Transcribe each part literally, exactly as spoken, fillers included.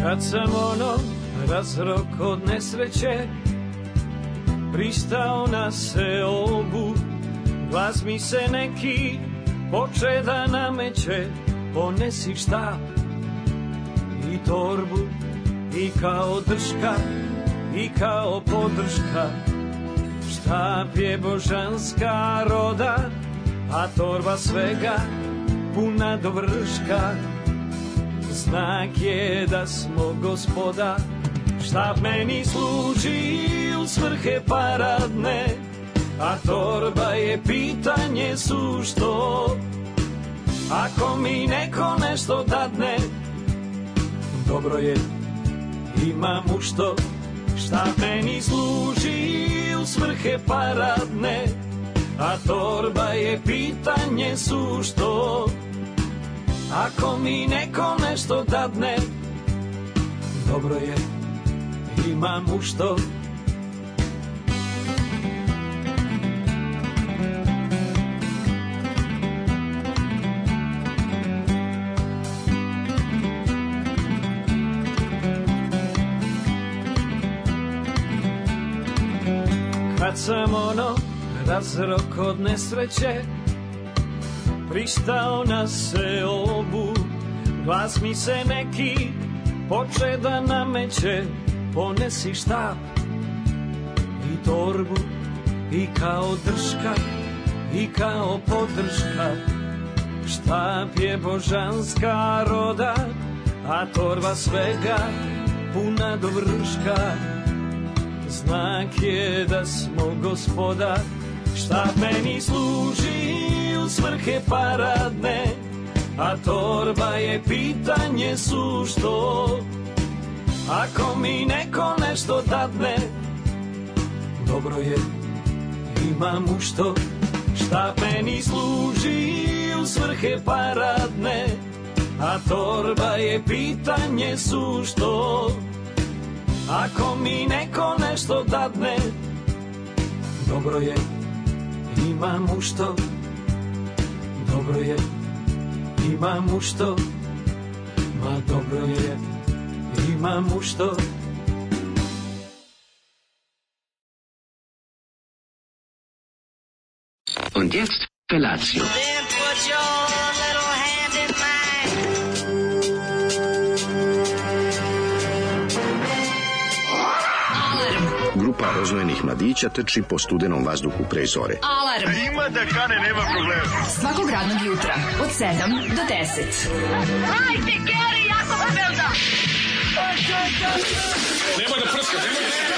Kad sam ono razrok od nesreće pristao na seobu, glas mi se neki poče da nameće, ponesi štap i torbu i kao drška i kao podrška. Štap je božanska roda, a torba svega puna do vrška. Znak je da smo gospoda, štap meni služi u svrhe paradne, a torba je pitanje sušto. Ako mi neko nešto dadne, dobro je, imam u što. Štap meni služi u svrhe paradne, a torba je pitanje sušto. Ako mi neko nešto dadne, dobro je, imam u što. Kad sam ono razrok od nesreće pristao na seobu, glas mi se neki poče da nameće, ponesi štap i torbu i kao drška i kao podrška. Štap je božanska roda, a torba svega puna do vrška. Znak je da smo gospoda, štap meni služi u svrhe paradne, a torba je pitanje sušto. Ako mi neko nešto dadne, dobro je, imam u što. Štap meni služi u svrhe paradne, a torba je pitanje sušto. Ako mi neko nešto dadne, dobro je, imam u što. Dobro je, imam u što. Ma dobro je, imam u što. Und jetzt Felatio. Then put your little hand in mine. Grupa roznojenih mladića trči po studenom vazduhu pre zore. Alarm! Ima da kane, nema problema. Svakog radnog jutra, od sedam do deset. Hajde, Geri, jako se velda! Nema da prska, nema da prska.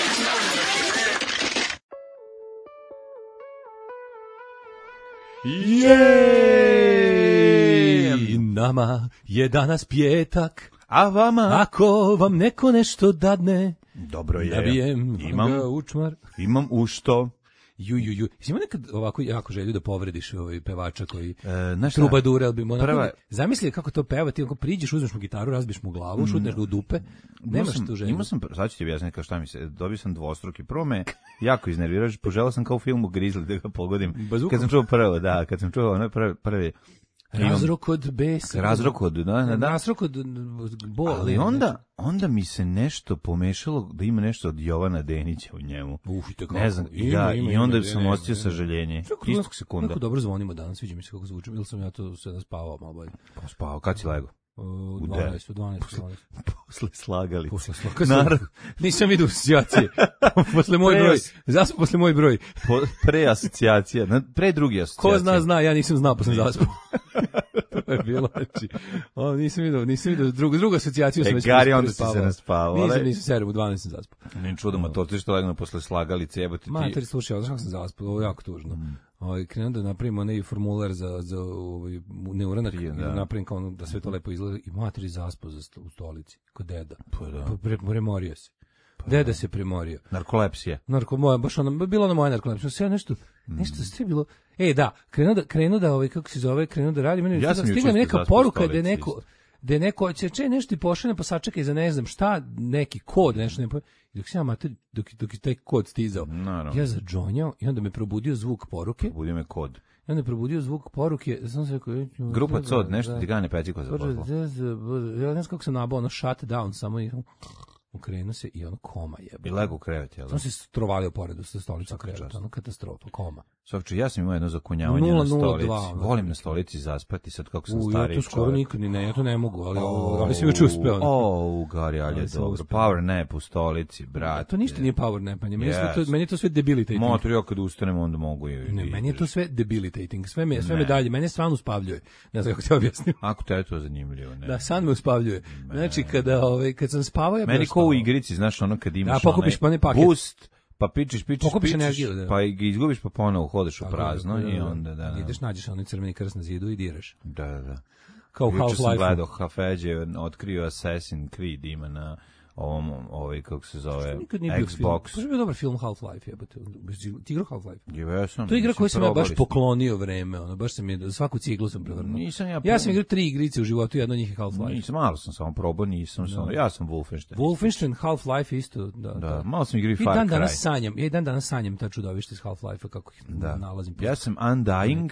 Jej! Nama je danas pjetak, a vama? Ako vam neko nešto dadne, dobro je. Nabijem imam ga učmar. Imam u što. Ju, ju, ju. Ima nekad ovako jako želju da povrediš ovaj pevača koji e, trubadur, ali bi mu Prva... zamisli kako to peva, ti ako priđeš, uzmeš mu gitaru, razbiš mu glavu, mm. šutneš ga u dupe, nemaš tu želju. Imao sam, sad ću ti objasniti kao šta mi se, dobio sam dvostruki. Prvo me jako iznerviraš, poželao sam kao u filmu Grizzly da ga pogodim. Bazukom. Kad sam čuo prvo, da, kad sam čuo ono prvi, prvi razrok od besa. Razrok od, da, da, da. Razrok od bola. Ali onda, onda mi se nešto pomešalo da ima nešto od Jovana Denića u njemu. Uf, ne znam, ima, da, ima, i onda ima, sam osjetio sažaljenje. Istog sekunda. Kako dobro zvonimo danas, sviđa mi se kako zvučim, ili sam ja to sada spavao malo bolje. Pa spavao, kad si lego? U dvanaest, u dvanaest, dvanaest. Posle slagali. Posle slagali. Nisam vidio asocijacije. Posle moj broj. Zaspao posle moj broj. Po, pre asocijacija, pre drugi asocijacije. Ko zna, zna, ja nisam znao, pa sam zaspao. To je bilo, znači, o, nisam vidio, nisam vidio, drugu, drugu asocijaciju sam e, već Gari, onda si se naspavao. Nisam, nisam serio, u dvanaest sam zaspao. Ne čudo, ma to ti što legno posle slagalice, jebote ti. Materi, slušaj, znaš kako sam zaspao, ovo je jako tužno. Mm. Ovaj krenuo da napravimo onaj formular za za ovaj neuranak, da napravim kao da sve to lepo izgleda i materi zaspao za sto, u stolici kod deda. Pa da. Pre, premorio se. Pa deda da. se premorio. Narkolepsija. Narkomoja, baš ona bila ona moja narkolepsija. Sve nešto nešto sve bilo. E da, krenuo da krenuo da ovaj kako se zove, krenuo da radi, meni ja stigla mi neka poruka da je neko da je neko će če nešto ti pošalje pa sačekaj za ne znam šta, neki kod, nešto ne. Dok sam mater, dok dok je taj kod stizao. Naravno. Ja zadžonjao i onda me probudio zvuk poruke. Probudio me kod. Ja ne probudio zvuk poruke, sam se rekao... Grupa Cod, nešto ti gane peciko za posla. Ja ne znam kako sam nabao, ono shut down, samo i ukrenuo se i ono koma jebe. I lego u krevet, jel? Sam se strovalio poredu sa stolica kreveta, ono katastrofa, koma. Sovče, ja sam imao jedno zakonjavanje na stolici. Volim na stolici zaspati, sad kako sam u, stariji ja to skoro čovjek. nikad ni ne, ja to ne mogu, ali, oh, ali sam još uspeo. O, Gari, ali je dobro. Power nap u stolici, brate. Ja, to ništa nije power napanje, meni, yes. to, meni je to sve debilitating. Motor, ja kad ustanem, onda mogu i... Ne, meni je to sve debilitating, sve me, sve me dalje, mene stvarno uspavljuje. Ne znam kako te objasnim. Ako te je to zanimljivo, ne. Da, san me uspavljuje. Znači, kada, ovaj, kad sam spavao, ja meni ko u igrici, znaš, ono kad imaš da, pokupiš onaj paket. Boost, pa pičiš, pičiš, pokupiš pičiš, energiju, da. pa ga izgubiš, pa ponovo hodeš u prazno da, da, da, i onda, da, da. Ideš, nađeš onaj crveni krst na zidu i diraš. Da, da, da. Kao Half-Life. Juče sam gledao, Hafeđe otkrio Assassin's Creed, ima na ovom, ovaj, kako se zove, Xbox. To je bio dobar film Half-Life, jebate. Ti igrao Half-Life? Jesam. To je igra koju sam ja baš poklonio vreme, ono, baš sam je, svaku ciglu sam prevrnuo. Nisam ja... Ja sam igrao tri igrice u životu, jedno od njih je Half-Life. Nisam, malo sam samo probao, nisam samo, ja sam Wolfenstein. Wolfenstein, Half-Life isto, da. Da, da. malo sam igrao Far Cry. I dan danas sanjam, ja i dan danas sanjam ta čudovište iz Half-Life-a, kako ih da. nalazim. Ja sam Undying,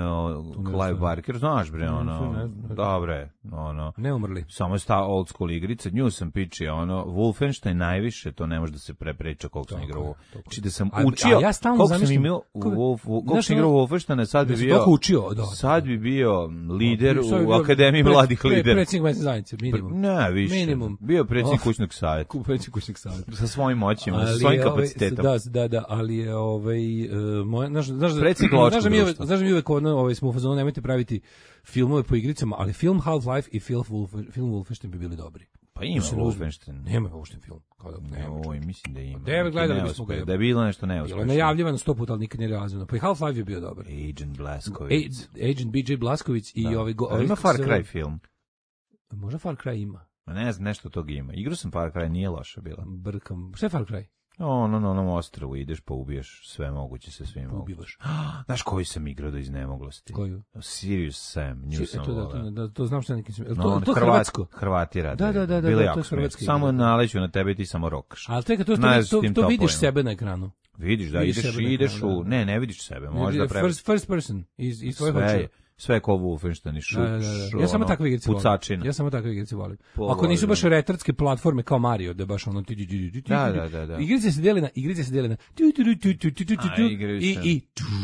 uh, Clive Barker, znaš bre, ono, dobre, ono. Neumrli. Samo je sta old school igrica, nju sam pičio, ono, Wolfenstein najviše, to ne može da se prepreča koliko sam igrao. Znači da sam učio, a, a ja koliko sam imao, koliko sam igrao Wolfensteina, sad bi bio, učio, da, sad bi bio lider u Akademiji mladih lidera. Predsjednik mesne zajednice, minimum. Ne, više. Minimum. Bio predsjednik kućnog savjeta. Predsjednik kućnog savjeta. Sa svojim moćima, sa svojim kapacitetom. Da, da, da, ali je ovaj, uh, moja, znaš, znaš, predsjednik lovačkog društva. Znaš mi uvek ono, ovaj, smo u fazonu, nemojte praviti filmove po igricama, ali film Half-Life i film, Wolf, film Wolfenstein bi bili dobri. Pa ima Wolfenstein. Nema Wolfenstein film. Kao da nema. Oj, mislim da ima. Devet gledali bismo ga. Da je bilo nešto neuspešno. Bilo je najavljivano sto puta, ali nikad nije realizovano. Pa i Half-Life je bio dobar. Agent Blasković. Agent B J Blasković i da. ovaj... Go, ovaj ima Far Cry film. Možda Far Cry ima. Ne znam, nešto tog ima. Igrao sam Far Cry, nije loša bila. Brkam. Šta je Far Cry? O, no, no, onom ostrvu ideš pa ubiješ sve moguće sa svim moguće. Ubivaš. Znaš koji sam igrao do iznemoglosti? Koju? Sirius Sam, nju si, sam to, volao. Da, to, da, to znam što nekim sam... No, to, to Hrvat, hrvatsko? Hrvati rade. Da, da, da, da, Bili da, to je hrvatski. Samo naleću na tebe i ti samo rokaš. Ali teka, to, to, to, to, to vidiš sebe na ekranu. Vidiš, da, vidiš ideš, ideš u... Ne, ne vidiš sebe, možeš da prebaš. First, first person, iz, iz tvojih očeva. Sve ko Wolfenstein i šut. Da, da, da. Ja samo takve igrice volim. Ja samo takve igrice volim. Ako nisu baš retardske platforme kao Mario, da baš ono ti ti ti. Da, da, da, da. Igrice se dele na, igrice se dele na i i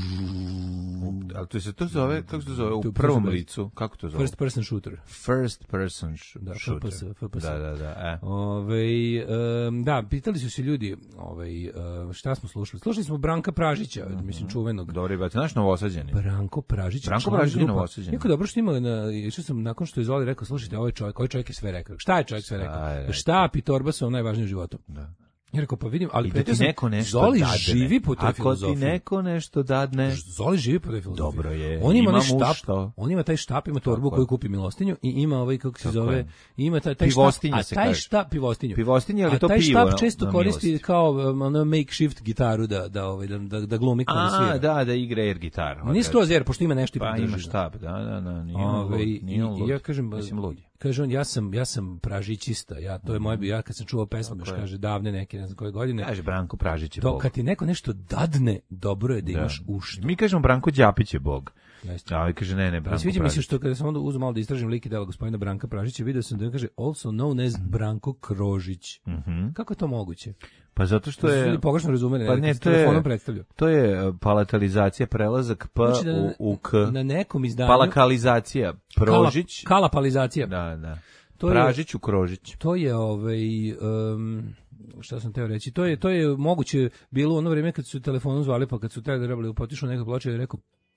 ali to se to zove, kako se to zove, u prvom licu, kako to zove? First person shooter. First person da, shooter. F P S, F P S. Da, da, da. E. Ove, um, da, pitali su se ljudi, ovaj uh, šta smo slušali? Slušali smo Branka Pražića, mm -hmm. mislim čuvenog. Dobro, brate, znaš Novosađeni? Branko Pražić. Branko Pražić je Novosađeni. Jako dobro što ima na, išao sam nakon što je Zoli rekao, slušajte, ovaj čovjek, ovaj čovjek je sve rekao. Šta je čovjek sve rekao? Štap i torba su najvažnije u životu. Da. Ja rekao, pa vidim, ali da ti neko nešto Zoli dadne. živi po toj Ako filozofiji. Ako ti neko nešto dadne... Zoli živi po toj filozofiji. Dobro je. On ima, ima štap, što. on ima taj štap, ima torbu Tako koju kupi Milostinju i ima ovaj, kako se Tako zove, je. ima taj, taj Pivostinja štap, a taj štap, pivostinju. Pivostinja, ali a to taj pivo. štap često na koristi milost. kao ono, makeshift gitaru da, da, ovaj, da, da, da glumi kao da svira. A, da, da igra air gitar. Nije skroz air, pošto ima nešto i pa podrži. ima štap, da, da, da, nije Ove, lud, nije lud. Ja kažem, mislim lud. Kaže on, ja sam, ja sam pražićista, ja, to je moj, ja kad sam čuo pesmu, još kaže, davne neke, ne znam koje godine. Kaže Branko Pražić je to, Bog. Kad ti neko nešto dadne, dobro je da, da. imaš uštu. Mi kažemo Branko Đapić je Bog. Jeste. A ovaj kaže, ne, ne, Branko Pražić. Sviđa mi se što kada sam onda uzeo malo da istražim lik i dela gospodina Branka Pražića, vidio sam da on kaže, also known as Branko Krožić. Mm -hmm. Kako je to moguće? Pa zato što je... Ljudi pogrešno razumeli, pa ne, to je, predstavljaju. To je palatalizacija, prelazak P znači da na, u, u K. Na nekom izdanju... Palakalizacija, Prožić. Kala, kalapalizacija. Da, da. To Pražić u Krožić. To je ovaj... Um, šta sam teo reći, to je to je moguće bilo u ono vrijeme kad su telefonom zvali, pa kad su trebali da rabali potišu neka ploča i rekao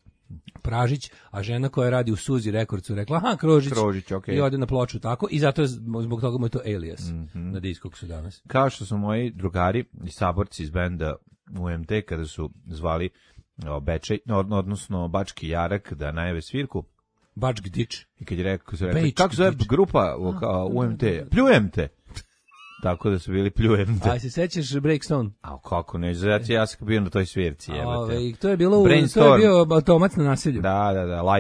Pražić, a žena koja radi u Suzi Rekordcu rekla, aha, Krožić, Krožić okay. i ode na ploču tako, i zato je, zbog toga mu je to alias mm -hmm. na disku su danas. Kao što su moji drugari i saborci iz benda U M T kada su zvali o, Bečej, odnosno Bački Jarak da najave svirku, Bački Dič. I kad je rekao, su rekli, kako zove grupa U M T? Pljujem te! Tako da su bili pljujem te. A se sećaš Breakstone? A kako ne, znači ja sam bio na toj svirci, jebote. Ove, to je bilo u, to je bio automat na naselju. Da, da, da, live.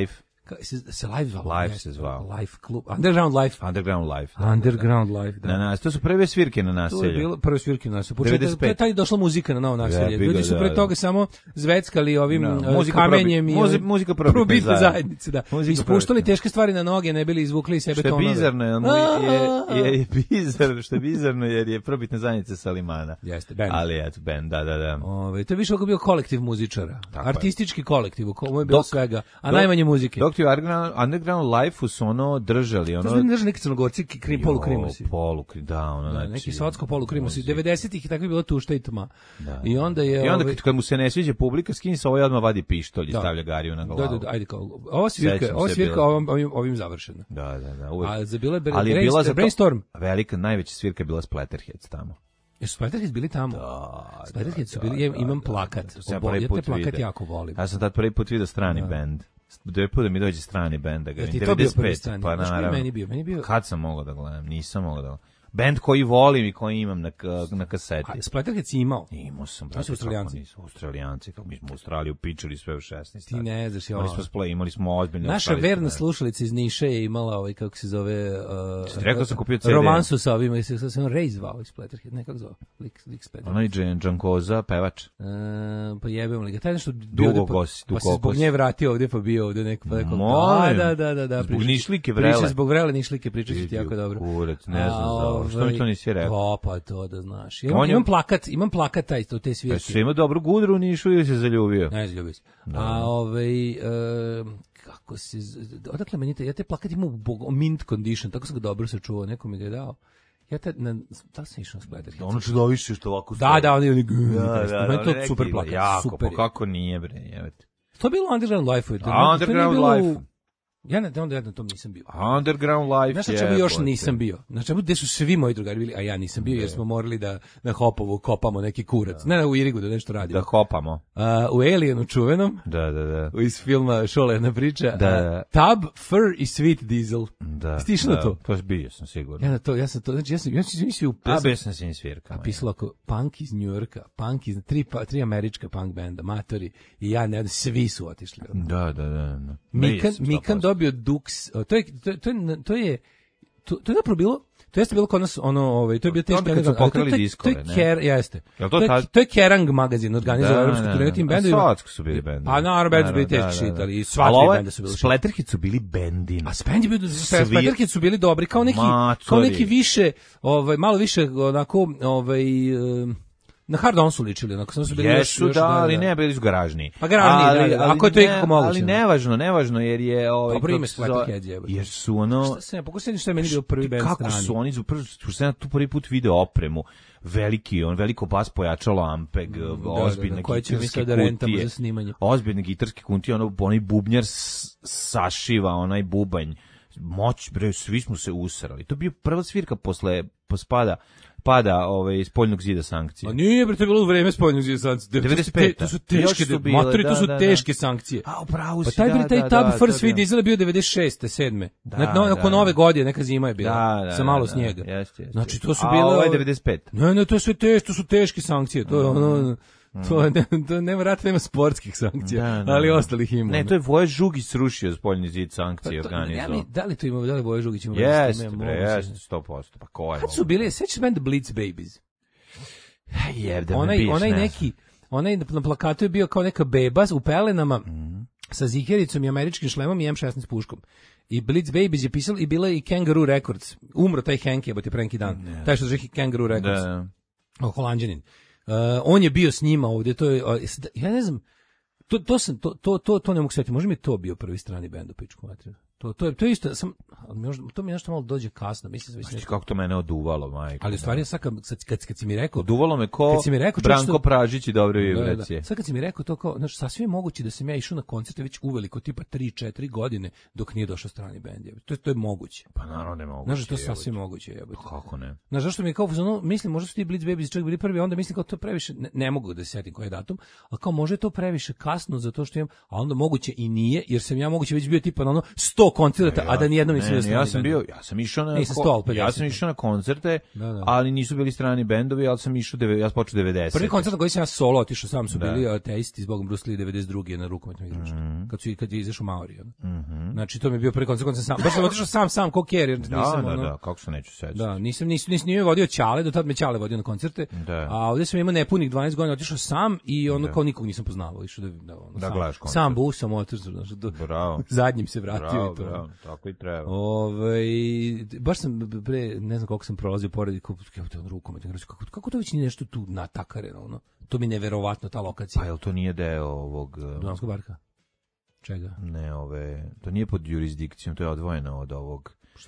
Ka, se, se live zvao? Live se zvao. Live klub. Underground Life. Underground Life. Da, Underground da, da. Life, da. Na nas, to su prve svirke na naselju. To je bilo prve svirke na naselju. Početak, to je tad došla muzika na novo naselje. Da, Ljudi su pre da, toga da. samo zveckali ovim No, uh, muzika kamenjem probi, i muzi, muzika probitne zajednice. Da. Ispuštali probitne. teške stvari na noge, ne bili izvukli iz sebe što je tonove. bizarno je, je, je, je bizarno, što je bizarno jer je probitna zajednica sa Limana. Jeste, band. Ali eto, band, da, da, da. Ove, to je više oko bio kolektiv muzičara. Tako artistički je. Kolektiv, u kojem je bilo Dok, svega, a dok, najmanje muzike. Dok ti u Underground, underground Life-u su ono držali. Ono, to su držali neki crnogorci, krim, polukrimosi. Polukri, da, ono, da, znači. Neki socko polukrimosi. devedesetih i tako je bilo tušta i tma. Da, I onda je... I onda ovaj, kad, kad mu se ne sviđa publika, skini se ovaj odmah vadi pištolj i da. stavlja Gariju na glavu. Da, da, da, ajde kao, ova svirka, ova svirka ovim, ovim, ovim završena. Da, da, da. Uvijek. A za bilo je Ali je bila za Brainstorm. Velika, najveća svirka je bila Splatterheads tamo. Jesu Splatterheads bili tamo? Da, Splatterheads su da, bili, ja da, imam da, plakat. da, da, Obo, ja te plakat vidio. jako volim. Ja sam tad prvi put vidio strani da. bend. Dve put da mi dođe strani bend da ga Ja ti vidim. to bio prvi devedeset pet, strani. pa Znaš koji naravno. meni bio? Meni bio... Kad sam mogao da gledam? Nisam mogao da gledam. Bend koji volim i koji imam na, na kaseti. A Splatterheads si imao? Imao sam, To su Australijanci. Nisu Australijanci, kako mi smo u Australiju pičili sve u šesnaest. Ti ne znaš, ja. Imali smo splay, imali smo ozbiljne. Naša verna slušalica iz Niša je imala ovaj, kako se zove... Uh, rekao sam kupio C D. Romansu sa ovima, se se on Ray zvao iz Splatterhead, nekako zvao. Lik, lik Splatterhead. Onaj Džankoza, pevač. Uh, pa jebem li ga. Taj nešto... Dugo gosi, pa se zbog nje vratio ovdje, pa bio ovdje neko... Pa neko Molim. da, da, da, da. Zbog nišlike vrele. Priča zbog vrele nišlike, priča ću ti jako dobro. Kurac, ne znam za ovo. Što mi to nisi rekao? O, pa to da znaš. Imam, imam plakat, imam plakat taj, to te svirke. Pa si imao dobru gudru u Nišu ili se zaljubio? Ne, zaljubio se. A ovaj... Uh, kako se... Odakle meni te... Ja te plakat imam u mint condition, tako sam ga dobro sačuvao, neko mi ga je dao. Ja te... Na, da sam išao na Splatterhead. Ono čudoviše što ovako... Da, da, oni... oni da, da, meni to super plakat, jako, super. Pa kako nije, bre, jevete. To je bilo Underground Life-u. A, Underground Life-u. Ja ne, onda ja na tom nisam bio. Underground Life, znaš na čemu još nisam bio? Na čemu gde su svi moji drugari bili, a ja nisam bio jer smo morali da na Hopovu kopamo neki kurac. Ne, ne, u Irigu da nešto radimo. Da hopamo. A, u Alienu čuvenom, da, da, da. iz filma Šolena priča, da, da. Tab, Fur i Sweet Diesel. Da. Stiš na to? To bio sam sigurno. Ja na to, ja sam to, znači ja sam, ja sam mislio... A bez sam sin svirka. A pisalo ako punk iz Njujorka, punk iz, tri, tri američka punk benda, matori, i ja ne, svi su otišli. Da, da, da. da. Mikan, Mikan dobio Dux, to je, to je, to je, to je, to, to je napravo bilo, to jeste bilo kod nas ono, ovaj, to je bio teško. Kad su pokrali diskove, to je, ne? Ker, jeste. Jel to, to, je, to je Kerrang magazin, organizovao evropsku turneju tim bendovima. A Sotsko su bili bendovi. A naravno, bend su bili teški shit, ali sva tri benda su bili. Splatterhead su bili bendini. A Spend je bio, Splatterhead su bili dobri, kao neki, kao neki više, ovaj, malo više, onako, ovaj, na Hard On su ličili, onako samo su bili Jesu, još, da, ali ne, bili su garažni. Pa garažni, ali, da, da, ako je to ikako moguće. Ali nevažno, nevažno, jer je... Ovaj, dobro ime Splatterhead je. Jer su ono... Šta se ne, pokušaj što je meni bio prvi band strani. Kako su oni, što sam ja tu prvi put video opremu, veliki, on veliko bas pojačalo Ampeg, mm, ozbiljne da, da, gitarske da kutije, ozbiljne gitarske kutije, ono, onaj bubnjar sašiva, onaj bubanj, moć, bre, svi smo se usrali. To je bio prva svirka posle pospada pada ovaj iz spoljnog zida sankcije. A nije, bre, to je bilo u vreme spoljnog zida sankcije. devedeset pet. To su teške, matori, to su teške sankcije. A, upravo si, pa taj, da, bre, taj da, Tab da, First da, Sweet Diesel je bio devedeset šeste, sedme Da, na, no, da, oko nove godine, neka zima je bila, da, da, sa malo da, snijega. Jeste, jeste. Znači, to su a, bile... A ovo je devedeset pet. Ne, ne, to, sve teš, to su teške sankcije, to je ono... To, ne, to nema rata, nema sportskih sankcija, da, da, ali ostalih ima. Ne, to je Voja Žugić srušio spoljni zid sankcije pa organizovao. Ja da li to ima, da li Voja Žugić ima? Jeste, bre, jeste, sto posto. Pa ko je? Kad su bili, sećaš band Blitz Babies? Jebde, onaj, biješ, onaj ne. neki, onaj na plakatu je bio kao neka beba u pelenama, mm. sa zihericom i američkim šlemom i em šesnaest puškom. I Blitz Babies je pisao i bila i Kangaroo Records. Umro taj Hank, jebote, pre neki dan. Ne. Taj što drži Kangaroo Records. Da. O, Holanđanin. Uh, on je bio s njima ovdje, to je, uh, ja ne znam, to, to, sam, to, to, to, to ne mogu sjetiti, možda mi je to bio prvi strani bend u pičku materiju. To, to, je, to je isto, sam, možda, to mi je nešto malo dođe kasno, mislim. Znači nešto... kako to mene oduvalo, majko. Ali u stvari, sad kad, kad, kad si mi rekao... Oduvalo me ko rekao, Branko što, Pražić i dobre vibracije. Da, da. Sad kad si mi rekao to kao, znači, sasvim je moguće da sam ja išao na koncerte već uveliko, tipa tri četiri godine, dok nije došao strani bend. To, to je moguće. Pa naravno ne moguće. Znači, to je sasvim moguće. Jebate. Kako ne? Znaš, zašto mi je kao, ono, mislim, možda su ti Blitz Babies čak bili prvi, onda mislim kao to previše, ne, ne mogu da se sjetim koji je datum, ali kao može to previše kasno zato što imam, a onda moguće i nije, jer sam ja moguće već bio tipa na ono sto koncerata, a da nijednom nisam bio strani ja sam bendovi. bio, ja sam išao na Nisam ko- sto pedeset. ja sam išao na koncerte, Da, da. ali nisu bili strani bendovi, ali sam išao deve- ja sam počeo devedeset. Prvi koncert na koji sam ja solo otišao sam su Da. bili ateisti zbog Bruce Lee devedeset druge na rukometnom igralištu. Mhm. Kad su i kad je izašao Maori. ono. Znači to mi je bio prvi koncert, koncert sam. Baš sam otišao sam sam ko Kerr, jer Da, nisam da, ono. da, kako se neću sećati. Da, nisam nisam nisam nije vodio Ćale, do tad me Ćale vodio na koncerte. Da. A ovdje sam imao nepunih dvanaest godina, otišao sam i ono kao nikog nisam poznavao, išao da da, ono, Da sam, gledaš koncert. sam busom otišao, znači do Bravo. zadnjim se vratio Bravo, i to. bravo, tako i treba. Ovaj baš sam pre ne znam koliko sam prolazio pored kako kako on rukomet igrač, kako kako to već nije nešto tu natakareno, ono. To mi je neverovatno ta lokacija. Pa jel to nije deo ovog... uh, Dunavskog barka. Čega? Ne, ove... To nije pod jurisdikcijom, to je odvojeno od ovog... Šta?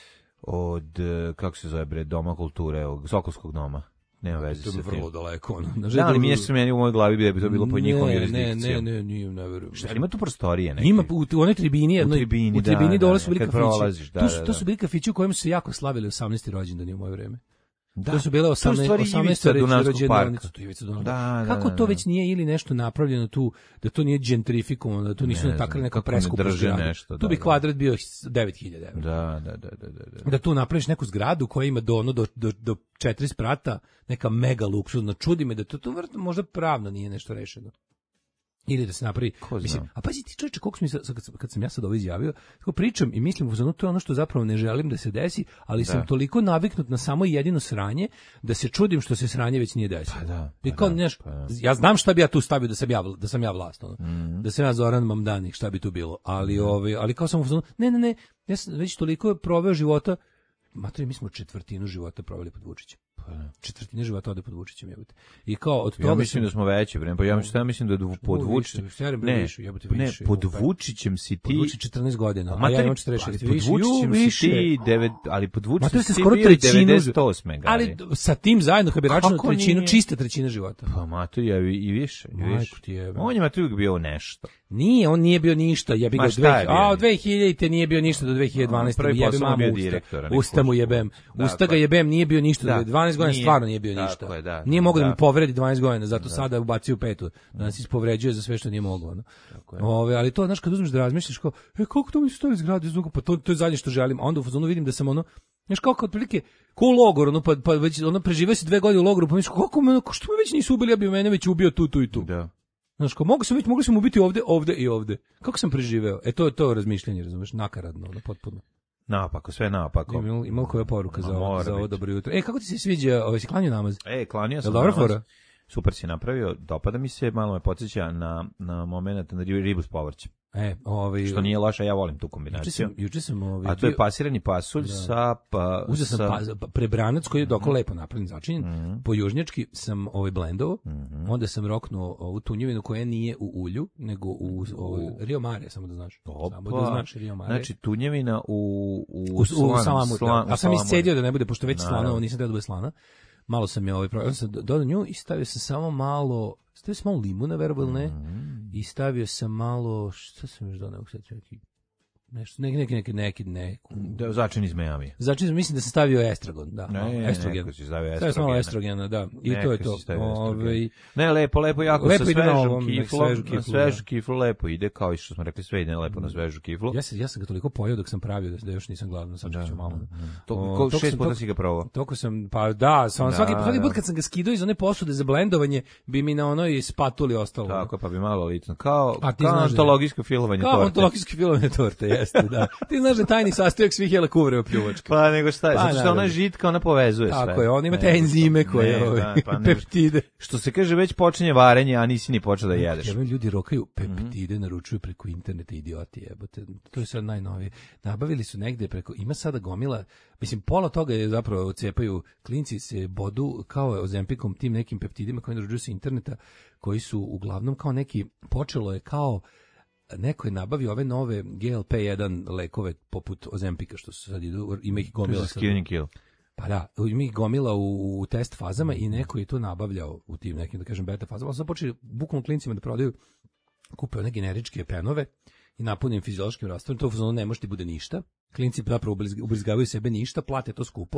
Od, uh, kako se zove, bre, Doma kulture, ovog Sokolskog doma. Nema veze To sa je tim. vrlo daleko, ono. Na Da, ali mi nešto se meni u mojoj glavi bi to bilo pod njihovom ne, jurisdikcijom. ne, ne, ne, nije, ne verujem. Šta, ima tu prostorije neke? Ima u, u onoj tribini, jednoj, tribini, u tribini da, dole da, su bili kad kafići. prolaziš, da, to su, da, to da. su bili kafići u kojima su se jako slavili osamnaesti rođendani u moje vreme. Da. To su bile To je u osamnaeste stvari osamnaeste ivica Dunavskog rođendanice. parka. To je ivica Dunavskog Da, parka. da, Kako da, to da. već nije ili nešto napravljeno tu, da to nije gentrifikovano, da tu nisu Ne natakali znam, neko kako ne preskupo drže zgradu. nešto, Tu da, bi da. kvadrat bio devet hiljada evra. Da, da, da, da, da, da. Da tu napraviš neku zgradu koja ima do ono do do do četiri sprata, neka mega luksuzna. Čudi me da to to vrt- možda pravno nije nešto rešeno. Ili da se napravi, Ko zna? mislim, a pazi ti čoveče, koliko smo mi sad, kad, sam- kad sam ja sad ovo izjavio, tako pričam i mislim u to je ono što zapravo ne želim da se desi, ali Da. sam toliko naviknut na samo jedino sranje da se čudim što se sranje već nije desilo. Pa da, I pa kao, da, znaš, pa da. ja znam šta bi ja tu stavio da sam ja vl- da sam ja vlast, ono. Mhm. Da sam ja Zoran Mamdanik, šta bi tu bilo. Ali ovaj, ali kao sam u fazonu, ne, ne, ne, ja sam već toliko proveo života. Matri, mi smo četvrtinu života proveli pod Vučićem. Četvrtina života ode pod Vučićem, jebote. I kao od toga Ja mislim sam- da smo veći, bre, pa ja mislim, ja mislim da je dvu- pod U, Vučićem. više, stvarno, bre, Ne, više, jebote, ne, više, pod u, pa- Vučićem si Pod ti... Vučićem četrnaest godina, a Materi, ja imam četrdeset šest. pa, pod Vučićem si ti, devet, ali pod Vučićem Materi, si ste ti skoro bio trećinu, devedeset osme. ali Gari. d- sa tim zajedno, kad bi računao Kako trećinu, nije? čista trećina života. Pa Maturi, ja i i više, i Majku više. ti jebe. On je Maturi uvijek bio nešto. Nije, on nije bio ništa, jebi ga Ma od šta je dve- bio? a od dve hiljadite nije bio ništa do dve hiljade dvanaeste. Prvi Jebe posao mu mamu bio usta. direktor, a ne Usta mu kuć. jebem. Dakle. Usta ga jebem, nije bio ništa. Da. Do dvanaest godina Nije. stvarno nije bio Tako ništa. je, da, Nije mogao da da. mi povredi dvanaest godina, zato sada ubacio u petu. Da nas ispovređuje za sve što nije mogao. No. Tako je. Ove, ali to, znaš, kad uzmeš da razmišljaš kao, e, kako to mi se stavi zgradu iz druga, pa to, to je zadnje što želim. A onda u fazonu vidim da sam ono, znaš, kao kao otprilike, ko u logor, ono, pa, pa već, ono, preživio si dve godine u logoru, pa misliš, kako me, ono, što me već nisu ubili, ja bi mene već ubio tu, tu i tu. Da. Znaš, kao, mogu sam već, mogli smo ubiti ovde, ovde i ovde. Kako sam preživeo? E, to je to razmišljanje, razumeš, nakaradno, ono, potpuno. Napako, sve napako. Ima, ima koja poruka Ma, za, ovo- mora za ovo biti. dobro jutro. E, kako ti se sviđa, ovaj, si klanio namaz? E, klanio sam. Jel dobra namaz. fora? Super si napravio, dopada mi se, malo me podsjeća na, na moment na ribu s povrćem. E, ovaj, Što nije loša, ja volim tu juče kombinaciju. sam, juče sam, ovaj, A to je bio- pasirani pasulj sa... Pa, Uzeo sam sa, pa, pa- prebranac koji je doko lepo napravljen, začinjen. Mhm. Po južnjački sam ovaj blendovao, Mhm. onda sam roknuo ovu tunjevinu koja nije u ulju, nego u, ovaj, Rio Mare, samo da znaš. Samo da Opa. znaš Rio Mare. Znači, tunjevina u, u, u, u slanom- salamu, slan- da. A sam salamu. iscedio da ne bude, pošto već Naravno. slano, nisam teo da bude slana. Malo sam je ovaj, pro- onda sam dodao nju i stavio sam samo malo, stavio sam malo limuna, verovatno ne, Mhm. i stavio sam malo, šta sam još donao, sad ću neki, nešto, neki, neki, neki, neki, neku. Da, začin iz Miami. Znači, mislim da sam stavio estragon, da, malo, Ne, estrogen. neko si stavio Stavio sam malo estrogena. estrogena, da, i Neka to je si to. stavio estrogena. Ovaj, Ne, lepo, lepo, jako Lepo sa ide na svežom ovom, na kiflom, svežu na kiflu, svežu da. kiflu lepo ide, kao i što smo rekli, sve ide lepo na svežu kiflu. ja, sam, ja sam ga toliko pojeo dok sam pravio da, da još nisam gladan, sad ću malo. To, O, ko, toliko šest sam- puta toliko- si ga probao. Toliko sam, pa da, sam, Da, svaki, svaki put da. kad sam ga skidao iz one posude za blendovanje, bi mi na onoj spatuli ostalo. Tako, pa bi malo lično. Kao, A ti kao znaš da je- antologijsko filovanje Kao torte. ontologijski filovne torte, jeste, da. Ti znaš da je tajni sastojak svih jela kuvre pljuvačka. Pa nego šta je, Pa, zato što ona naravno. žitka, ona povezuje sve. Tako je, on ima te Ne, enzime ne, koje, ovaj, da, pa ne, peptide. Što se kaže, već počinje varenje, a nisi ni počeo da jedeš. Jebe, ljudi rokaju peptide, naručuju preko interneta, idioti, jebote. To je sad najnovije. Nabavili su negde preko, ima sada gomila, mislim, pola toga je zapravo cepaju, klinci se bodu kao Ozempikom, tim nekim peptidima koji naručuju sa interneta, koji su uglavnom kao neki, počelo je kao, neko je nabavio ove nove G L P jedan lekove poput Ozempika, što su sad idu, ima ih To je gomila za sad. skivanje kill. Pa da, ima ih gomila u, u test fazama i neko je to nabavljao u tim nekim, da kažem, beta fazama. Ali sad počeli bukvalno klincima da prodaju, kupe one generičke penove i napunim fiziološkim rastvorom, to u fazonu ne može ti bude ništa. Klinci zapravo ubriz- ubrizgavaju sebe ništa, plate to skupo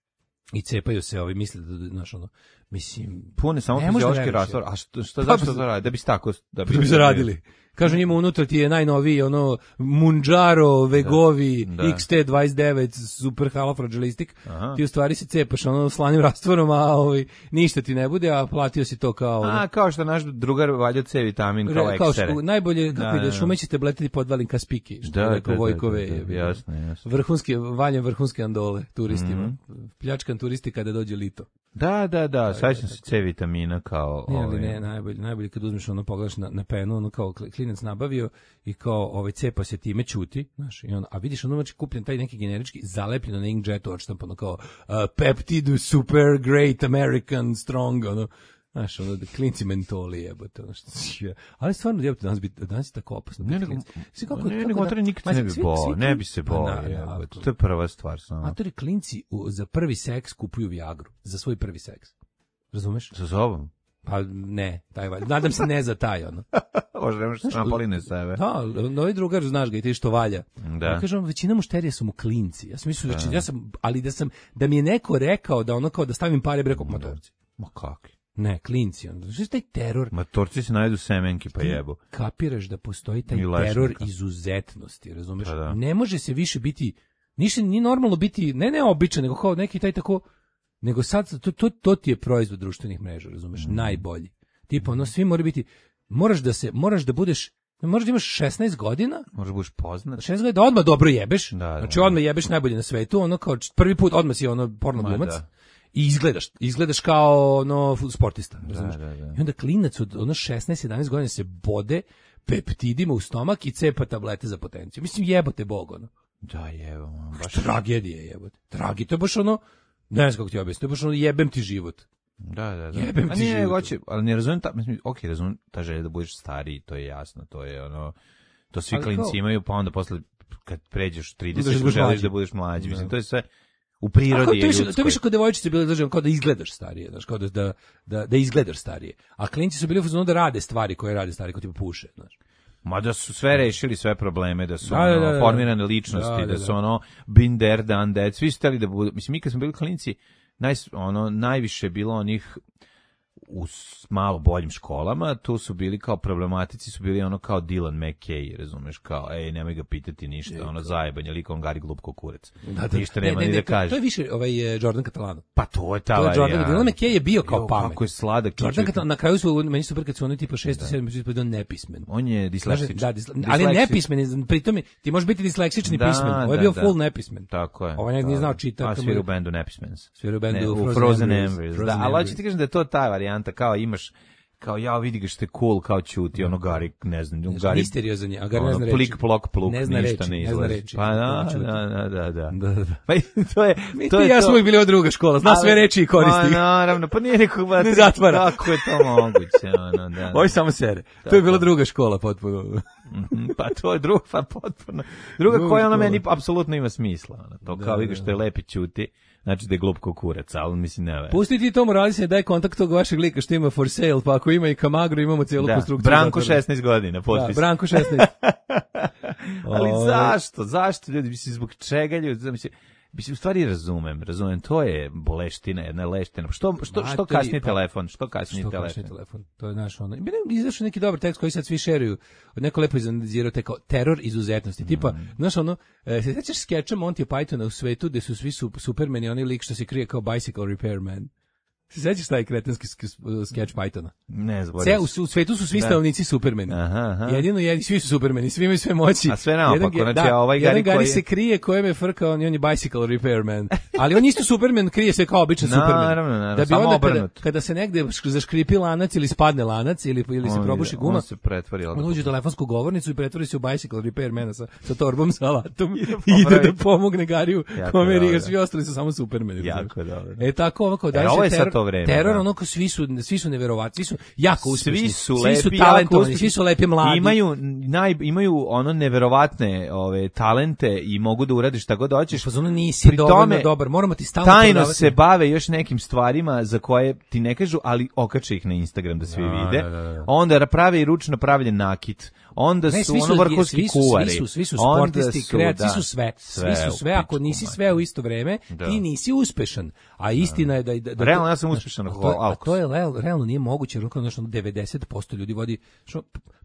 i cepaju se, ovi misle da, znaš, ono, mislim, Pune samo Ne može da fiziološki veruješ, rastvor. A što, što, Pa, zašto to radi? Da bi tako... Da da bi zaradili. Kažu njima unutra ti je najnoviji ono Munjaro, Vegovi, da. X T dvadeset devet, super halofragilistik. Ti u stvari se cepaš ono slanim rastvorom, a ovaj, ništa ti ne bude, a platio si to kao... A, kao što naš drugar valjao C vitamin kao kao ekstere. što, najbolje, kako da, ideš, umećete bletiti podvalin Kaspiki, što da, je rekao da, Vojkove. da, da, da, jasno, jasno. Vrhunski, valjem vrhunske andole turistima. Mm-hmm. Pljačkan turisti kada dođe lito. Da, da, da, sećam se C vitamina kao... Ne, ali ovaj... ne, najbolje, najbolje kad uzmeš ono, pogledaš na, na penu, ono kao klinac nabavio i kao ovaj cepa se time ćuti, znaš, i on, a vidiš ono znači kupljen taj neki generički zalepljeno na inkjetu odštampano kao uh, peptid super great American strong, ono, znaš, ono, klinci mentoli jebote, ono što je. Ali stvarno, jebote, danas, bi, danas je tako opasno. Ne, nego, kako, ne, kako nego, da, nikad ne bi bo, ne bi se bo, to je prva stvar. Samo. Matori klinci u, za prvi seks kupuju Viagru, za svoj prvi seks. Razumeš? Sa sobom? Pa ne, taj valj. Nadam se ne za taj, ono. Može, ne možeš napoline sebe. Da, novi drugar, znaš ga i ti što valja. Da. Ja kažem, većina mušterija su mu klinci. Ja sam mislio, da. ja sam, ali da sam, da mi je neko rekao da ono kao da stavim pare, bi rekao, matorci. Ma kakvi? Ne, klinci, onda. Što je taj teror? Matorci se najedu semenki, pa jebu. Kapiraš da postoji taj teror izuzetnosti, razumeš? Pa da. Ne može se više biti, ništa ni normalno biti, ne ne običan, nego kao neki taj tako, nego sad, to, to, to ti je proizvod društvenih mreža, razumeš? Mm. Najbolji. Tipa, ono, svi mora biti, moraš da se, moraš da budeš, moraš da imaš šesnaest godina, možeš da budeš poznat, šesnaest godina, da odmah dobro jebeš, da, da, znači odmah jebeš najbolje na svetu, ono kao prvi put odmah si ono porno glumac. I izgledaš, izgledaš kao ono sportista, razumiješ? Da, da, da. I onda klinac od ono šesnaest jedanaest godina se bode peptidima u stomak i cepa tablete za potenciju. Mislim, jebote Bog, ono. Da, jebo, baš tragedije, jebote. Tragi, to je baš ono, ne znam kako ti objasnim, to je baš ono jebem ti život. Da, da, da. Jebem a ti nije, život. Hoće, ali ne razumijem, ta, mislim, ok, razumijem ta želja da budeš stariji, to je jasno, to je ono, to svi klinci imaju, pa onda posle, kad pređeš trideset, želiš mlađi. Da budeš mlađi, mislim, to je sve... U prirodi je ljudskoj. To je više kod devojčice bilo izraženo kao da izgledaš starije, znaš, kao da, da, da, da izgledaš starije. A klinci su bili u fazonu da rade stvari koje rade starije, kao tipa puše, znaš. Ma da su sve rešili sve probleme, da su da, ono, da, da, formirane ličnosti, da, da, da. da su ono been there, done that, svi su teli da budu, mislim, mi kad smo bili klinci, naj, ono, najviše bilo onih u malo boljim školama, tu su bili kao problematici, su bili ono kao Dylan McKay, razumeš, kao, ej, nemoj ga pitati ništa, je, ono zajebanje, likom Gari Glupko kurac. Da, da, ništa nema ne, ne, ni da kaže. To je više ovaj Jordan Catalano. Pa to je ta to je varijanta. Jordan, Dylan McKay je bio kao pamet. Kako je sladak. Jordan Catalano, na kraju su, meni su kad su oni tipa šest sedam pa bio nepismen. On je disleksičan. Da, disle, ali nepismen, pritom ti možeš biti disleksični da, pismen. Ovo je da, bio da. full nepismen. Tako je. Ovo nije znao čita. A svira u bendu Nepismens. Svira u bendu ne, Frozen, Frozen Embers. Embers. Da, ali hoću ti kažem da je to ta varijanta, kao imaš kao ja vidi ga što je cool kao ćuti ono Gari ne znam znači, Gari misteriozan je a Gari ne zna reći plik plok pluk ne zna ništa reči, ne izlazi pa da da da da da da pa to je mi to je ja smo uvijek bili od druga škola zna sve reči i koristi pa naravno pa nije nikog ne zatvara kako je to moguće ono da oj samo sere to je bila druga škola potpuno pa to je druga pa potpuno druga koja ona meni apsolutno ima smisla ono to kao vidiš što je lepi ćuti. Znači da je glup ko kurac, ali mislim ne ve. Pusti ti to moralisne, daj kontakt tog vašeg lika što ima for sale, pa ako ima i Kamagru, imamo cijelu da, konstrukciju. Branko šesnaest godina, potpis. Da, Branko šesnaest. Ali zašto? Zašto ljudi? Mislim, zbog čega ljudi? Mislim, mislim, u stvari razumem, razumem, to je boleština, jedna leština. Što, što, što kasnije pa, telefon? Što kasnije što telefon? Što kasnije telefon? To je naš ono. Izašao neki dobar tekst koji sad svi šeruju. Neko lepo izanalizirao te kao teror izuzetnosti. Mm. Tipa, znaš ono, e, se sećaš skeča Monty Pythona u svetu gde su svi su, supermeni, onaj lik što se krije kao bicycle repairman. Se sećaš taj kretenski skeč Pythona? Ne, zborim. Sve, u, u svetu su svi stanovnici supermeni. Aha, aha. Jedino, jedini, svi su supermeni, svi imaju sve moći. A sve naopako, jedan, znači, da, a ovaj Gari Gari koji... se krije kojem je frkao, on je bicycle repairman. Ali on isto superman, krije se kao običan superman. Naravno, naravno, da bi samo onda obrnut. Kada, kada se negde zaškripi lanac ili spadne lanac ili, ili se probuši guma, on se pretvori. On uđe u telefonsku govornicu i pretvori se u bicycle repairmana sa, sa torbom sa alatom i ide da pomogne Gariju kome riga, svi ostali su samo supermeni. Jako dobro. E tako, ovako, da se teror, ono svi su svi su neverovatni, svi su jako uspešni, svi su, svi su lepi, talentovani, svi su lepi mladi. Imaju naj imaju ono neverovatne ove talente i mogu da uradiš šta god hoćeš. Pa ono nisi dovoljno dobar, moramo ti stalno tajno prodavati. Se bave još nekim stvarima za koje ti ne kažu, ali okače ih na Instagram da svi da, vide. Da, da, da. Onda prave i ručno napravljen nakit. Onda ne, su svi ono vrhunski kuvari. Svi su, svi su sportisti, kreativci, svi su sve. Svi su sve, ako nisi sve u isto vreme, da. Ti nisi uspešan. A istina je da... da, da realno ja sam uspešan. A to, a to je realno nije moguće, jer ono devedeset posto ljudi vodi... Što,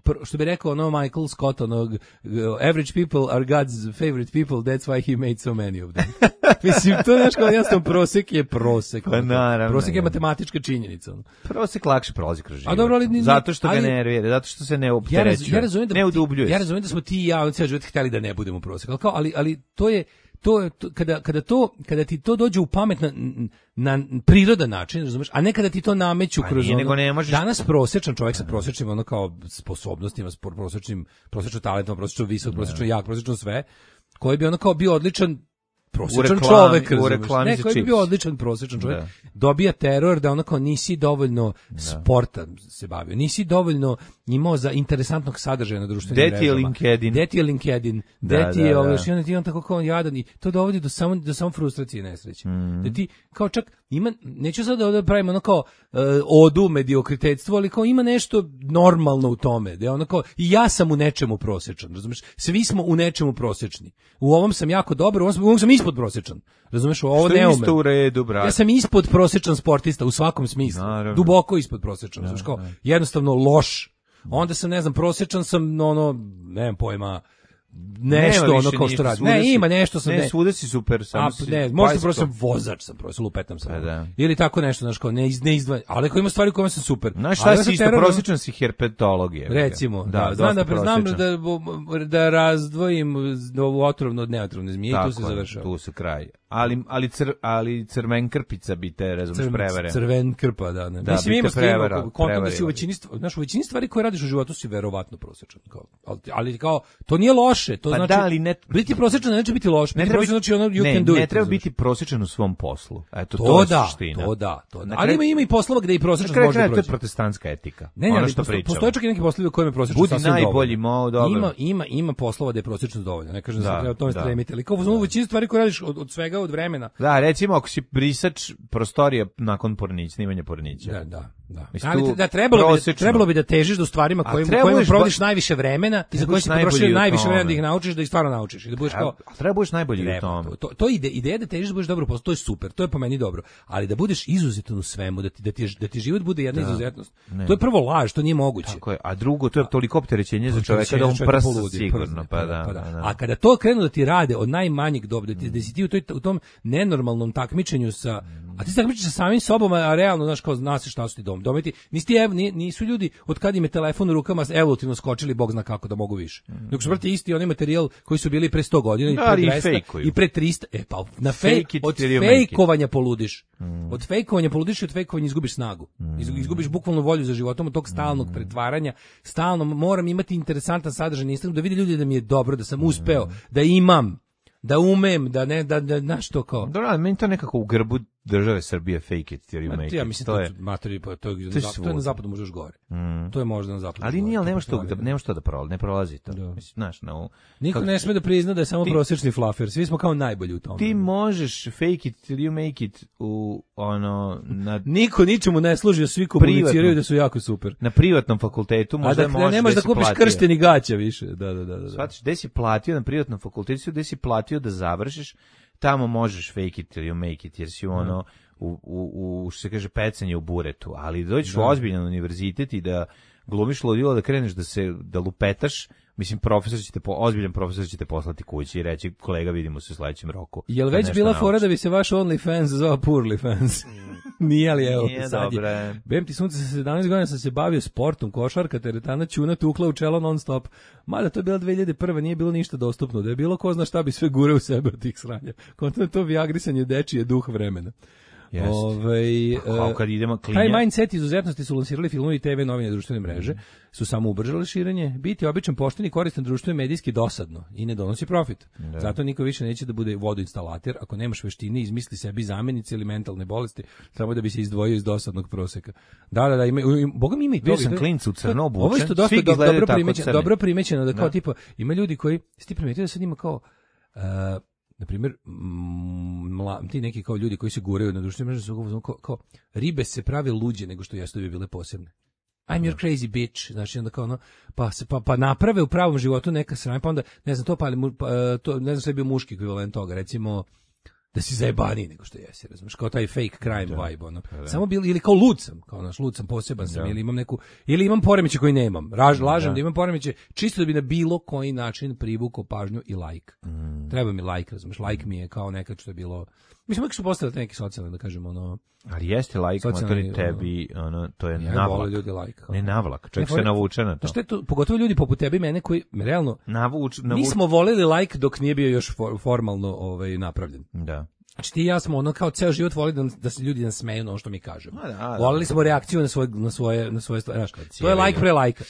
što bi rekao ono Michael Scott, onog average people are God's favorite people, that's why he made so many of them. Mislim, to je znaš kao jednostavno prosek je prosek. Pa naravno. Prosek je matematička činjenica. Prosek lakše prolazi kroz život. A dobro, ali, zato što ali, ga nervira, zato što se ne ja, opterećuje, ja razumem da ne udubljuje. Ja razumem da smo ti i ja cijeli život htjeli da ne budemo prosek, ali, kao, ali, ali to je to je to, kada kada to kada ti to dođe u pamet na, na prirodan način, razumeš, a ne kada ti to nameću pa kroz nije, ono. nego ne možeš... Danas prosječan čovjek sa prosječnim ono kao sposobnostima, s prosječnim prosječnim talentom, prosječno visok, prosječno jak, prosječno sve, koji bi ono kao bio odličan prosječan čovjek, ne, koji bi bio odličan prosječan čovjek, da. Dobija teror da onako nisi dovoljno da. Sporta se bavio, nisi dovoljno imao za interesantnog sadržaja na društvenim mrežama. Deti je LinkedIn. Deti je LinkedIn, da, deti da, je ovo, da. još i onda ti on tako kao jadan i to dovodi do samo, do samo frustracije i nesreće. Mm. Da ti kao čak ima, neću sad da ovdje pravimo ono kao uh, odu mediokritetstvo, ali kao ima nešto normalno u tome, da je ono kao i ja sam u nečemu prosječan, razumeš? Svi smo u nečemu prosječni. U ovom sam jako dobar, u ovom sam, u ovom sam ispod prosječan. Razumeš, ovo ne umem. Isto u redu, brate. Ja sam ispod prosječan sportista u svakom smislu. Naravno. Duboko ispod prosječan, razumeš, kao jednostavno loš. Onda sam, ne znam, prosječan sam, ono, nemam pojma, nešto ono kao što radi. Ne, ima nešto sam. Ne, ne svuda si super, samo si. Ne, možda prosto sam vozač, sam prosto lupetam sam. Da. Ili tako nešto, znaš, kao ne, ne izdvaja, ali ako ima stvari u kojima sam super. Znaš šta si isto prosječan si herpetologije. Recimo, da, da znam da znam da da razdvojim ovu otrovnu od neotrovne zmije i tu se završava. Tu se kraj. Ali ali cr, ali crven krpica bi te razumeš prevare. Crven krpa, da, ne. Da, mislim ima prevara, kontam da si u većini, znaš, u većini stvari koje radiš u životu si verovatno prosječan, kao. Ali, ali kao to nije loše, to pa znači da, ali ne, biti prosječan ne znači biti loš, ne treba biti, znači ono you ne, can do ne it. Ne treba biti prosječan u svom poslu. Eto to, to je da, suština. To da, to da. Ali ima ima i poslova gde i prosječan može proći. To je protestantska etika. Ne, ne, ono što pričamo. Postoje čak i neki poslovi u kojima je prosječan sasvim dovoljno. Budi najbolji, mo, dobro. Ima ima ima poslova da je prosječno dovoljno. Ne kažem da se treba tome stremiti, ali kao u većini stvari koje radiš od, od svega od vremena. Da, recimo ako si brisač prostorija nakon pornića, snimanja pornića. Da, da, da. Ali da trebalo bi trebalo bi da težiš do stvarima kojima kojima provodiš najviše vremena i za koje si potrošio najviše vremena da ih naučiš, da ih stvarno naučiš i da budeš kao treba budeš najbolji u tome. To to ide ideja da težiš da budeš dobro, to je super, to je po meni dobro, ali da budeš izuzetan u svemu, da ti da ti da ti život bude jedna da, izuzetnost. Ne. To je prvo laž, to nije moguće. Tako je, a drugo to je toliko opterećenje za čoveka da on prsa sigurno, pa da, pa da, da. A kada to krenu da ti rade od najmanjeg doba, da ti da si ti u, toj, u tom nenormalnom takmičenju sa, a ti se takmičiš sa samim sobom, a realno znaš kao znaš šta su ti dom. Dometi, nisi ti, ev, nisu ljudi od kad im je telefon u rukama evolutivno skočili, bog zna kako da mogu više. Mm. Dok su brate isti onaj materijal koji su bili pre sto godina i pre dvesta i pre trista, e pa na fake, od fejkovanja poludiš. Mm. Od fejkovanja poludiš i od fejkovanja izgubiš snagu. Mm. Izgubiš bukvalno volju za životom, od tog stalnog mm. pretvaranja. Stalno moram imati interesantan sadržaj na Instagramu da vide ljudi da mi je dobro, da sam uspeo, mm. da imam, da umem, da ne, da, da, znaš to kao. Dobro, meni to nekako u grbu države Srbije fake it, jer make it. Ja mislim, to je, materi, to, to, je, to, to je na zapadu možda još gore. Mm. To je možda na zapadu. Ali nije, ali nema što, da, nema što da prolazi, ne prolazi to. Da. Mislim, znaš, no, niko kako, ne sme da prizna da je samo ti, prosječni flafer, svi smo kao najbolji u tome. Ti možeš fake it till you make it u, ono, na... Niko ničemu ne služi, svi komuniciraju da su jako super. Na privatnom fakultetu možda da, možeš da nemaš da, da kupiš krsten i gaća više. Da, da, da, da. Shvatiš, gde si platio na privatnom fakultetu, gde si platio da završiš, tamo možeš fake it till you make it, jer si ono... u, u, u što se kaže pecanje u buretu, ali dođeš u ozbiljan univerzitet i da glumiš ludilo, da kreneš da se da lupetaš, mislim profesor će te po, ozbiljan profesor će te poslati kući i reći kolega vidimo se u sledećem roku. Jel već bila nauči. Fora da bi se vaš OnlyFans zvao Poorlyfans? Nije li evo Nije sad je. Bem ti sunce sa sedamnaest godina sam se bavio sportom, košarka, teretana ćuna tukla u čelo non stop. Mada to je bila dve hiljade prva, nije bilo ništa dostupno, da je bilo ko zna šta bi sve gure u sebe od tih sranja. Kontra to viagrisanje dečije duh vremena. Ovaj pa, kad idemo klinja. Taj mindset izuzetnosti su lansirali filmovi, te ve, novine, društvene mreže, su samo ubrzali širenje. Biti običan, pošten i koristan društveno medijski dosadno i ne donosi profit. Da. Zato niko više neće da bude vodoinstalater ako nemaš veštine, izmisli sebi zamenice ili mentalne bolesti, samo da bi se izdvojio iz dosadnog proseka. Da, da, da, ima, boga mi ima i to. Bio sam klincu u crno obučen. Ovo isto dosta do, dobro primećeno, dobro primećeno da kao da. Tipa ima ljudi koji si ti primetio da sad ima kao uh, na primjer, mla, ti neki kao ljudi koji se guraju na društvenim mrežama su kao, kao ribe se prave luđe nego što jesu da bi bile posebne. I'm your crazy bitch, znači onda kao ono, pa se pa pa naprave u pravom životu neka sranja, pa onda ne znam to pa, ali pa, to ne znam sve je bio muški ekvivalent toga, recimo da si zajebaniji nego što jesi, razumeš, kao taj fake crime da. vibe, ono. Da. Samo bil, ili kao lud sam, kao naš lud sam, poseban sam, Da. ili imam neku, ili imam poremeće koji nemam, Raž, lažem Da. da imam poremeće, čisto da bi na bilo koji način privukao pažnju i like. Mm. Treba mi like, razumeš, like mi je kao nekad što je bilo, mislim, uvijek su postavili neki socijalni, da kažemo, ono, Ali jeste like, Socijalni, matori tebi, ono, to je ja vole navlak. ljudi like. Kao. Ne navlak, čovjek Ne, se fore- navuče na to. Znaš šta je to, pogotovo ljudi poput tebe i mene koji, realno, Navuč, navuč... mi smo voleli like dok nije bio još for, formalno ovaj, napravljen. Da. Znači ti i ja smo ono kao ceo život volili da, da se ljudi nasmeju na ono što mi kažemo. A da, da. Volili smo reakciju na svoje, na svoje, na svoje stvari. Znaš, to je cijeli like pre lajka.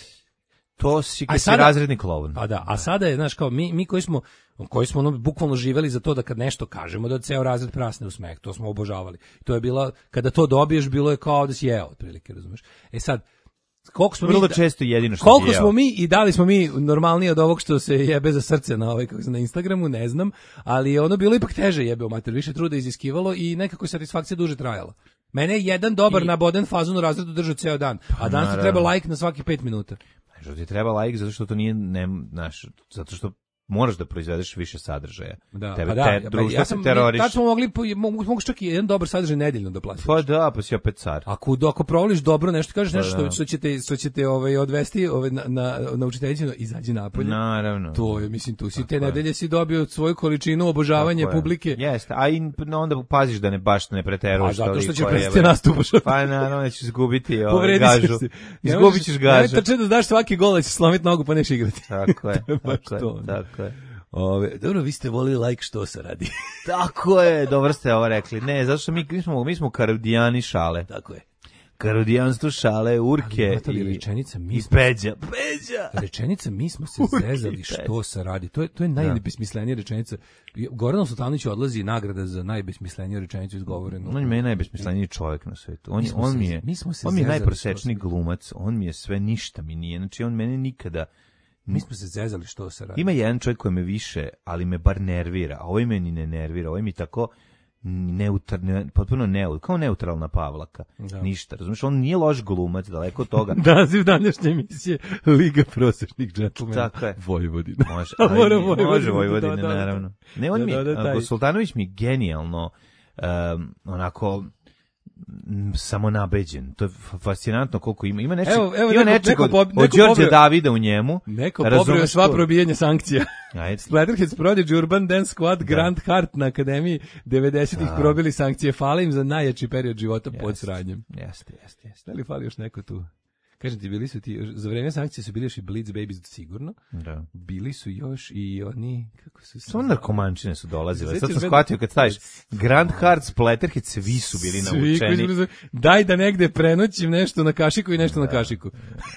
To si A kad si sada- razredni klovn. Pa da, a sada je, znaš, kao mi, mi koji smo, koji smo ono, bukvalno živeli za to da kad nešto kažemo, da ceo razred prasne u smeh, to smo obožavali. To je bila, kada to dobiješ, bilo je kao da si jeo, otprilike, razumeš. E sad, koliko smo Vrlo mi, da- često jedino što koliko si jeo. smo mi i da li smo mi normalniji od ovog što se jebe za srce na ovaj kako se na Instagramu, ne znam, ali je ono bilo ipak teže jebe u mater, više truda iziskivalo i nekako je satisfakcija duže trajala. Mene je jedan dobar I- naboden fazon u razredu držao ceo dan, a danas ti naravno. treba like na svaki pet minuta. Što ti treba like zato što to nije, ne, znaš, zato što moraš da proizvedeš više sadržaja. Da, Tebe pa da, te, ja, društvo ja te sam, teroriš. tad smo mogli, po- mogu, mogu čak i jedan dobar sadržaj nedeljno da platiš. Pa da, pa si opet car. Ako, ako provoliš dobro nešto, kažeš Pa nešto da. što, što ćete, što ćete ovaj, odvesti ovaj, na, na, na učiteljicu, izađi napolje. Naravno. To je, mislim, tu si Tako te je. nedelje si dobio svoju količinu obožavanja Tako je. publike. Jeste, a i onda paziš da ne baš ne preteruješ. A zato toliko, što će je, prestati bre. nastupaš. Pa naravno da ćeš izgubiti ovaj, Povredi gažu. se. Izgubit ćeš gažu. Ne, tačno da znaš svaki gol da će slomiti nogu pa neš igrati. Tako je, To je baš tako je, to. tako je. Ove, dobro, vi ste volili like što se radi. Tako je, dobro ste ovo rekli. Ne, zato što mi, mi smo, mi smo karudijani šale. Tako je. Karudijanstvo šale, urke Ali, Natalie, i, rečenica, mi i smo- peđa. Peđa! Rečenica mi smo se Urki zezali pes. što se radi. To je to je najbesmislenija rečenica. Goran Sultanović odlazi nagrada za najbesmisleniju rečenicu izgovorenu. On je meni najbesmisleniji čovjek na svetu. On, Mi je, smo on se- mi je, mi smo se on mi je zezali najprosečniji što se- glumac, on mi je sve, ništa mi nije. Znači, on mene nikada... Mi smo se zezali što se radi. Ima jedan čovjek koji me više, ali me bar nervira, a ovaj me ni ne nervira, ovaj mi tako neutral, ne, potpuno neutral, kao neutralna Pavlaka. Da. Ništa, razumiješ, on nije loš glumac, daleko od toga. Naziv današnje emisije Liga prosječnih džentlmena. Tako je. Vojvodina. Može, A ali mora nije- Vojvodina, može da, Vojvodina, da, da. naravno. Ne, on Da, mi, da, da, a, taj. Sultanović mi genijalno, um, onako, m, samonabeđen. To je f- fascinantno koliko ima. Ima, neče, Evo- evo ima neko- nečeg neko od, pob- od neko Đorđe pobio- Davida u njemu. Neko Razumeš pobrio sva to? probijanja sankcija. Ajde. Splatterheads Prodigy, Urban Dance Squad, Grand Heart na Akademiji devedesetih probili sankcije. Fale im za najjači period života pod Jeste. sranjem. Jeste, jeste, jeste. Da li fali još neko tu? Kažem ti, bili su ti, za vreme sankcije su bili još i Blitz Babies sigurno. Da. Bili su još i oni, kako su se... Samo narkomančine su dolazile. Sad Sjećaš sam me- shvatio kad staviš Grand Heart, Splatterhead, svi su bili Svi koji su navučeni. bili za- Daj da negde prenoćim nešto na kašiku i nešto na kašiku.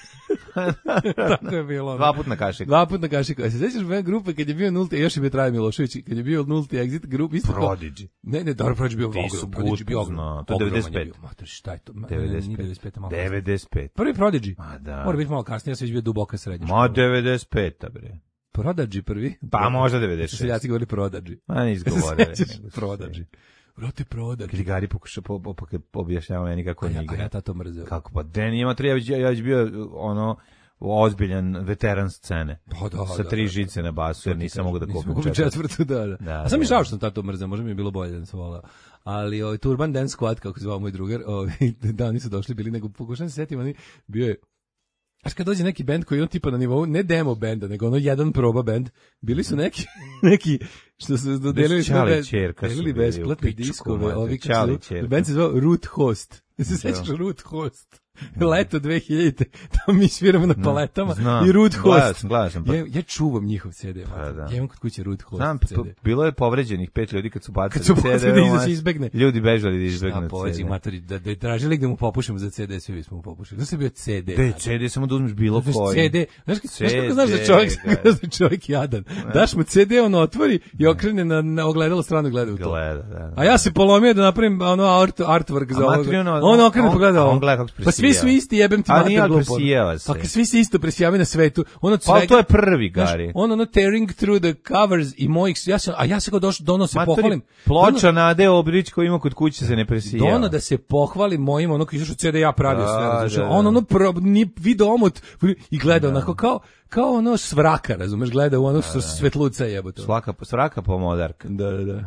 Tako je bilo. ono. Dva put na kašiku. Dva put na kašiku. A se sećaš moje grupe kad je bio nulti, još je bio Trajan Milošević, kad je bio nulti exit grup, isto kao- Prodigy. Ne, ne, dobro, Prodigy bio Ti ogroman. su Prodigy bio put ogroman. zna, to je Ogroman devedeset pet. bio. Mater, šta je to? Ma, devedeset nije pet. devedeset pet, malo kasnije. devedeset pet. Prvi Prodigy. Ma da. Mora biti malo kasnije, ja sam već bio duboka srednja. Ma škola. devedeset peta, bre. Prodigy prvi. Pa možda devedeset šest. Seljaci govorili Prodigy. Ma ne izgovorili. Sećaš? Prodigy. Vrati Prodigy. Kad je Gari pokuša po, po, po, objašnjava meni kako A on ja, a igra. ja tato mrzeo. Kako pa den ima tri, ja već, ja već bio ono ozbiljan veteran scene. Pa da, sa da, tri da. žice na basu, jer nisam mogao da Nisam kupim kupio četvrtu. četvrtu, da, da. Da, A sam mi da, žao da. što sam tato mrzeo, možda mi je bilo bolje da sam volao. Ali ovaj Urban Dance Squad, kako se zvao moj drugar, ovaj, da, oni su došli, bili, nego pokušam se setim, oni, bio je, znaš kad dođe neki bend koji je on tipa na nivou, ne demo benda, nego ono jedan proba bend, bili su neki, neki, što su dodelili sve Čale i be- ćerka su delili bili, besplatne u pičku diskove, mater, ovi Čale i kako se ćerka. zove, bend se zvao Root Host. Se sećaš Root Host? Leto dve hiljadite tamo mi sviramo na paletama znam. i Root Gledao Host. sam, gledao sam, pa- Ja, ja čuvam njihov C D. Pa da. Ja imam kod kuće Root Host Znam, C D. p- bilo je povređenih pet ljudi kad su bacili Kad su bacili C D, da iza ono, se izbegne. Ljudi bežali da Šta izbegnu pođi C D. matori, da, da tražili gde mu popušimo za C D, svi bismo mu popušili. Znaš se bio C D? De, C D samo da uzmeš bilo Znaš koji. C D, znaš, kad- znaš kako C D, znaš da čovjek, ga. znaš da čovjek jadan. Daš mu C D, on otvori i okrene na, na ogledalo stranu i gleda u to. Gleda, da, da. A ja se polomio da napravim ono art, artwork za A ovo. matri, ono, On okrene on- pogleda a on ovo. gleda kako se Pa svi su presijava. isti, jebem ti A mater nije, ali glupo. presijava se. Pa svi se isto presijavaju na svetu. Ono Pa ali svega- to je prvi, Znaš, Gari. on ono tearing through the covers i mojih, ja sam, a ja se kao došao, dono se Matori, pohvalim. ploča Nade Obrić koju ima kod kuće se ne presijava. Dono da se pohvalim mojim, ono koji izašao C D, ja pravio Da, sve, razumeš? da, da. On ono pro, ni video omot i gleda onako kao, kao ono svraka, razumeš, gleda u ono s- svetluca jebote. Svaka, svaka pomodarka. Da, da, da.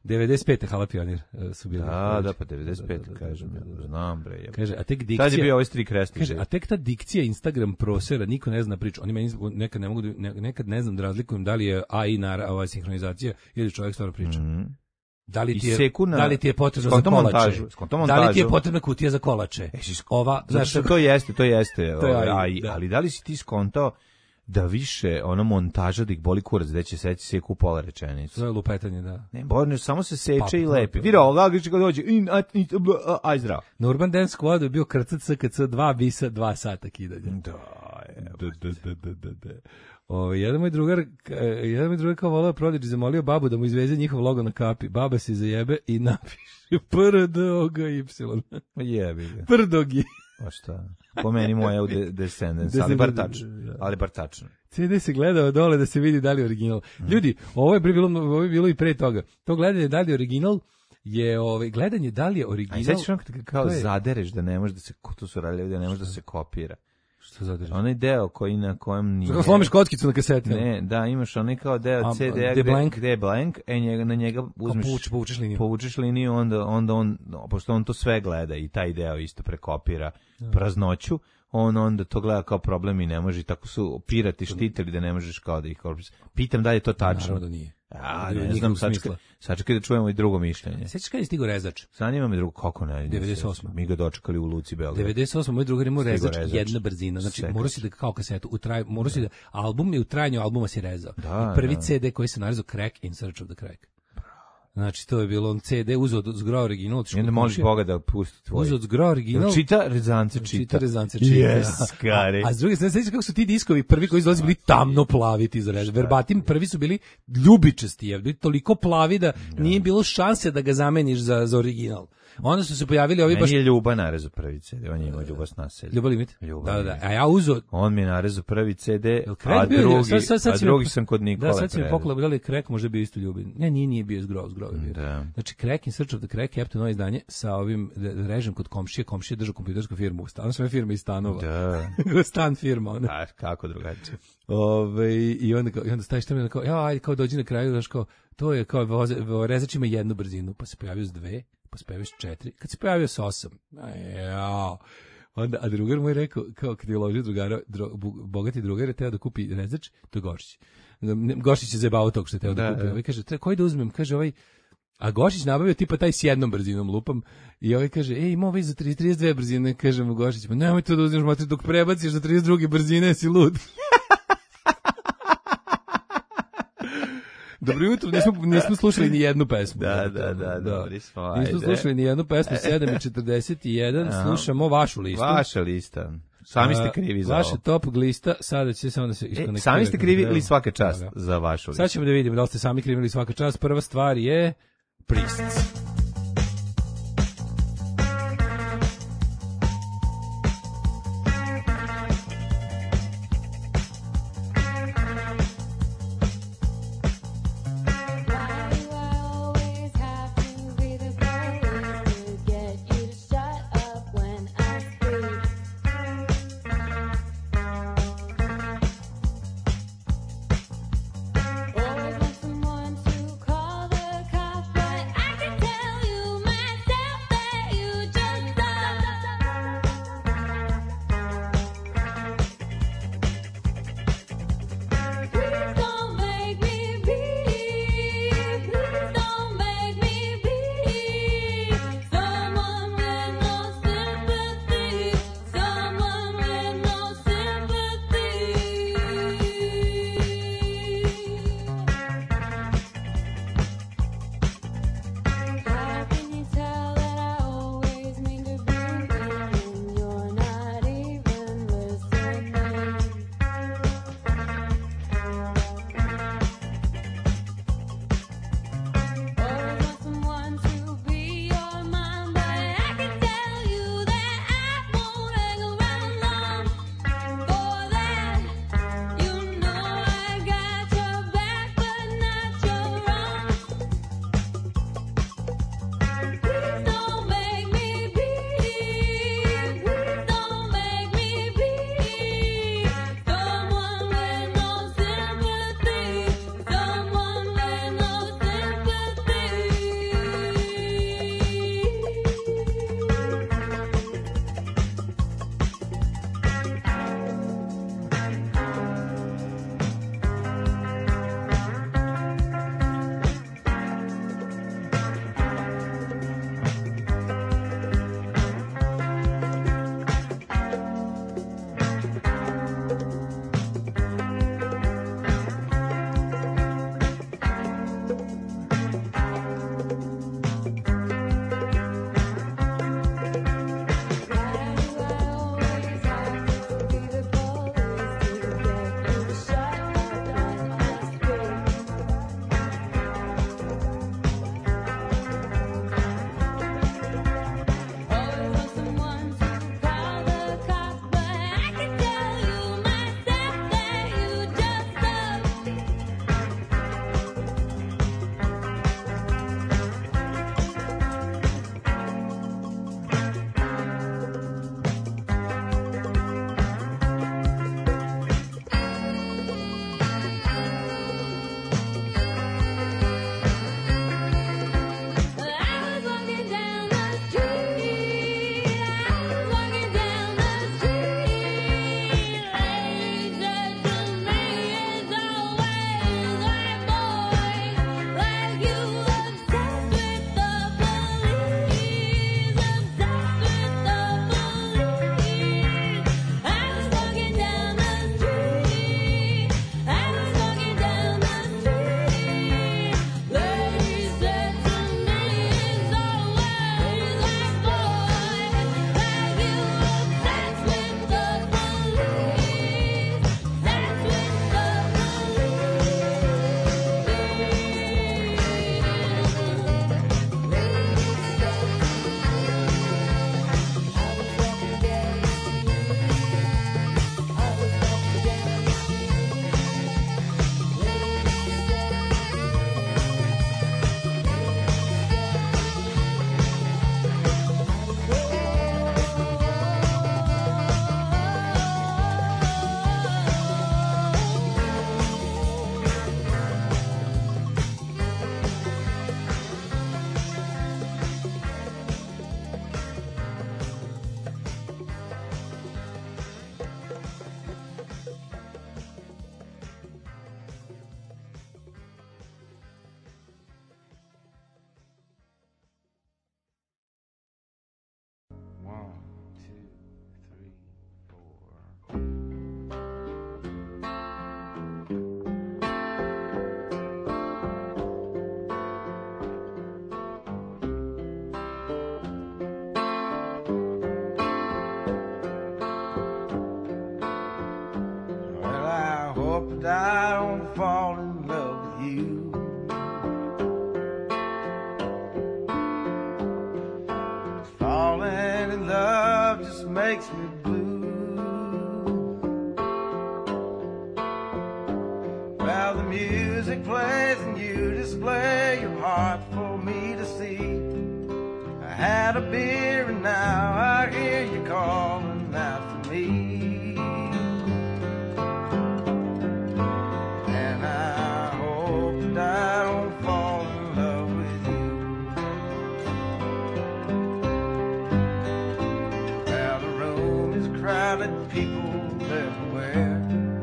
devedeset pete Hala Pionir uh, su bili. Da, da, pa devedeset pete kažem, ja znam bre. Ja. Kaže, a tek dikcija. Sad je bio ovaj strik kresti. Kaže, a tek ta dikcija Instagram prosera, niko ne zna priču. Oni meni nekad ne mogu da, ne, nekad ne znam da razlikujem da li je A I na ova sinhronizacija ili čovjek stvarno priča. Mm. Da li ti je na, da li ti je potrebno za kolače? Da li ti je potrebna kutija za kolače? E, ova, znači to jeste, to jeste, to je ovaj, A I, da. Ali da li si ti skontao da više ono montaža da ih boli kurac, da će seći seku pola rečenicu. To je lupetanje, da. Ne, borne, samo se seče pa, i lepi. Vira, ovoga kad dođe, aj zdrav. Na Urban Dance Squadu je bio krcac S K C dva bisa, dva sata kidanja. Da, je. Da, da, da, da, da. O, jedan moj drugar, jedan moj drugar kao volao Prodigy, zamolio babu da mu izveze njihov logo na kapi. Baba se zajebe i napiše P R D O G Y. Jebi ga. P R D O G Y. Pa šta? Po meni moja u de, Descendants, ali bar tačno. Ali bar tačno. C D se gledao dole da se vidi da li je original. Mm. Ljudi, ovo je bilo, ovo je bilo i pre toga. To gledanje da li je original je ovaj gledanje da li je original. A sećaš onako kao je... zadereš da ne može da se to su radili, da ne može da se kopira. Što zadereš? Onaj deo koji na kojem nije. Kako slomiš kockicu na kaseti? Ne, da, imaš onaj kao deo C D-a gde, blank. gde je blank, e njega, na njega uzmeš, povuč, povučeš liniju. Povučeš liniju, onda, onda on, no, pošto on to sve gleda i taj deo isto prekopira ja. Praznoću, on onda to gleda kao problem i ne može, tako su pirati štitili da ne možeš kao da ih korpiš. Pitam da li je to tačno. Naravno da nije. A, ne, ne znam, sačekaj, sačekaj da čujemo i drugo mišljenje. Sećaš kad je stigo rezač? Zanima me drugo, kako ne? devedeset osma Mi ga dočekali u Luci Beograd. devedeset osma moj drugar imao rezač, rezač, jedna brzina. Znači, morao si da kao kasetu, u traj, morao si da, album je u trajanju albuma si rezao. Da, I prvi da. C D koji se narezao, Crack in Search of the Crack. Znači, to je bilo on C D, uzeo od zgra original. I onda moliš Boga da pusti tvoj. Uzeo od zgra original. Čita, rezance čita. Čita, rezance čita. Yes, kare. A, a s druge strane, sveći kako su ti diskovi prvi koji izlazi bili tamno plavi ti za rež. Verbatim, prvi su bili ljubičasti, je bili toliko plavi da ja. Nije bilo šanse da ga zameniš za, za original. Onda su se pojavili ovi baš... Meni je Ljuba narezao prvi C D, on je imao Ljuba s naselja. Ljuba Limit? Ljuba da, da, da. A ja uzo... On mi je narezao prvi C D, a drugi, sad, sad, sad a drugi sam kod Nikole. Da, sad si mi poklao, da li je Crack možda bio isto Ljubin. Ne, nije, nije bio zgrov, zgrov je bio. Da. Znači, Crack in Search of the Crack, jebte novo izdanje sa ovim režem kod komšije, komšije držao kompjutersku firmu, stano sve firme iz stanova. Da. Stan firma, ona. A, kako drugačije. Ove, i onda, i onda staviš tamo, kao, ja, ajde, kao dođi na kraju, znaš, kao, to je kao, voze, rezač ima jednu brzinu, pa se pojavio s dve, pa se pojavio s četiri, kad se pojavio s osam, jao, onda, a drugar mu je rekao, kao kad je uložio drugara, dro, bogati drugar je teo da kupi rezač, to je Gošić. Gošić je zajebao tog što je teo da, da kupi. Ovaj kaže, koji da uzmem? Kaže, ovaj, a Gošić nabavio tipa taj s jednom brzinom lupam i ovaj kaže, ej, ima ovaj za trideset dve brzine, kaže mu Gošić, pa nemoj to da uzmeš, matri, dok prebaciš za trideset druge brzine, si lud. Dobro jutro, nismo, nismo slušali ni jednu pesmu. Da, da, da, dobri smo, ajde. Nismo slušali ni jednu pesmu, sedam i četrdeset jedan, slušamo vašu listu. Vaša lista. Sami ste krivi za ovo. Vaša top lista, sada će se onda se iskonektirati. E, sami ste krivi ili svaka čast za vašu listu? Sad ćemo da vidimo da li ste sami krivi ili svaka čast. Prva stvar je Priests. Always want someone to call the cops, but I can tell just makes me blue. Well, the music plays and you display your heart for me to see. I had a beer and now I hear you calling out for me. And I hope that I don't fall in love with you. Well, the room is crowded, people everywhere.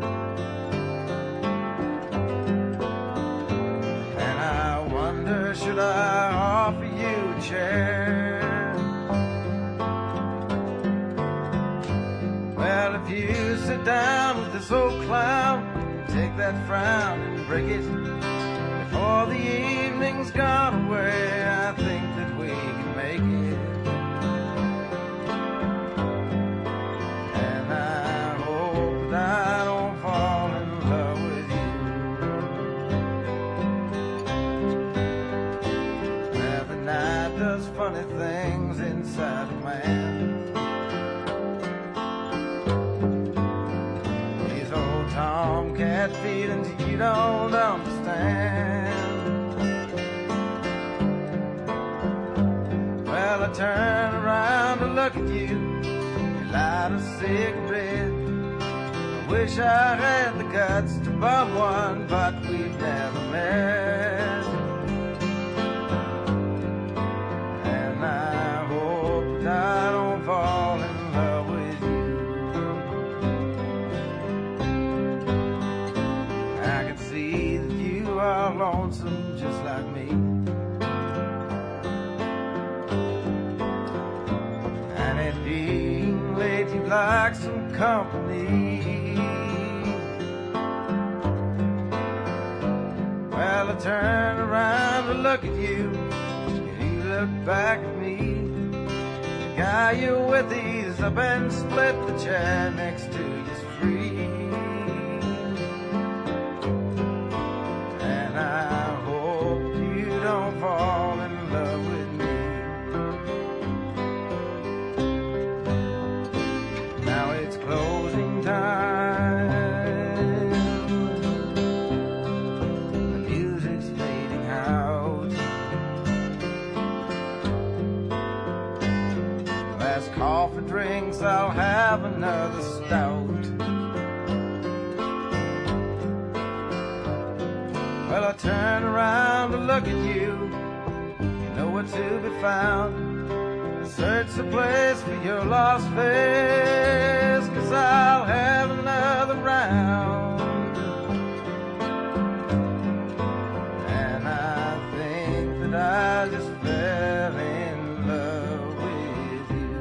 Should I offer you a chair? Well, if you sit down with this old clown, take that frown and break it before the evening's gone away. I think that we can make it. And I hope that I don't fall in love with you. Night does funny things inside a man. These old tomcat feelings you don't understand. Well, I turn around to look at you, you light a cigarette. I wish I had the guts to bum one, but we've never met. I hope I don't fall in love with you. I can see that you are lonesome just like me. And it being late, you'd like some company. Well, I turn around to look at you. Look back at me. The guy you're with, he's up and split. The chair next to you's free. And I hope you don't fall in love with me. Now it's closing time. The music's fading out. Last coffee drinks, I'll have another stout. Well, I turn around to look at you. You know where to be found. Search the place for your lost face, 'cause I'll have another round. And I think that I just fell in love with you.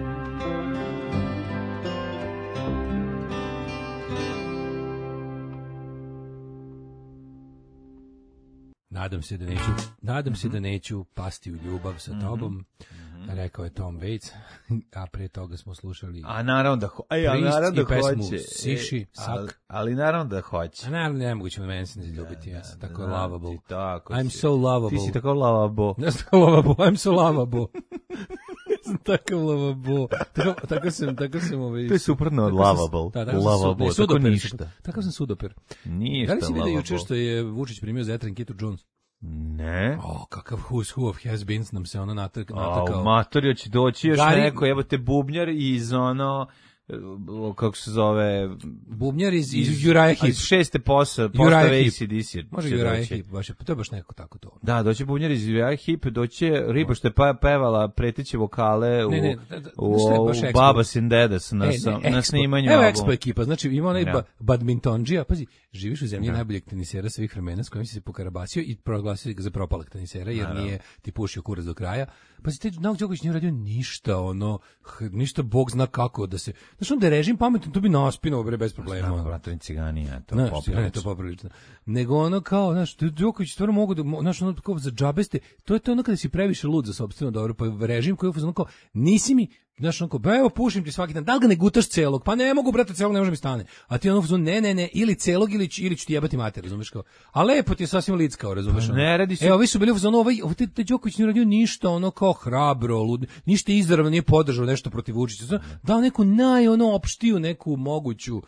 Nadam se da neću, nadam se da neću pasti u ljubav sa tobom. Mm-hmm. Rekao je Tom Waits, a pre toga smo slušali a naravno da ho- aj, a naravno da pesmu hoće Siši, e, Sak. ali, ali naravno da hoće. A naravno nemoguće me meni se ne zaljubiti, ja sam tako Znam lovable. ti, tako I'm si. so lovable. Ti si tako lovable. Ja sam tako lovable, I'm so lovable. sam tako lovable. Tako, tako sam, tako sam ovaj... To je suprotno od lovable. Da, tako lovable, sam, ne, tako ništa. Tako sam sudoper. Ništa Da li si vidio lovable. juče što je Vučić primio za Etran Kitu Jones? Ne. O, kakav who's who of has-beens nam se ono natak, natakao. A, Matorio će doći još Gari- neko, evo te bubnjar iz ono, e, kako se zove... Bubnjar iz, iz Uriah Heep. Iz šeste posa, Uriah postave Heep. A C D C. Može će Uriah doći. Heep, baš je, to je baš neko tako to. Da, doće bubnjar iz Uriah Heep, doće riba što je pa pevala preteće vokale u, Ne, ne, da, da, u, znaš šta je u baš Expo? Babas and Dedas na, E, ne, sa- na Expo. snimanju Evo albuma. Expo ekipa, znači ima onaj Da. ba, badmintonđija, pazi, živiš u zemlji Da. najboljeg tenisera svih vremena s kojim si se pokarabasio i proglasio ga za propalog tenisera, jer Naravno. nije ti pušio kurac do kraja. Pazi, taj Novak Đoković nije radio ništa, ono, h- ništa Bog zna kako da se... Znaš, on da je režim pametan, to bi naspinuo, bre, bez problema. Znamo, ono. bratovi cigani, ja, to Znaš, poprilično. ne, to poprilično. Nego ono kao, znaš, Đoković stvarno mogu da, mo- znaš, ono kao za džabeste, to je to ono kada si previše lud za sopstveno dobro, pa režim koji je ono kao, nisi mi, Znaš, onako, ba evo pušim ti svaki dan, da li ga ne gutaš celog? Pa ne mogu, brate, celog ne može mi stane. A ti ono, ne, ne, ne, ili celog ili, ili ću ti jebati mater, razumeš kao. A lepo ti je sasvim lickao, razumeš. Pa ne radi se. Evo, vi su bili u fazonu, ovaj, ovaj, te Đoković nije radio ništa, ono kao hrabro, lud, ništa izravno nije podržao nešto protiv Vučića. Dao neku naj, ono, opštiju, neku moguću,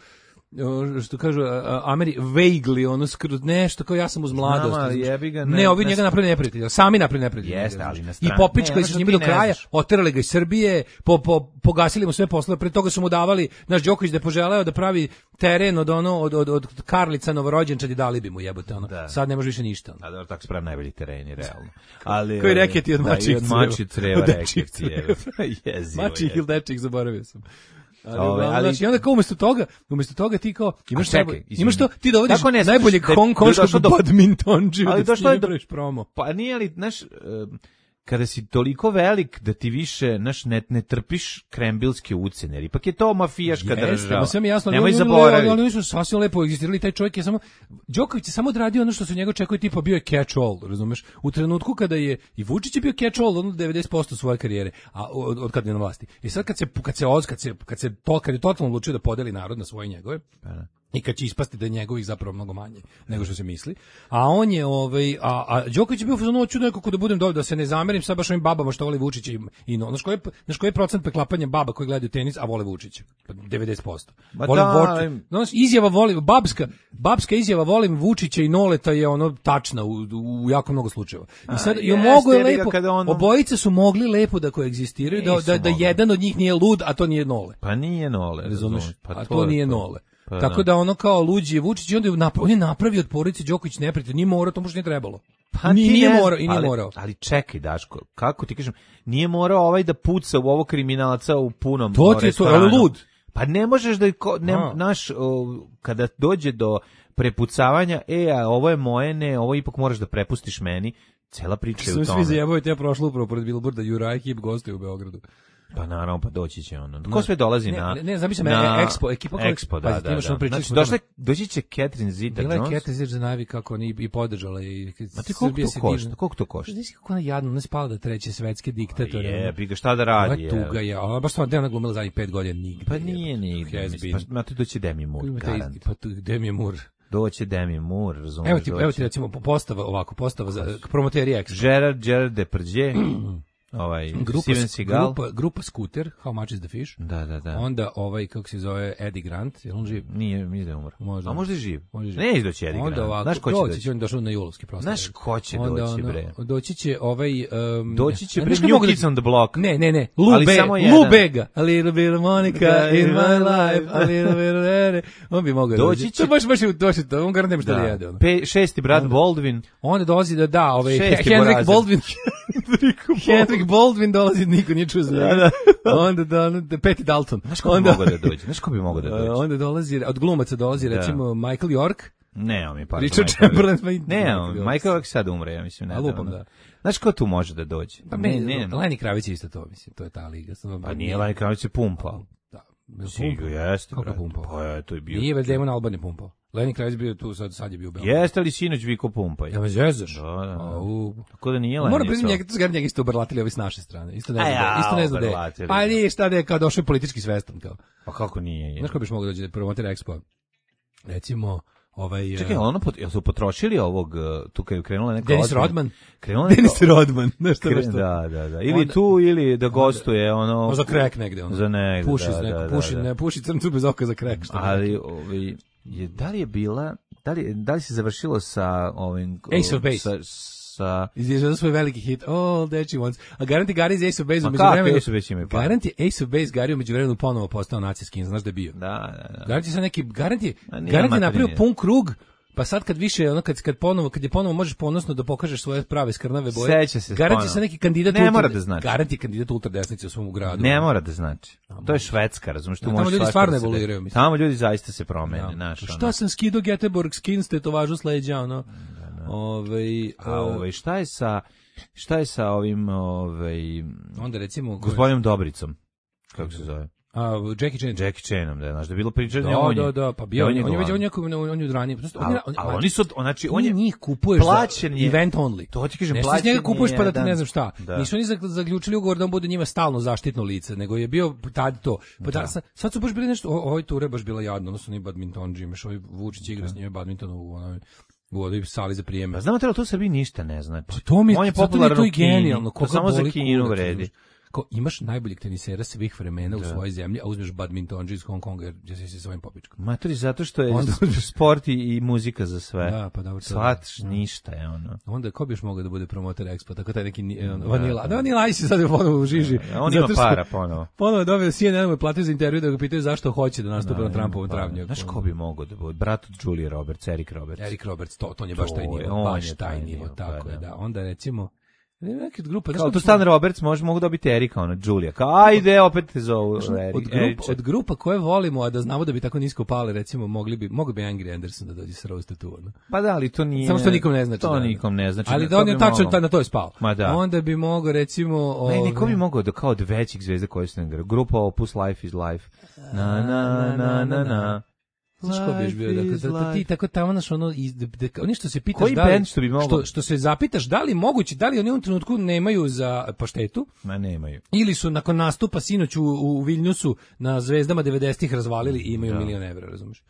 što kažu Ameri vaguely ono skroz nešto kao ja sam uz mladost. Znam, jebi ga, ne, ne, ovi ne, njega napravili neprijatelja, sami napravili neprijatelja. Jeste, ali na I strani. popičkali su s njima do kraja, oterali ga iz Srbije, po, po, pogasili mu sve poslove, pre toga su mu davali, naš Đoković da je poželeo da pravi teren od ono od od od Karlica novorođenčad i dali bi mu jebote ono. Da. Sad ne može više ništa. A dobro, tako sprav najbolji tereni realno. Ali koji reketi od mačih creva, reketi je. Jezivo. Mačih ili dečih, zaboravio sam. Ali, Ove, ali znači, onda kao umjesto toga, umjesto toga ti kao imaš čekaj, najbolje, imaš to, ti dovodiš ne, najboljeg hongkonškog badmintonđiju, ali da došlo je do napraviš promo. Pa nije li, znaš, um, kada si toliko velik da ti više, znaš, ne, ne trpiš krembilske ucene, jer ipak je to mafijaška Jeste, država. Sve mi jasno, nemoj ali, zaboraviti. ali oni su sasvim lepo egzistirali, taj čovjek je samo, Đoković je samo odradio ono što su njega očekuje, tipa bio je catch all, razumeš? U trenutku kada je, i Vučić je bio catch all, ono devedeset posto svoje karijere, a od, od kad je na vlasti. I sad kad se, kad se, kad se, kad se, to, kad je totalno odlučio da podeli narod na svoje njegove, i kad će ispasti da je njegovih zapravo mnogo manje nego što se misli. A on je ovaj a a Đoković je bio fazonu hoću nekako da budem dobar da se ne zamerim sa baš ovim babama što vole Vučića i i no. Znaš koji znaš koji je procent preklapanja baba koji gledaju tenis a vole Vučića? devedeset posto. Volim Vučića. No, izjava volim babska babska izjava volim Vučića i Noleta je ono tačna u, u jako mnogo slučajeva. I sad i mogu je lepo ono... obojice su mogli lepo da koegzistiraju da da, da jedan od njih nije lud a to nije Nole. Pa nije Nole, razumeš? Pa a to, to nije to. Nole. Pa, tako da ono kao luđi je Vučić i onda je napravio, on je napravio od porodice Đoković neprijatelj, nije morao, to možda nije trebalo. Pa nije, nije ne, morao i nije ali, morao. Ali čekaj Daško, kako ti kažem, nije morao ovaj da puca u ovo kriminalca u punom to ti je to, ali lud. Pa ne možeš da, ne, naš, o, kada dođe do prepucavanja, e, a ovo je moje, ne, ovo ipak moraš da prepustiš meni, cela priča je u tome. Svi zajebaju, te prošlo upravo pored Bilborda, Juraj Hip gostuje u Beogradu. Pa naravno, pa doći će ono. Ko sve dolazi ne, na... Ne, ne, zamislim, na Expo, ekipa koja... Expo, da, da, da. Znači, došle, doći će Catherine Zeta-Jones. Bila je Catherine Zeta-Jones kako oni i podržala. I, a ti koliko to košta? Koliko to košta? Znaš kako ona jadno, ona spala da treće svetske diktatore. Je, bi ga šta da radi, je. Ova tuga je, a baš stvarno, da ona glumila zadnjih pet godina nigde. Pa nije nigde. Pa, ma tu doći Demi Moore, garant. Pa tu Demi Moore. Doće Demi Moore, razumiješ? Evo ti, evo ti recimo postava ovako, postava za promoteri Expo. Gerard, Gerard Depardieu. Ovaj grupa, Steven Seagal, grupa, grupa Scooter, How Much is the Fish? Da, da, da. Onda ovaj kako se zove Eddie Grant, je on živ? Nije, mislim da je umro. Možda. A možda je živ. Možda živ. Ne izdoći Eddie Grant. Ovako, znaš ko će doći? doći? On došao na julovski proslav. Znaš ko će onda doći, ono, bre? Doći će ovaj um, doći će bre New Kids on the Block. Ne, ne, ne. Lou Bega, Lou Bega. A little bit of Monica in my life, a little bit of Ere. On bi mogao doći. Doći će baš baš doći to, on garant nema šta da jede. Ono. Pe, šesti brat onda, Baldwin. Onda dolazi da da, ovaj Henrik Baldwin. Henrik Baldwin dolazi, niko nije čuo za njega. Da, da. Onda da, da Peti Dalton. Znaš ko bi mogao da dođe? Znaš ko bi mogao da dođe? Onda dolazi, od glumaca dolazi da. recimo Michael York. Ne, on mi pa. Richard Chamberlain. Ne, on, Michael York sad umre, ja mislim. Ne, A lupam, da. Znaš ko tu može da dođe? Pa ne, ne. Lenny Kravitz isto to, mislim, to je ta liga. Pa nije Lenny Kravitz je pumpao. Da. Sigur, jeste. Kako pumpao? Pa je, to je bio. Nije već Damon Albarn je pumpao. Lenny Kravitz bio tu, sad, sad je bio u Beogradu. Jeste li sinoć Viko pumpa? Ja me zezaš. Da, da. Au. Tako da nije Lenny. Moram priznati, njega, to zgar njega isto obrlatili ovi s naše strane. Isto ne ja, isto ne zna da je. Pa nije šta da je kao došao politički svestan. Kao. Pa kako nije? Znaš ko biš mogao dođe da promoter Expo? Recimo... Ovaj, čekaj, ono pot, jel su potrošili ovog, tu kad je krenula neka... Denis odmah, Rodman? Krenula neka... Denis Rodman, nešto Kren, nešto. Da, da, da. Ili onda, tu, ili da gostuje, ono... Ono za krek negde, ono. Za negde, puši, da, neko, da, puši, da, da. Ne, puši crncu bez oka za krek. Što ali, ovi, je, da li je bila, da li, da li se završilo sa ovim... Ace of Base. Sa, sa... Izvježao svoj veliki hit, All That She Wants. A garanti Gary iz Ace of Base... Ma kako Ace of Base ima? Garanti Ace of Base Gary umeđu vremenu ponovo postao nacijski, znaš da je bio. Da, da, da. Garanti sa neki, garanti, garanti je napravio pun krug. Pa sad kad više ono kad kad ponovo kad je ponovo možeš ponosno da pokažeš svoje prave skrnave boje. Garanti se neki kandidat ne mora da znači. Garanti kandidat ultradesnice u svom gradu. Ne mora da znači. To je Švedska, razumiješ, tu možeš. Tamo ljudi stvarno evoluiraju, mislim. Tamo ljudi zaista se promene, znaš. Šta sam skido Göteborg skins tetovažu s leđa, ono. Ovaj, a ovaj šta je sa šta je sa ovim ovaj onda recimo gospodinom Dobricom. Kako se zove? A, Jackie Chan. Jackie Chanom, da, znaš da je bilo pričanje Da, on je. da, da, pa bio, on je već on je on je odranije. Ali oni su, znači, on je njih kupuješ plaćen je event only. To ti kažem, nešto plaćen iz njega kupuješ pa da ti jedan- ne znam šta. Da. Nisu oni zaključili ugovor da on bude njima stalno zaštitno lice, nego je bio tad to. Pa da, sad, sad su baš bili nešto, o- ovoj ture baš bila jadno, odnosno ni badmintonđi, imaš ovaj Vučić igra s njime badminton u onoj u ovoj sali za prijeme. Pa znamo te da to u Srbiji ništa ne znači. Pa to mi on je zato mi popularan to u i Kini. genijalno, To koga samo za boli Kinu kurac, vredi. razumeš. Kao imaš najboljeg tenisera svih vremena u svojoj zemlji, a uzmeš badmintonđi iz Hong Konga jer će se sa svojim popičkom. Matori, zato što je Onda- sport i, i muzika za sve. Da, pa dobro, to- Shvatiš, da. ništa je ono. Onda ko bi još mogao da bude promoter Expo, tako taj neki ni- on, Vanilla. Da, Vanilla Ice je sad ponovo u žiži. A on ima Zato što- para ponovo. Ponovo je dobio C N N mu je platio za intervju da ga pitaju zašto hoće da nastupa Da, na Trumpovom ima para. travnju. Znaš ko bi mogao da bude? Brat od Julie Roberts, Eric Roberts. Eric Roberts, to, to on je baš To taj je, nivo, on baš je taj taj nivo, nivo, tako pa je, da. da. Onda recimo, neke grupe, znaš Kao kako tu smo- Stan Roberts, može mogu dobiti Erika, ono, Julia. Kao, ajde, opet te zovu. Znaš, Erik, od, grup, Eriče. od grupa koje volimo, a da znamo da bi tako nisko pali, recimo, mogli bi, mogli bi Angry Anderson da dođe sa Rose Tattoo. No? Pa da, ali to nije... Samo što nikom ne znači. To da, da. nikom ne znači. Ali to da on je bi tačno mogao. ta- na to je spao. Ma da. Onda bi mogao, recimo... Ne, ove- niko bi mogao da kao od većih zvezda koje su nam grupa Opus Life is Life. Na, na, na, na, na. Znaš ko bi još bio, Life dakle, is da, da ti life. tako tamo, znaš, ono, iz, da, da, oni što se pitaš Koji da li, bend što bi mogao? što, što se zapitaš da li moguće, da li oni u ovom trenutku nemaju za paštetu, Ma nemaju. ili su nakon nastupa sinoć u, u Viljnusu na Zvezdama devedesetih razvalili i imaju Da. milion evra, razumiješ?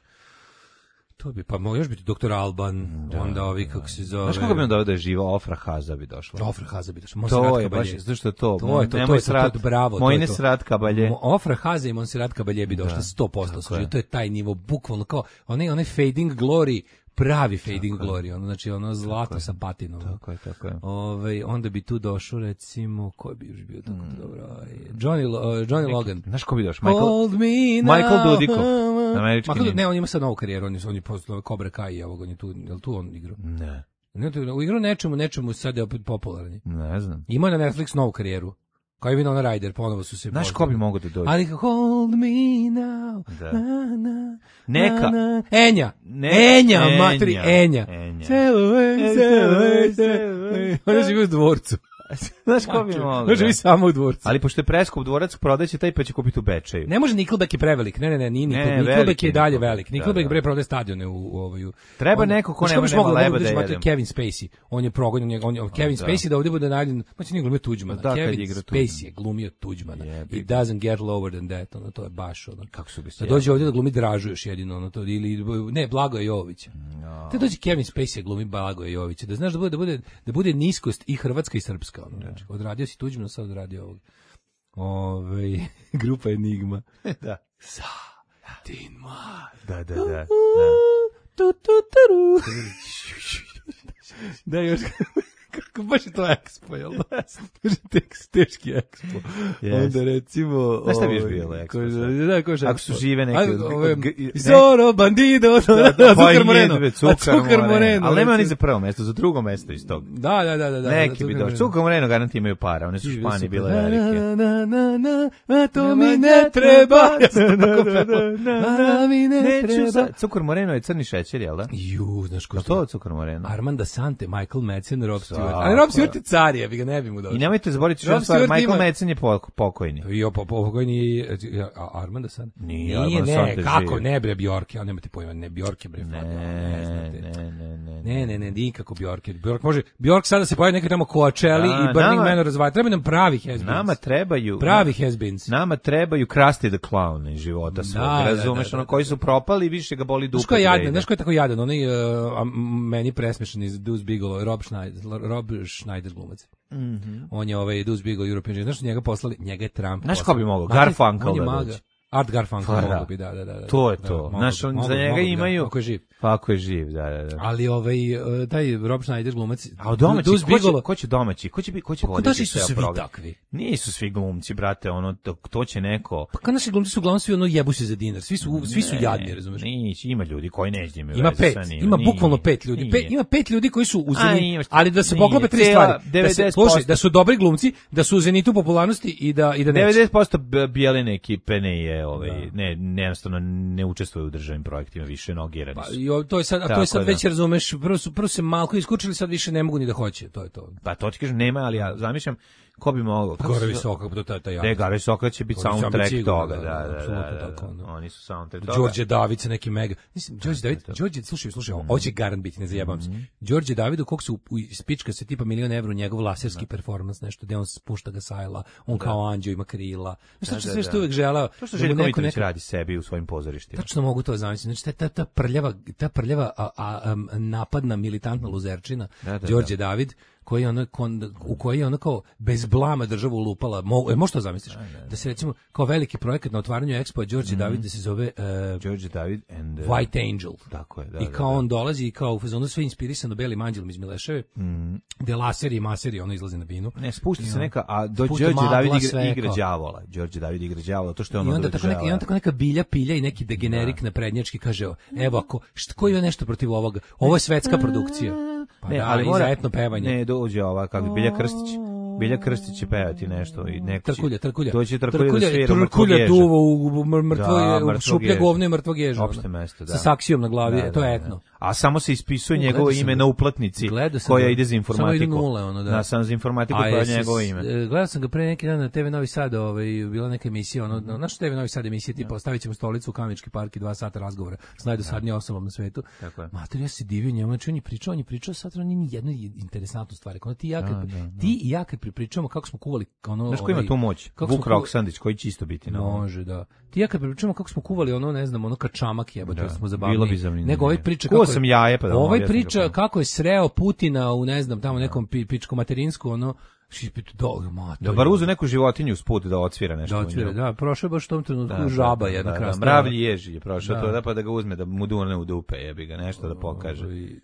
To bi, pa mogu još biti doktor Alban, onda ovi, kako se zove... Znaš kako bi on doveo da je živa? Ofra Haza bi došla. Ofra Haza bi došla, To Monserrat je baš, Caballé. zato što je to. To je to, to nemoj je to, srat, to je bravo, to Moj je ne to. srat Kabalje. Mo- Ofra Haza i Monserrat Caballé bi došla sto posto, tako služi, je. to je taj nivo, bukvalno kao, onaj, onaj fading glory, pravi fading glory, ono, znači ono zlato sa patinom. Tako je, tako je. Ovaj, onda bi tu došao, recimo, ko bi još bio tako dobro, ovaj, Johnny, Lo- uh, Johnny Logan. Znaš ko bi došao? Michael, Hold me now. Michael Dudikoff, američki Michael, ninja. ne, on ima sad novu karijeru, on je, on je postao Cobra Kai, ovog, on je tu, je li tu on igrao? Ne, Ne, to je- u igru nečemu, nečemu sad je opet popularan. ne znam. Ima na Netflix novu karijeru. Kao i Winona Ryder, ponovo su se... Znaš ko bi mogao da dođe? Ali hold me now. Da. Na, na, Neka. na, na. Enja. Ne- Enja, Enja. matri, Enja. Enja. Sail away, sail away, sail away. Ona živi u dvorcu. Znaš ko bi mogao? Ona živi da? samo u dvorcu. Ali pošto je preskup dvorac, prodaće taj pa će kupiti u Bečeju. Ne može Nickelback je prevelik. Ne, ne, ne, nije Ne, Nickelback. veliki Nickelback je dalje Nickelback, velik. da, Nickelback da. bre prodaje stadione u, u ovoj. Treba Onda- neko ko Znaš nema- bi nema mogao da leba bude da zvati jedem. Kevin Spacey. On je progonio njega, on je Kevin da. Spacey da ovdje bude nađen. Pa će nije glumio Tuđmana. Da, kad Kevin igra Spacey Tuđmana. je glumio Tuđmana. Jebi It ga. doesn't get lower than that. Ono, to je baš ono. Kako su bi se Da dođe ovdje da glumi Dražu još jedino, ono to, ili, ne, Blagoja Jovića. Te dođe Kevin Spacey da glumi Blagoja Jovića, da znaš da bude, da bude, da bude niskost i hrvatska i srpska. Ono, znači, odradio si Tuđmana, sad odradio ovog. Ove, grupa Enigma. Da. Sa, din ma. Da, da, da. da. Tu, tu, turu. Da, još... Kako baš je to Expo, jel da? Kaže tekst, teški Expo. Yes. Onda recimo... Znaš šta bi još ovaj, bilo Expo ko- sad? Da, ko Ako su žive neke Ajde, od- ove, od- ne? Zoro, bandido, Pa Cukar Moreno. jedve, A Cukar Cukar Moreno. Moreno. Ali nema oni recimo. za prvo mesto, za drugo mesto iz tog. Da, da, da, da. da Neki Cukar bi došli. Moreno. Cukar Moreno garanti imaju para, one su u Španiji bile velike. Na, na, na, na, na, to mi ne treba. Ja sam tako pevao. Na, mi ne Neću treba. za... Cukor Moreno je crni šećer, jel da? Ju, znaš ko Je to Cukor Moreno? Armand Asante, Michael Madsen, Rob Stewart. Tako Ali Rob je. Stewart je car, ja bi ga ne bi mu došao. I nemojte zaboraviti što Rob stvar, Stewart Michael ima- Madsen je pok- pokojni. Jo, pa pokojni Armand Asante. Nije, Nije, Armand ne, Asante kako živ. ne bre Bjork, ja nemate pojma, ne Bjork je bre. Ne, ne znate. ne, ne, ne. Ne, ne, ne, nikako Bjork. je- Bjork može, Bjork sada se pojavi neki tamo Coachella Da, i Burning nama- Man razvaja. Treba nam pravi has-beens. Nama trebaju... pravi has-beens. Nama trebaju Krusty the Clown iz života svog, Da, da, razumeš, da, da, ono da. koji su propali i više ga boli dupe. Znaš ko je jadan, gde ide. znaš ko je tako jadan, onaj uh, a, m- meni presmešan iz Deuce Bigelow, Rob Schneider, Rob Schneider glumac. Mhm. On je ovaj Deuce Bigelow European Genius, znaš što njega poslali, njega je Trump. Znaš ko poslao. bi mogao? Mati- Garfunkel on je da maga. dođe. Art Garfunkel Pa da. mogao bi, da, da, da. da. To je Da, to. mogao Znaš, bi, on- mogao za bi, njega mogao bi, imaju... Da, ako je živ. Pa ako je živ, da, da, da. Ali ovaj, uh, taj Rob Schneider glumac, A od domaći, Deuce ko će, Bigelow, ko će domaći? Ko će, bi- ko će pa voditi naši su ceo svi program? takvi. Nisu svi glumci, brate, ono, to, to će neko... Pa kao naši glumci su uglavnom svi ono jebu se za dinar, svi su, svi su Ne, jadni, razumeš? Nić, ima ljudi koji neće imaju Ima veze pet, sa njim. ima Nije, bukvalno pet ljudi. nije. Pet, ima pet ljudi koji su u A, zenitu, imaš- ali da se nije, poklope tri cijela stvari. Da se, devedeset posto slušaj, da su dobri glumci, da su u zenitu popularnosti i da i da neće. devedeset posto b- bijeline ekipe ne je, ovaj, ne, ne, jednostavno ne učestvuje u državnim projektima, više nogirani Pa, su. i o- to je sad, a to Tako je sad da. već razumeš, prvo su prvo se malko iskučili, sad više ne mogu ni da hoće, to je to. Pa to ti kažem, nema, ali ja zamišljam Ko bi mogao? Gore Visoka, to taj taj. Ne, Gore Visoka će biti soundtrack toga, da, da, apsolutno da. tako. Oni su soundtrack toga. Đorđe David sa neki mega. Mislim Đorđe David, Đorđe, slušaj, slušaj, ovo će garant biti, ne zajebam se. Đorđe Davidu kog su spička se tipa milion evra njegov laserski performans, nešto gde on spušta ga sajla, on kao anđeo ima krila. Nešto sve što uvek želeo. To što Željko Mitrović radi sebi u svojim pozorištima. Tačno mogu to zamisliti. Znači ta ta prljava, ta prljava a, a, napadna militantna luzerčina Đorđe David koji ono u koji je ono kao bez blama državu lupala. Mo, e, možeš to zamisliš? Da se recimo kao veliki projekat na otvaranju Expo Đorđe mm-hmm. David da se zove uh, Đorđe David and uh, White Angel. Tako je, da. I kao da, da. on dolazi i kao u fazonu sve inspirisano belim anđelom iz Mileševe. Mm. Gde laseri i maseri ono izlazi na binu. Ne, spušta se neka, a do Đorđe David igra, igra đavola. Đorđe David igra đavola, to što je ono. I onda tako neka, i onda tako neka bilja pilja i neki degenerik da. naprednjački kaže: "Evo ako što koji je nešto protiv ovoga? Ovo je svetska produkcija." Pa ne, da, ali mora, za etno pevanje. Ne, dođe ova, kako Bilja Krstić. Bilja Krstić će pevati nešto i neko Trkulja, trkulja. Dođe trkulja, trkulja da svira trkulja duva u mrtvo da, šuplje govno i mrtvog ježa. Opšte mesto, da. Sa saksijom na glavi, da, to je da, etno. Da. A samo se ispisuje njegovo ime na uplatnici koja ide za informatiku. Samo nule, ono, da. Na sam za informatiku koja je njegovo ime. Gledao sam ga pre neki dan na te ve Novi Sad, ovaj, bila neka emisija, ono, na naš te ve Novi Sad emisija, tipa, stavit ćemo stolicu u Kamenički park i dva sata razgovora s najdosadnijom osobom na svetu. Mater, ja se divio njemu, znači on je pričao, on je pričao, sad on nije ni jednu interesantnu stvar. Ono, ti, ja kad, ti i ja kad pripričamo kako smo kuvali ono, znaš ko ima tu moć? Vuk Roksandić koji će isto biti na ovom. Može, da. Ti ja kad pripričamo kako smo kuvali ono, ne znam, ono kačamak jebote, da, smo zabavni. Bilo bi zanimljivo. Nego ovaj priča kako sam jaje, pa da ovaj priča kako je sreo Putina u ne znam tamo nekom pi, pičko materinsku ono šipitu do mater. Da bar uzu neku životinju sput da odsvira nešto. Da odsvira, da, prošao baš u tom trenutku da, žaba da, jedna da, krasna. Da, mravlji ježi je prošao da. to da pa da ga uzme da mu durne u dupe, jebi ga nešto da pokaže.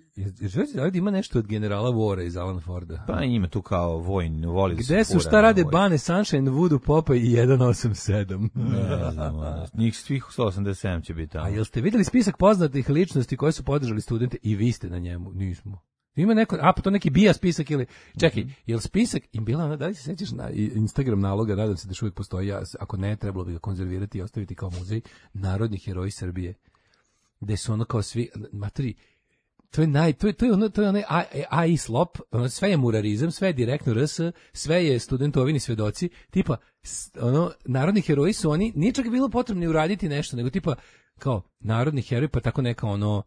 Jer ima nešto od generala Vora iz Alan Forda. Pa ima tu kao vojn, voli da se. Gde su šta rade Bane, Sunshine, Voodoo Popa i jedan osam sedam? Ne znam, njih svih sto osamdeset sedam će biti tamo. A jel ste videli spisak poznatih ličnosti koje su podržali studente i vi ste na njemu? Nismo. Ima neko, a pa to neki bija spisak ili, čekaj, mm-hmm. jel spisak, im bila ona, da li se sećaš na Instagram naloga, nadam se da još uvijek postoji, ja, ako ne, trebalo bi ga konzervirati i ostaviti kao muzej, narodni heroji Srbije, gde su ono kao svi, materi, to je naj, to je, to je ono, to je onaj A I slop, ono, sve je murarizam, sve je direktno R S, sve je studentovini svedoci, tipa, ono, narodni heroji su oni, nije čak bilo potrebno uraditi nešto, nego tipa, kao, narodni heroj, pa tako neka ono,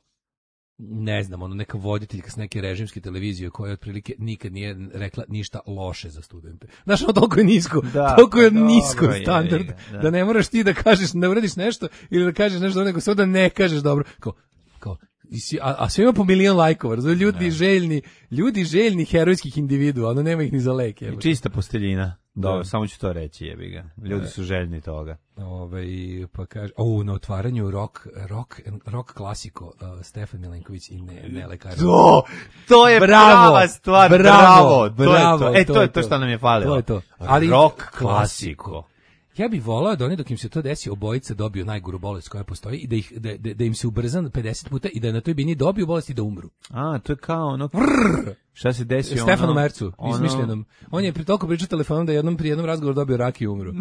ne znam, ono neka voditeljka s neke režimske televizije koja otprilike nikad nije rekla ništa loše za studente. Znaš, ono toliko je nisko, da, toliko je nisko dobro, standard, je, je, da. da ne moraš ti da kažeš, da uradiš nešto ili da kažeš nešto, nego samo da ne kažeš dobro. Kao, kao, a, a sve ima po milion lajkova, razumiješ, ljudi ne. željni, ljudi željni herojskih individua, ono nema ih ni za lek. I čista posteljina. Dobro, samo ću to reći, jebi ga. Ljudi su željni toga. Ove, pa kaže, o, na otvaranju rock, rock, rock klasiko, uh, Stefan Milenković i ne, Nele Karlović. To, to je bravo, prava stvar, bravo, bravo, bravo, to je to. E, to je to što nam je falilo. To je to. Ali, rock klasiko. Ja bih volao da oni dok im se to desi obojica dobiju najgoru bolest koja postoji i da ih da, da, da im se ubrza pedeset puta i da na toj bini dobiju bolest i da umru. A, to je kao ono Vrr! Šta se desi ono? Stefanu Mercu, ono... izmišljenom. On je pri toliko pričao telefonom da jednom pri jednom razgovoru dobio rak i umru.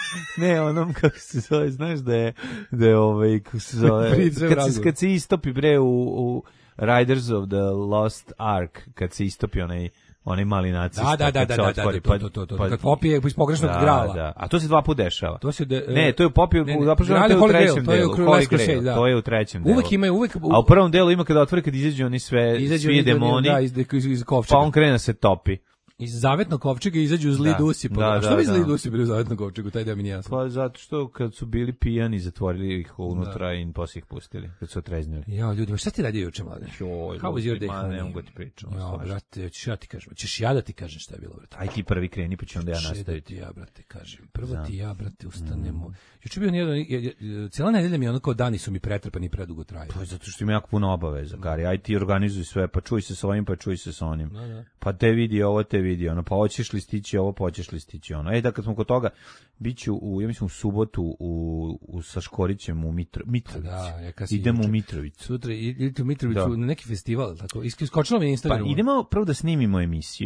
Ne, onom kako se zove, znaš da je da je ovaj kako se zove kad se, kad se istopi bre u, u Riders of the Lost Ark, kad se istopi onaj onaj mali nacista. Da, da, da, da, da, to, to, to, to, kad popije iz pogrešnog da, grala. Da, a to se dva puta dešava. To se de, ne, to je popio, zapravo to je u trećem delu. Da. To je u trećem delu. Uvek ima, uvek. A u prvom delu ima kada otvori kad izađu oni sve, izađu svi demoni. Da, iz, iz, iz kovčega. Pa on krene da se topi. Iz zavetnog kovčega izađu zli da, dusi. Pa, da, a što da, bi zli da. dusi bili u zavetnom kovčegu? Taj da mi nije jasno. Pa zato što kad su bili pijani, zatvorili ih unutra da. I posle ih pustili, kad su otreznili. Ja, ljudi, šta ti radio juče, mlade? Joj, how was your day? Ma, ne mogu ti pričam. Ja, brate, ćeš ja ti kažem. Ćeš ja da ti kažem šta je bilo, brate. Aj ti prvi kreni, pa ću onda ja nastaviti. Ja, brate, kažem. Prvo ti ja, brate, ustanemo. Juče bio nijedan, cijela nedelja mi je ono kao dani su mi pretrpani i predugo traju. Pa zato što ima jako puno obaveza, Gari. Aj ti organizuj sve, pa čuj se sa ovim, pa čuj se sa onim. Da, da. Pa te vidi ovo, te vidi ono, pa hoćeš li stići ovo, pa hoćeš li stići ono. Ej, da kad smo kod toga, biću u, ja mislim u subotu u, u sa Škorićem u Mitro, Mitrovicu. Da, ja idemo u Mitrovicu. Sutra idete u Mitrovicu da. Na neki festival, tako. Iskočilo mi na Instagramu. Pa idemo prvo da snimimo emisiju.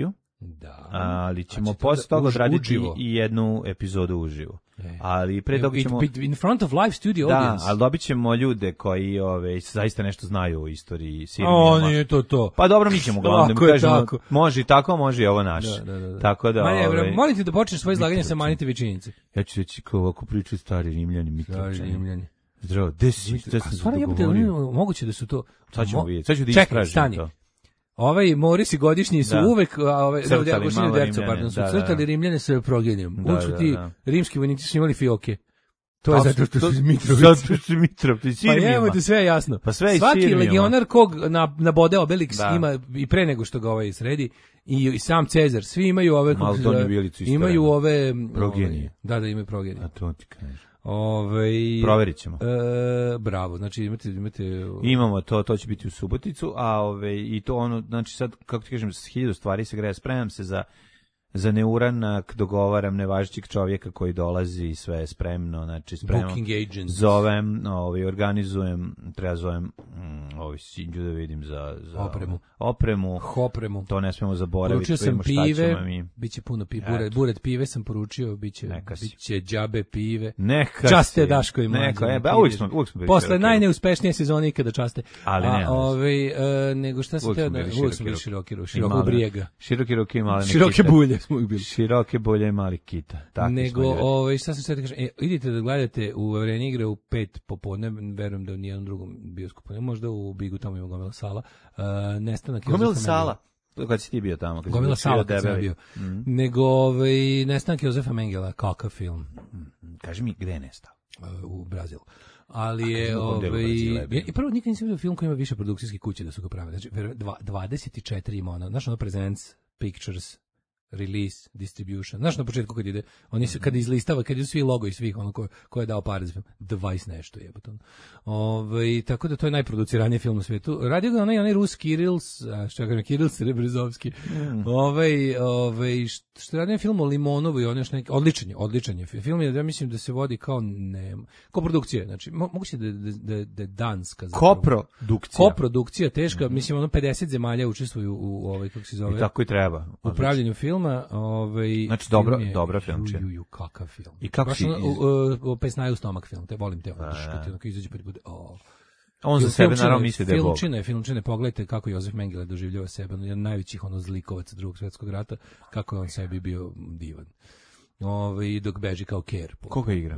Da. Ali ćemo Znači, posle to toga už- odraditi uživo. i jednu epizodu uživo. E. Ali pre toga It- ćemo... it- in front of live studio Da, audience. ali dobit ćemo ljude koji ove, zaista nešto znaju o istoriji A Sirmijama. nije to to. Pa dobro, mi ćemo uglavnom da Tako mu je, kažemo, tako. može i tako, može i ovo naše. Da, da, da, da. Tako da, Ma ne, ovaj, molim te da počneš svoje izlaganje sa manite većinice. ja ću reći kao ovako pričaju stari Rimljani, Mitrovčani. Rimljani. Zdravo, gde si, gde A sam se stvarno jebote, dogovorio? oni- moguće da su to... Sad ćemo Mo- vidjeti, sad ću da Čekaj, istražim stani. to. Ovaj Morisi godišnji su Da. uvek a, ove Crtali da, Agostino malo Derco, Rimljane, pardon, su da, da, crtali da. Rimljane sa progenijom. Da, Uvek su da, ti da. rimski vojnici su imali fioke. To je Pa, zato što to- su Mitrovici. Zato što su Mitrovici, Pa Sirmijama. evo ti sve je jasno. Pa sve je Svaki Sirmijama. legionar kog na, nabode Obelix Da. ima i pre nego što ga ovaj sredi i, i sam Cezar, svi imaju ove kako se Maldoniju zove, Vilicu isto imaju vreme. ove m, Progenije. ove, da, da imaju progenije. A to ti kažem. Ovaj Proverit ćemo. E, bravo, znači imate imate Imamo to, to će biti u Suboticu, a ove, i to ono, znači sad, kako ti kažem, s hiljadu stvari se greje, spremam se za za neuranak, dogovaram nevažećeg čovjeka koji dolazi i sve je spremno, znači spremno. booking agent. Zovem, ovaj, organizujem, treba zovem mm, ovaj Sinđu da vidim za, za Opremu. opremu, Hopremu. to ne smemo zaboraviti. Poručio sam vidimo šta pive, ćemo mi. biće puno pive, Eto. buret, buret pive sam poručio, biće, Neka si. biće džabe pive. Neka Časte si. Daško i Mlađa. Neka, e, ba, uvijek smo, uvijek smo bili Posle široki najneuspešnije sezone ikada časte. Ali A, ne, ali- ovaj, e, nego šta sam Uvijek teo smo da... bili Uvijek smo bili široki široki, ruki. široko I male- brijega. Široki ruke i male Široke Nikita. bulje smo uvijek bili. Široke bulje i mali kita. Takvi Nego, smo ljudi. ovaj, šta sam sve da kažem, e, idite da gledate u Areni igre u pet popodne, verujem da u nijednom drugom bioskopu, ne, možda u Bigu tamo ima gomila sala, uh, nestanak Gomila Jozefa sala. Kad si ti bio tamo? Kad si Mengela. Gomila bio sala kad sam debeli? bio. Mhm. Nego, ovaj, nestanak Jozefa Mengela, kakav film. Kaži mi, gde je nestao? uh, u Brazilu. Ali A je kad u kom delu ovaj Brazila je bio? je- i prvo nikad nisam vidio film koji ima više produkcijske kuće da su ga pravili. Znači ver- dva- dvadeset četiri ima ono, znaš ono Presents, Pictures, Release, Distribution. Znaš na početku kad ide, oni se kad izlistava, kad idu svi logo i svih ono ko ko je dao pare za film, dvadeset nešto jebote. ono. Ovaj tako da to je najproduciraniji film na svijetu. Radio ga onaj onaj Rus Kirils, a što ja kažem Kiril Serebrizovski. Mm. Ovaj ovaj što je radio film o Limonovu i on još neki odličan je, odličan je film je, ja mislim da se vodi kao ne koprodukcija, znači mo- moguće da da da, da je danska zapravo. Koprodukcija. Koprodukcija teška, mislim ono pedeset zemalja učestvuju u ovaj kako se zove I tako i treba. u pravljenju filma, ovaj Znači, dobro- film je- dobra filmčina. Ju, ju, ju, kakav film. I kako Baš si ono, iz- u, u, u pesnaju stomak film, te volim te, ono, A, što ti onako izađe pa ti bude, o. On za Film- sebe filmčina naravno misli da je Bog. Filmčine, filmčine, pogledajte kako Jozef Mengele doživljava sebe, on je jedan od najvećih ono zlikovaca drugog svjetskog rata, kako je on sebi bio divan. Ovaj dok beži kao ker. Po, Koga igra?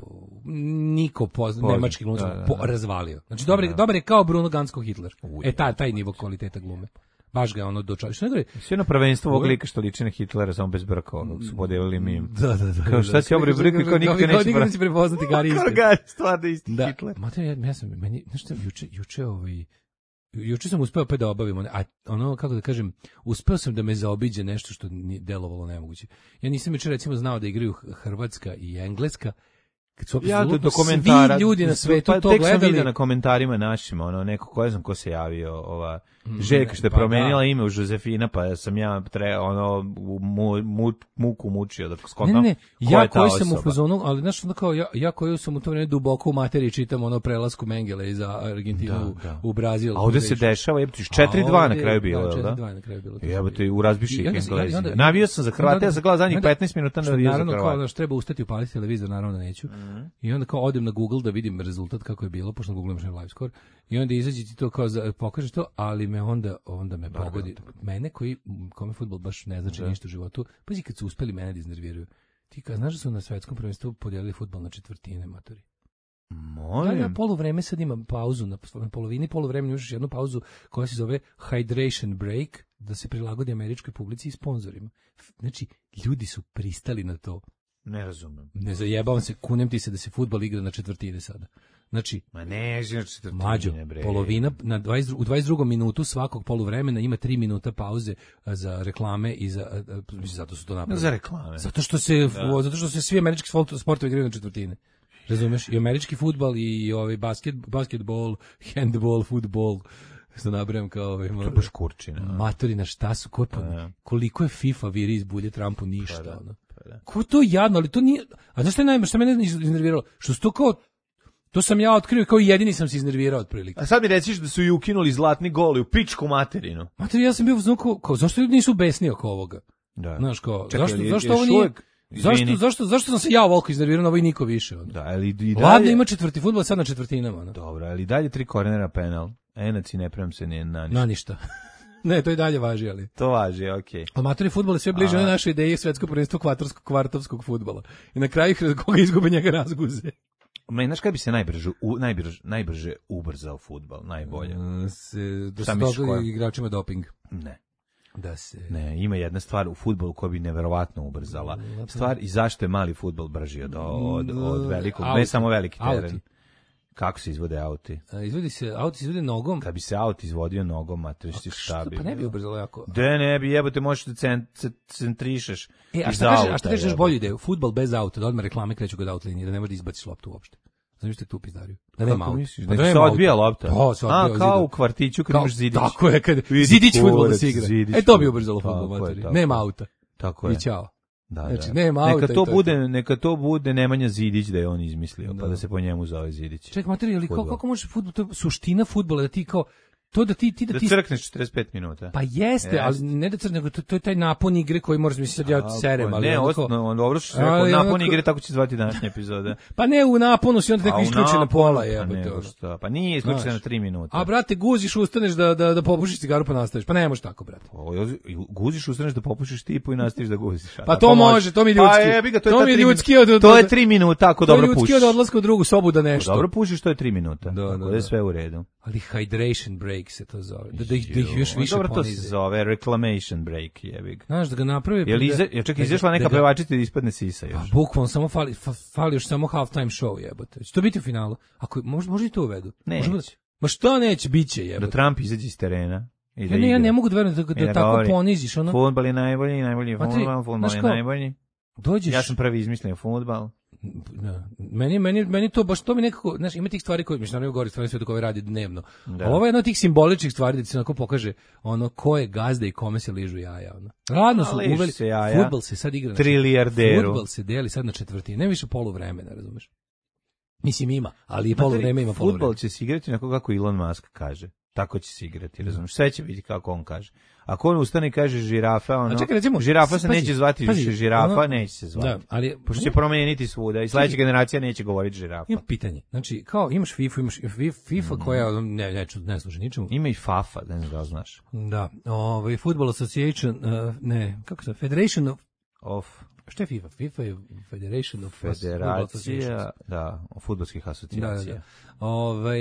Niko pozna, Poznat. nemački glumac, Da, da, da. po- razvalio. Znači dobar, je- dobar je kao Bruno Gansko Hitler. E ta, taj nivo kvaliteta glume. Baš ga je ono dočao. Što ne govori? Sve na prvenstvo ovog lika što liči na Hitlera, samo bez brka, onog su podelili mim. Da, da, da. Kao šta si ovo rubriku, kao niko ga neće Niko neće prepoznati Gari Kao isto. Gari, stvarno isti Da, Hitler. mate, ja, ja sam, meni, znaš šta, juče, juče, ovaj, juče sam uspeo opet da obavim, one- a ono, kako da kažem, uspeo sam da me zaobiđe nešto što nije delovalo nemoguće. Ja nisam juče recimo znao da igraju Hrvatska i Engleska, kad su Ja do, apsolutno do komentara. svi ljudi na svetu pa, to tek sam gledali. vidio na komentarima našima, ono, neko, ko je znam ko se javio, ova, Željka što je pa promenila da. ime u Žozefina, pa sam ja tre, ono, u mu, mu, muku mučio da Ne, skontam ne, ne, ko ja je ta koji sam u osoba. fazonu, ali znaš, onda kao, ja, ja koji sam u to vreme duboko u materiji čitam ono prelasku Mengele iz Argentinu Da, u- da. u Brazil. A ovde se dešava, jebate, četiri dva na kraju bilo, da, jel da? četiri dva je na kraju bilo. Jebote, u razbiši I onda- ih i onda- Englezi. Navio sam za Hrvate, ja sam gledao zadnjih onda- petnaest minuta, što navio za naravno kao Hrvate. da treba ustati upaliti televizor, naravno da neću. I onda kao odem na Google da vidim rezultat kako je bilo, pošto na Google imaš live score. I onda izađe ti to kao za, pokaže to, ali me onda onda me pogodi. Mene koji kome fudbal baš ne znači ništa u životu. Pazi kad su uspeli mene da iznerviraju. Ti kad znaš da su na svetskom prvenstvu podijelili fudbal na četvrtine, matori. Da, Molim. da, poluvreme sad ima pauzu, na, na polovini poluvremena imaš još jednu pauzu koja se zove hydration break, da se prilagodi američkoj publici i sponzorima. F- Znači, ljudi su pristali na to. Ne razumem. Ne zajebavam se, kunem ti se da se fudbal igra na četvrtine sada. Znači, Ma ne, znači četvrtine, mlađo, bre. polovina, na dvadeset, u dvadeset drugom minutu svakog poluvremena ima tri minuta pauze a, za reklame i za, a, a, mislim, zato su to napravili. Za reklame. Zato što se, zato što se svi američki sport- sportovi igraju na četvrtine. Razumeš? I američki fudbal i ovaj basket, basketbol, handball, fudbal, što nabrajam kao ovaj, To je baš kurčina. matorina, šta su, ko, Da. koliko je FIFA viri iz bulje Trumpu, ništa. Pa da, ono. pa da. Ko to jadno, ali to nije, a znaš šta je najme, šta mene iznerviralo? Što su to kao, to sam ja otkrio, kao jedini sam se iznervirao otprilike. A sad mi reciš da su i ukinuli zlatni gol i u pičku materinu. Mater, ja sam bio u znaku, kao, zašto ljudi nisu besni oko ovoga? Da. Znaš ko, Čekaj, zašto, je- zašto još ovo nije... uvek- Zašto, izvini. zašto, zašto sam se ja ovoliko iznervirao na ovo i niko više? Ono? Da, ali i dalje... Ladno ima četvrti fudbal, sad na četvrtinama. Ono. Dobro, ali i dalje tri kornera penal. Enac i ne prem se ni na ništa. Na ništa. Ne, to i dalje važi, ali... To važi, okej. Okay. Amatori fudbal je sve bliže na naše ideje svetsko prvenstvo kvartovskog, kvartovskog fudbala. I na kraju koga izgube njega razguze. Meni, znaš kada bi se najbrže, u, najbrže, najbrže ubrzao fudbal, najbolje? Uh, se, da Šta se misliš toga koja? igračima doping. Ne. Da se... Ne, ima jedna stvar u fudbalu koja bi neverovatno ubrzala. Stvar i zašto je mali fudbal brži od, od, od velikog, Auti. ne samo veliki teren. Auti. Kako se izvode auti? A, izvodi se, auto se izvodi nogom. Kad bi se aut izvodio nogom, matrišti šta Što, bi? pa ne bi bilo? ubrzalo jako. De ne bi, jebote, možeš da cent, cent, centrišeš. E, a iz šta kažeš, a auta, šta kažeš jebote. bolju ideju? Fudbal bez auta, da odmah reklame kreću kod out linije, da ne može da izbaciš loptu uopšte. Znaš što je tu pizdariju? Da nema Kako auta. misliš? Pa Nego da se nema odbija auta. lopta? Da, se odbija A, od kao zida. u kvartiću kad Kao- imaš zidić. Tako je, kad Vidi zidić fudbal da kurac, se igra. zidić E, to bi fudbal. ubrzalo Tako fudbal, je, materi. tako Nema je. auta. Tako je. I ćao. Da, Znači, da. nema auta neka i to to je bude, neka to bude Nemanja Zidić da je on izmislio, pa da se po njemu zove Zidić. Ček, materi, ali kao, Fudbal. kako može fudbal, to je suština fudbala da ti kao, to da ti, ti da Da ti... crkneš četrdeset pet minuta. Pa jeste, ali ne da crne, nego to, to je taj napon igre koji moraš misliti sad ja A, serem, ali ne, onako- osnovno, on dobro što se Ali rekao, napon onako- igre, tako će se zvati današnja epizoda. Pa ne, u naponu si onda neko A u isključi na naponu, pola, pa jebote. nego ono. šta, pa nije isključeno Znaš. na tri minuta. A brate, guziš, ustaneš da da da popušiš cigaru pa nastaviš. Pa ne može tako, brate. O, guziš, ustaneš da popušiš tipu i nastaviš da guziš. A Pa da to pomoći. može, to mi je Pa ljudski. jebi ga, to je To ta mi je tri ljudski minuta. od- To je od- tri minuta, ako To je dobro ljudski pušiš. od odlaska u drugu sobu da nešto. Dobro pušiš, to je tri minuta. Da, Tako da, da da. je sve u redu. Ali hydration break se to zove. Da, da, ih, da ih još Jo, više dobro, to se ponize. zove reclamation break, jebi ga. Znaš, da ga napravi... Jel da- iza, jel čak da ga- izašla neka da ga- pevačica da ispadne sisa Pa još? bukvalno samo fali, fa- fali još samo halftime show, jebote. Će to biti u finalu? Ako, može, može i to uvedu? Neće. Može da- Ma što neće, bit će, Da jebote. Trump izađe iz terena i da Ja ne, ja igra. ne mogu da verujem da, I da, da tako govori, poniziš, ono. Fudbal je najbolji, najbolji Ma ti, fudbal, fudbal znaš je kao, najbolji. Dođeš... Ja sam prvi izmislio fudbal. Da. Meni, meni, meni to baš to mi nekako, znaš, ima tih stvari koje, mislim, naravno govori stvari sve koje radi dnevno. Da. A ovo je jedna od tih simboličnih stvari da ti se onako pokaže ono ko je gazda i kome se ližu jaja. Ono. Radno su A, ližu uveli, se jaja. fudbal se sad igra na Trilijarderu. Fudbal se deli sad na četvrtine, ne više poluvremena, razumeš? Mislim ima, ali i Materi, poluvreme ima Fudbal poluvreme. će se igrati onako kako Elon Musk kaže. Tako će se igrati, razumiješ? Sve će biti kako on kaže. Ako on ustane i kaže žirafa, ono, A čekaj, recimo, žirafa se pazi, neće zvati pazi, više žirafa, ono- neće se zvati. Da, ali Pošto će promeniti svuda i sledeća generacija neće govoriti žirafa. ima pitanje. Znači, kao imaš FIFA, imaš FIFA koja ne ne ne služi ničemu. Ima i Fafa, ne znam da li znaš. Da, ovaj Football Association, uh, ne, kako se, Federation of, Of šta je FIFA? FIFA je Federation of Football Associations. federacija, da, fudbalskih Da, da, asocijacija. da. Ovaj,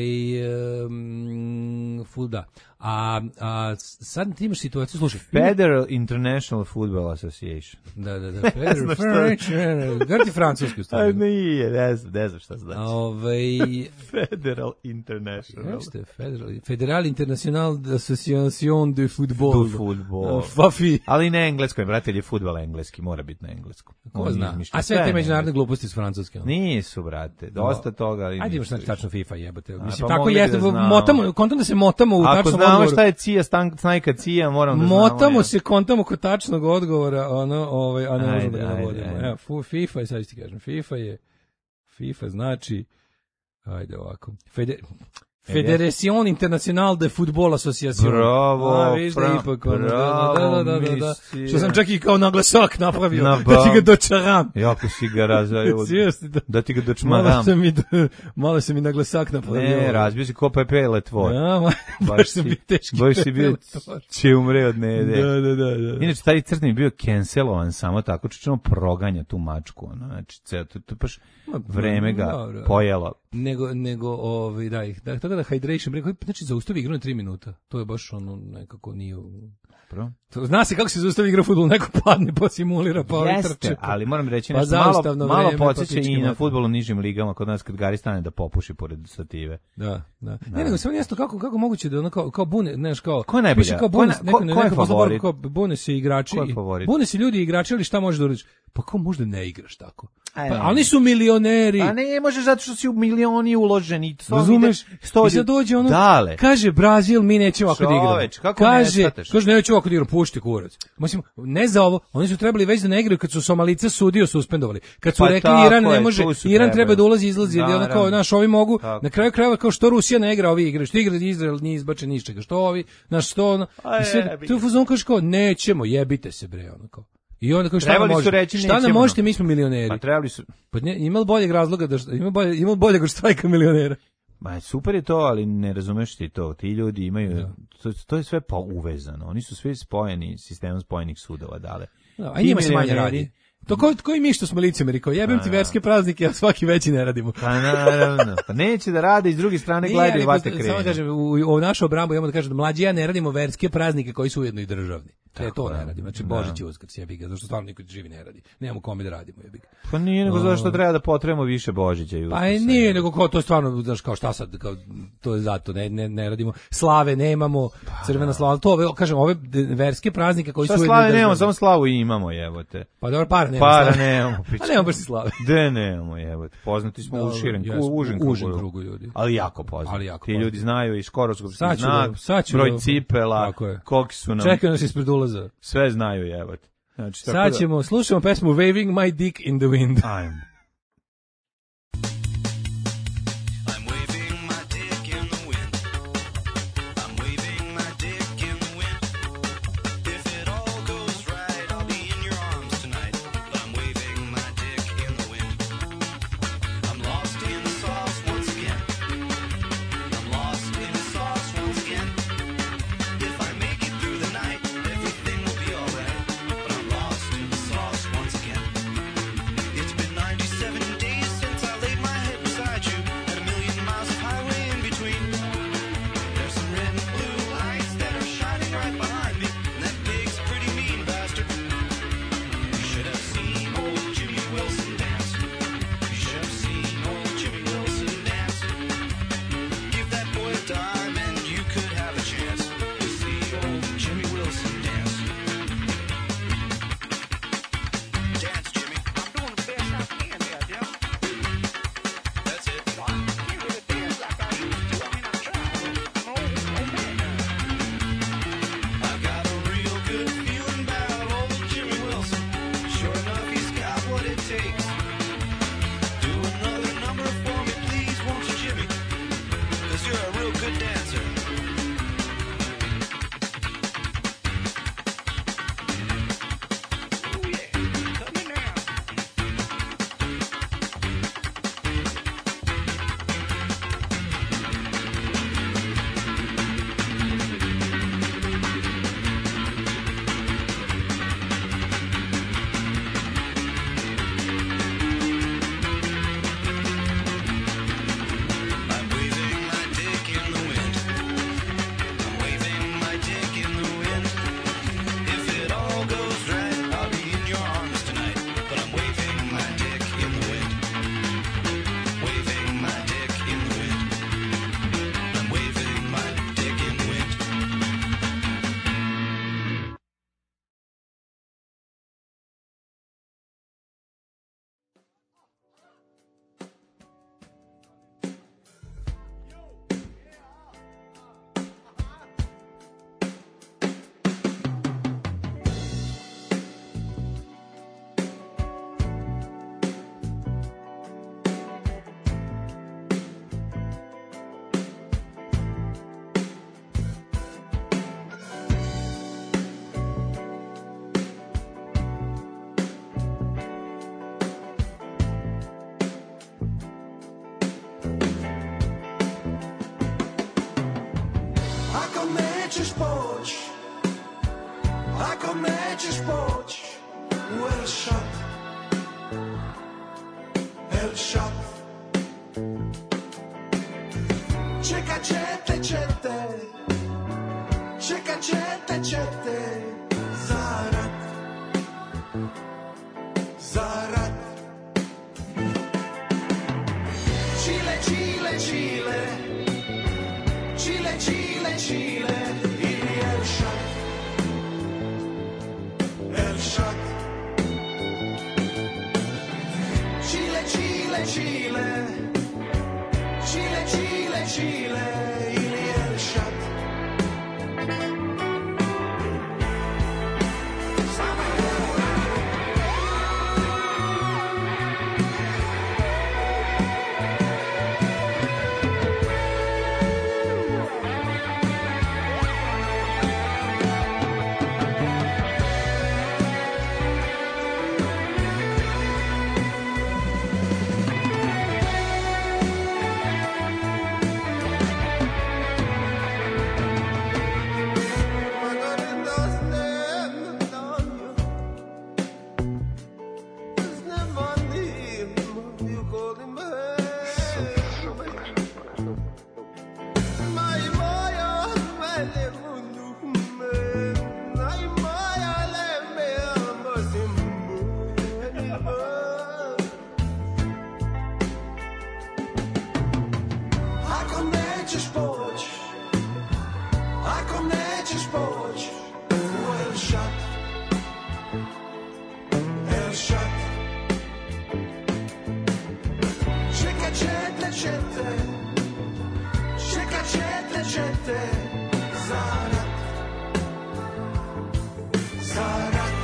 um, fu, da. A, a sad ti imaš situaciju, slušaj. Federal International Football Association. Da, da, da. znam šta- Grti francuski u A stvari. nije, ne znam, ne znam šta znači. Ovaj, Federal International. jeste, Federal, Federal International Association de Football. Du football. Fafi. Ali na engleskom, brate, jer je fudbal engleski, mora biti na engleskom. Ko On zna? izmišlja A sve te na međunarodne engleskom. gluposti su francuske. ono. Nisu, brate, dosta toga. Ali Ajde imaš nisu znači više. tačno FIFA jebote. A, Mislim pa tako mogli bi jeste, da znamo. motamo, kontam da se motamo u Ako tačnom znamo odgovoru. šta je cija, stan- snajka cija, moram da znamo. Motamo ja. se, kontamo kod tačnog odgovora, ono, ovaj, a ne možemo da Ajde, ga ajde, navodimo. ajde. Evo, fu- FIFA je, sad ti kažem, FIFA je, FIFA znači, ajde ovako, Fede, Federación Internacional de Fútbol Asociación. Bravo, A, viš da fra- ipak, ono, bravo, da, da, da, da, da. misije. Što sam čak i kao naglasak napravio, Na da ti ga bam. dočaram. Jako si ga razvaju. Sjesti da, Da ti ga malo dočmaram. sam mi, malo sam mi naglasak napravio. Ne, razbio si ko pepele tvoj. Ja, ma, baš sam bio teški. Baš si bio, pepelator. će umre od nede. Da, da, da, da. Inače, taj crtni je bio cancelovan samo tako, čičemo proganja tu mačku. Ono. Znači, ceo, to, to baš vreme ga dobro. pojelo. Nego, nego, ovaj, da, ih, da, tako da hydration break, znači zaustavi igru na tri minuta, to je baš ono, nekako nije, Prvo? to, zna se kako se zaustavi igra fudbal, neko padne, pa simulira, pa ovaj Jeste, trče. ali moram reći Pa nešto, malo, zaustavno malo vreme, pa podsjeća pički i na mater. fudbalu u nižim ligama, kod nas kad Gari stane da popuši pored stative. Da, da. Ne, nego samo jasno kako kako moguće da ono kao kao bune, znaš, kao Ko je najbolja? piše kao Ko je bune, na- neko ko- ne ko je neko posle favorit? kao bune se igrači. Ko je favorit? Bune se ljudi igrači, ali šta možeš da uradiš? Pa kao možda ne igraš tako. E. Pa, ali nisu milioneri. A ne možeš zato što si u milioni uloženi. To Razumeš? ide- sto I sad dođe ono, Dale. kaže Brazil, mi nećemo ovako da igramo. Čoveč, kako kaže, nestateš? kaže, nećemo ovako da igramo, pušti kurac. Mislim, ne za ovo, oni su trebali već da ne igraju kad su Somalice sudio suspendovali. Kad su Pa rekli tako Iran ne je, može, tu su Iran trebali. treba da ulazi, izlazi, jer je ono kao, Naravno. znaš, ovi mogu, Tako. na kraju krajeva kao što Rusija ne igra, ovi igraju, što igra Izrael nije izbačen ničega, što ovi, znaš, što ono, A i sad, jebi tu ga. fuzon kaže kao, nećemo, jebite se bre, ono kao. I onda kao šta Trebali nam su možete? reći, Šta nam nećemo. možete, mi smo milioneri. Pa trebali su... Pa ne, ima li boljeg razloga da ima bolje ima boljeg štrajka milionera. Ma super je to, ali ne razumeš ti to. Ti ljudi imaju, Da. to, to je sve pa uvezano. Oni su svi spojeni sistemom spojenih sudova, dale. Da, a Ti njima se manje milioneri- radi. To ko, ko i mi što smo licemeri, kao jebem ti verske praznike, a svaki veći ne radimo. Pa naravno, pa neće da rade i s druge strane Nije, gledaju ali vate posto- krene. Samo kažem, u, u našu obrambu imamo da kažem da mlađi ja ne radimo verske praznike koji su ujedno i državni. Te to ne radimo. Znači Božić i Uskrs, jebi ga, zašto stvarno niko živi ne radi. Nemamo kome da radimo, jebi ga. Pa nije nego zato što treba da potrebamo više Božića i Pa Uskrsa. i nije, nego kao to je stvarno, znaš, kao šta sad, kao, to je zato, ne, ne, ne radimo, slave nemamo, crvena slava, to, ove, kažem, ove de- verske praznike koji Šta su... slave ujedno i nemamo, državni. samo slavu i imamo, jebote. Pa dobro, para nemamo. Para slave. nemamo, piče. A nemamo baš ni slave. De nemamo, jebote. Poznati smo u Dobro, širem, jesmo, u užem u krugu. užem krugu ljudi. Ali jako poznati. Ali jako Ti poznati. ljudi znaju i skoroskopski Sad ću znak, da- sad ću broj da- cipela, Tako je. koliki su nam, Čekaju nas ispred ulaza. sve znaju, jebote. Znači, tako Sad da- ćemo, slušamo pesmu Waving My Dick in the Wind. Ajmo. I'm waving my dick in the wind. I'm waving my dick in the wind. If it all goes right, I'll be in your arms tonight. But I'm waving my dick in the wind. I'm lost in the sauce once again. I'm lost in the sauce once again. If I make it through the night, everything will be alright. But I'm lost in the sauce once again. It's been ninety-seven days since I laid my head beside you, and a million miles of highway in between. There's some red and blue lights that are shining right behind me, and that big's a pretty mean bastard. You should have seen old Jimmy Wilson dance. You should have seen old Jimmy Wilson dance. Give that boy a dime and you could have a chance to see old Jimmy Wilson dance. Dance, Jimmy. I'm doing the best I can here, Jim. That's it. I can't really dance like I used to. I mean, I try. I'm old, old man now. I've got a real good feeling about old Jimmy Wilson. Sure enough, he's got what it takes. Do another number for me, please, won't you, Jimmy? 'Cause you're a real good dancer. Oh yeah, cut me now. I'm waving my dick in the wind. I'm waving my dick in the wind. If it all goes right, I'll be in your arms tonight. But I'm waving my dick in the wind. Waving my dick in the wind. I'm waving my dick in the wind. Ako nećeš poć, ako nećeš poć u El Shot, El Shot. Čekat će te, će te, čekat će te, će te, za rat, za rat. Čile, čile, čile, Chile, Chile, Chile, ili El Shot, El Shot. Chile, Chile, Chile, Chile, Chile, Chile, ili El Shot. ćete zarat, zarat.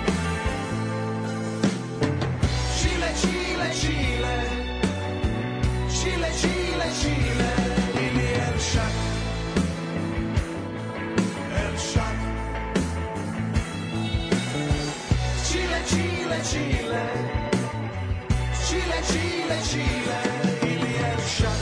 Čile, Čile, Čile, Čile, Čile, Čile, ili El Šak, El Šak. Čile, Čile, Čile, Čile, Čile, Čile, ili El Šak.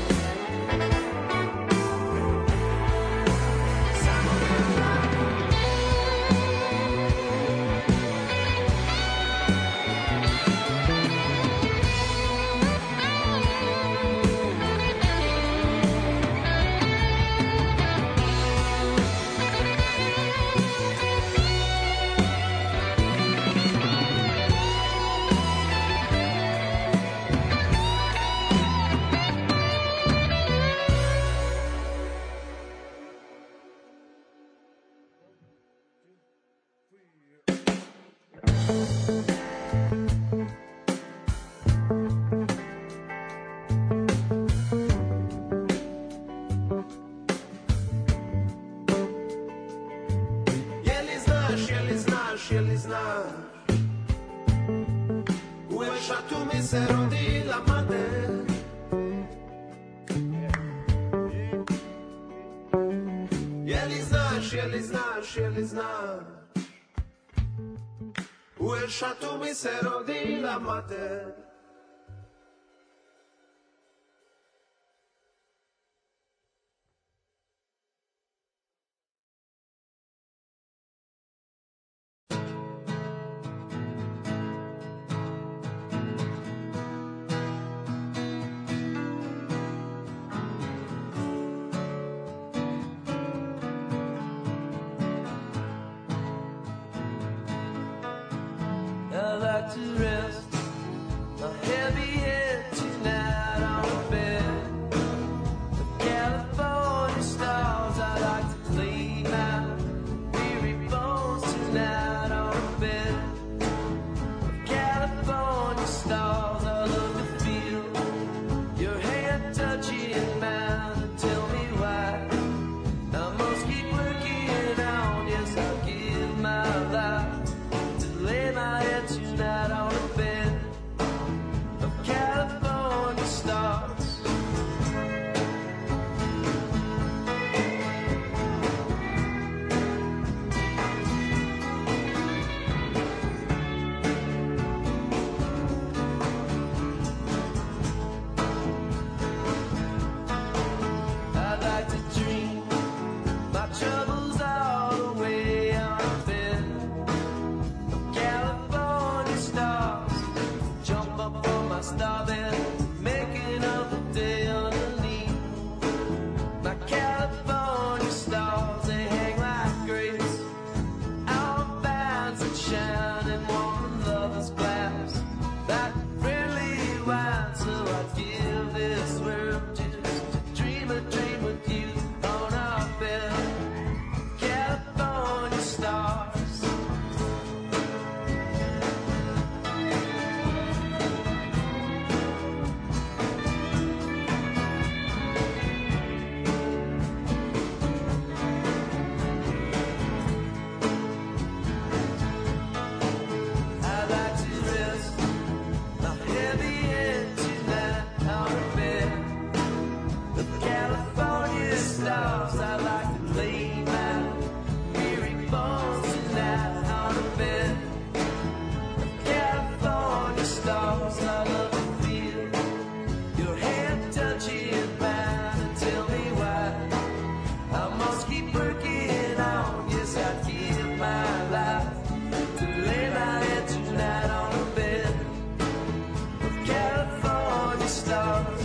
Tu mi se rodila mater. To rest my heavy head tonight on a bed of California stars. I like to lay my weary bones tonight on a bed of California stars. I love to feel your hand touching mine and tell me why I must keep working on. Yes, I'll give my life to lay my head tonight on a bed of California stars. I'd like to dream my troubles all away on a bed of California stars. Jump up on my star bed, making up the day underneath my California stars. They hang like grapes on vines that shine and warm the lover's glass. That friendly wine, so I'd give this world just to dream a dream with you on our bed of California stars. I'd like to rest my heavy head tonight on a bed of California stars. I'd like to lay my weary bones tonight on a bed of California stars. I love to feel your hand touching mine and tell me why I must keep working on. Yes, I'd give my life to lay my head tonight on a bed of California stars.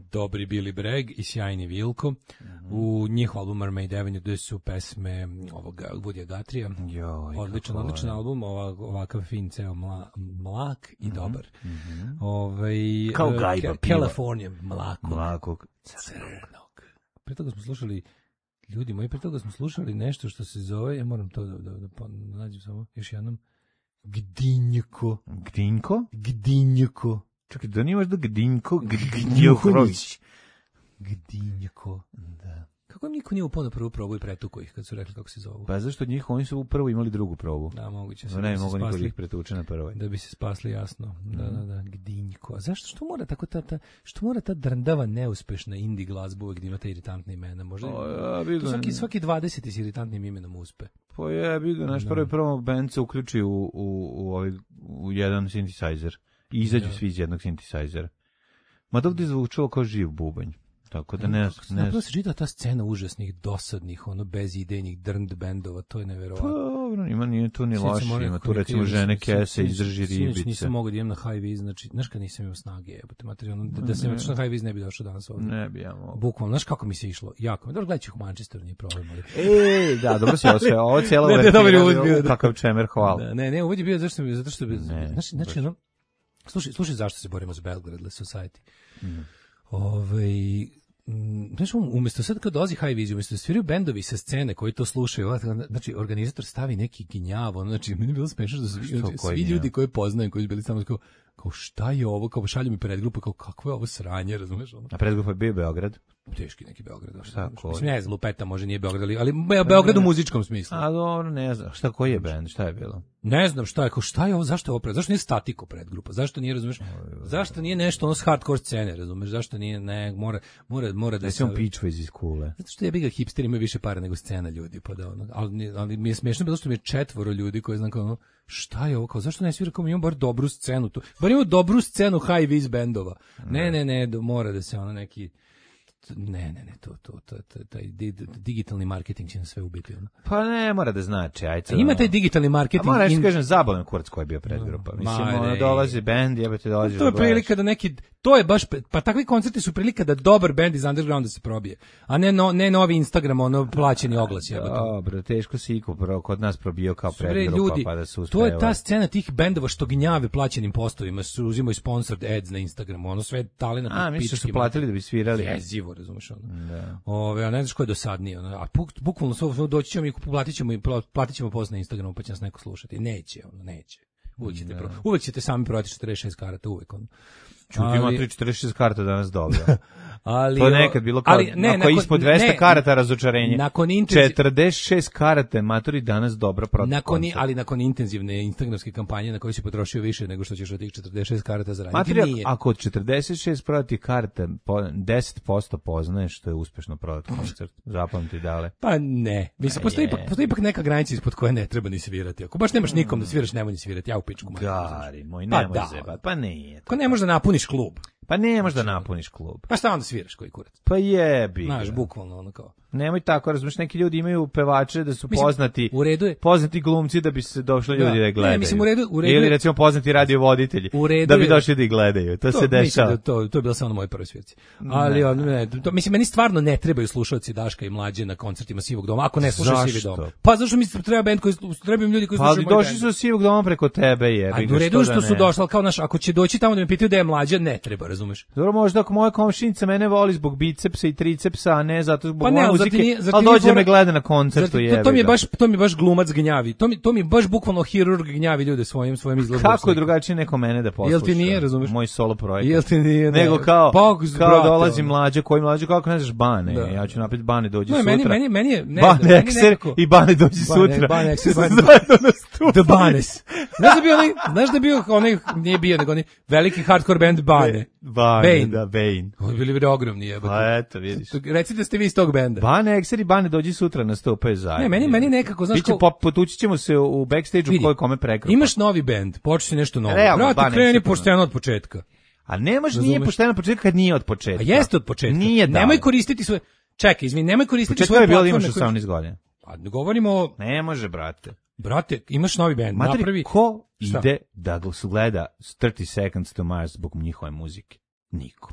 dobri Billy Bragg i sjajni Vilko. U njihov album Mermaid Avenue gde su pesme ovoga Woodya Guthrieja. Joj, Odličan, kako odličan je. album, ovak, ovakav fin, ceo mla, mlak i dobar. Mhm. Ovaj, Kao eh, gajba Ca- piva. California, mlakog, Mlakog. crnog. Pre toga smo slušali, ljudi moji, pre toga smo slušali nešto što se zove, ja moram to da, da, da, da nađem samo još jednom, Gdinjko. Gdinko? Gdinjko. Čekaj, da nimaš da Gdinko? Gdinjohrović. Gdinjko. Da. Kako im niko nije upao na prvu probu i pretuko ih kad su rekli kako se zovu? Pa zašto od njih, oni su prvo imali drugu probu. Da, moguće se. No, da ne, bi se mogu niko da spasli- ih pretuče na prvoj. Da bi se spasli, jasno. Da, da, da, Gdinjko. A zašto, što mora tako ta, ta, što mora ta drndava, neuspešna indie glazba uvek da ima ta iritantna imena? Možda, O, ja bi to ga- svaki, svaki dvadeseti s iritantnim imenom uspe. Pa jebi ga, naš Da. prvi prvo band se uključi u, u, u, ovaj, u jedan synthesizer. I izađu Da. svi iz jednog synthesizera. Ma da ovdje zvučalo kao živ bubanj. Tako da ne, ne, Napravo se čita ta scena užasnih, dosadnih, ono, bezidejnih drnd bendova, to je pa neverovatno. dobro, ima nije tu ni Sinoć sam loše, morao ima nekako tu neki- recimo žene sinoć- kese, sinoć- izdrži Sinoć ribice. nisam mogao da idem na high vis, znači, znaš kad nisam imao snage, jebote materijalno, da, da sam otišao na high vis ne bi došao danas ovdje. Ne bi ja mogao. Bukvalno, znaš kako mi se išlo? Jako. Dobro, gledaj ću u Manchesteru, nije problem. Ali... E, da, dobro si ovo sve, ovo cijela Ne, ne, uvertira, dobar je uvod bio, da. kakav čemer, hvala. Da, ne, ne, uvod je bio zašto bi, zato što bi, Ne, znači, znači, baš. ono, slušaj, slušaj zašto se borimo za Belgradless Society. Mm. Ovaj, mm, znaš, um- umjesto sad kad dolazi High Vision, umjesto da sviraju bendovi sa scene koji to slušaju, ovako, znači, organizator stavi neki ginjav, ono, znači, meni je bilo smešno da svi, Što, znači, koji svi ginjav? ljudi koji poznajem, koji su bili tamo, kao, kao šta je ovo, kao šalju mi predgrupu, kao kakvo je ovo sranje, razumeš, ono? A predgrupa je bio Beograd. Teški neki Beograd. da. Šta, ko? Mislim, ne znam, Lupeta može nije Beograd, ali, ali Be- Beograd u muzičkom smislu. A dobro, ne znam. Šta, koji je band? Šta je bilo? Ne znam šta je, kao šta je ovo, zašto je ovo pred, zašto nije statiko predgrupa, zašto nije, razumeš, zašto nije nešto ono s hardcore scene, razumeš, zašto nije, ne, mora, mora, mora da Da se... se on Pitchways iz Kule. Zato što je biga hipsteri imaju više para nego scena ljudi, pa da ono, ali, nije- ali mi je smešno bilo što mi je četvoro ljudi koji znam kao ono, šta je ovo, kao zašto ne svira, kao mi imamo bar dobru scenu tu, bar imamo dobru scenu high vis bendova, ne, ne, ne, do- mora da se ono neki, ne, ne, ne, to, to, to, to taj di- digitalni marketing će nas sve ubiti, ono. Pa ne, mora da znači, ajde. sad Ima ono. taj digitalni A marketing. moram reći, in- kažem, zabavan kurac koji je bio predgrupa. Ma, Mislim, ono, ne. dolazi band, jebate, dolazi To je da gledaš. prilika da neki, to je baš, pa takvi koncerti su prilika da dobar bend iz undergrounda se probije, a ne, no, ne novi Instagram, ono plaćeni oglas, jebote. Dobro, teško si iko pro, kod nas probio kao Bre, predgrupa, ljudi, pa da se to uspeva. je ta scena tih bendova što gnjave plaćenim postovima, su uzimaju sponsored ads na Instagramu, ono sve talenat A, misliš da su platili da bi svirali? Jezivo, razumeš ono. Da. Ove, a ne znaš ko je dosadnije, ono. A buk, bukvalno svo, svo doći ćemo i platit ćemo, i pla- platit ćemo post na Instagramu pa će nas neko slušati. Neće, ono, neće. Uvijek ćete, pro, uvijek ćete sami prodati četrdeset šest karata, uvijek ono. Čuti, ima tri četrdeset šest karta danas dobro. ali, To je nekad bilo kao, ali, ne, ako je nakon- ispod dvesta ne, karata razočarenje. Nakon intenzi- četrdeset šest karata, maturi, danas dobro protiv Nakon, koncert. ali nakon intenzivne instagramske kampanje na kojoj si potrošio više nego što ćeš od tih četrdeset šest karata zaraditi, Matri, nije. ako od četrdeset šest prodati karata, po, deset posto poznaješ što je uspešno prodat koncert. Zapamti dale. Pa ne. Mislim, Pa postoji, je. ipak, postoji ipak neka granica ispod koje ne treba ni svirati. Ako baš nemaš nikom da sviraš, nemoj ni svirati. Ja u pičku. mater, Gari moj, Pa nemoj da. zebat. Pa nije. Ako ne možeš da napuniš klub, Pa ne možeš da napuniš klub. pa šta onda sviraš koji kurac? Pa jebi. Znaš, ga. bukvalno ono kao. Nemoj tako, razumiješ, neki ljudi imaju pevače da su Mislim, poznati, u redu je. poznati glumci da bi se došli Da. ljudi da Ne, gledaju. mislim, u redu- u redu Ili je- recimo poznati radiovoditelji U redu da bi je- došli da ih gledaju. To, se mislim dešava. da to, to je bilo samo na mojoj prvoj svirci. Ali, on, ne, to, mislim, meni stvarno ne trebaju slušalci Daška i Mlađe na koncertima Sivog doma, ako ne slušaju Sivi Zašto? dom. Pa zašto mi se treba bend koji, treba im ljudi koji Pa slušaju moj došli bend. su od Sivog doma preko tebe, jebi A ga, u redu da što su ne? došli, ali kao naš, ako će doći tamo da me pitaju da je Mlađa, ne treba, razumeš? Dobro, možda ako moja komšinica mene voli zbog bicepsa i tricepsa, a ne zato zbog Pa ne, moje ali zar ti muzike, nije- zar ti ali nije dođe fora- me gleda na koncertu, Zato- jebi to, to mi je ga. baš to mi je baš glumac gnjavi. To mi to mi baš bukvalno hirurg gnjavi ljude svojim svojim izlazom. Kako je drugačije neko mene da posluša? Jel ti nije, razumeš? Moj solo projekat. Jel ti nije, ne. Nego kao, Bogs, kao brate, dolazi ono. mlađe, koji mlađe, kako ne znaš Bane, Da. ja ću napet Bane dođi Ne, sutra. meni meni meni je ne, Bane meni Ekser nekako- i Bane dođi Bane- sutra. Bane Ekser, Bane- Zajedno nastupaju. The Banes. Znaš da bio onaj, znaš da bio onaj, nije bio, nego onaj veliki hardcore band Bane. Bane, Bane. da, Bane. Oni bili bili ogromni, jebote. Pa eto, vidiš. Reci da ste vi iz tog benda. Bane Ekser i Bane dođi sutra nastupaju zajedno. Ne, meni meni nekako, znaš Biće kao- pop, potući ćemo se u backstage-u Vidi, ko je kome prekrpa. Imaš novi bend, počni nešto novo. Realno, Brate, Bane kreni Ekser, pošteno od početka. A ne može, Razumeš? nije pošteno od početka kad nije od početka. A jeste od početka. Nije da. Nemoj koristiti svoje. Čekaj, izvini, nemoj koristiti Početka svoje je bilo da platforme imaš koje- osamnaest godina. Pa ne govorimo o... Ne može, brate. Brate, imaš novi bend, Materi, napravi... ko Šta? ide da ga gleda thirty seconds to Mars zbog njihove muzike? Niko.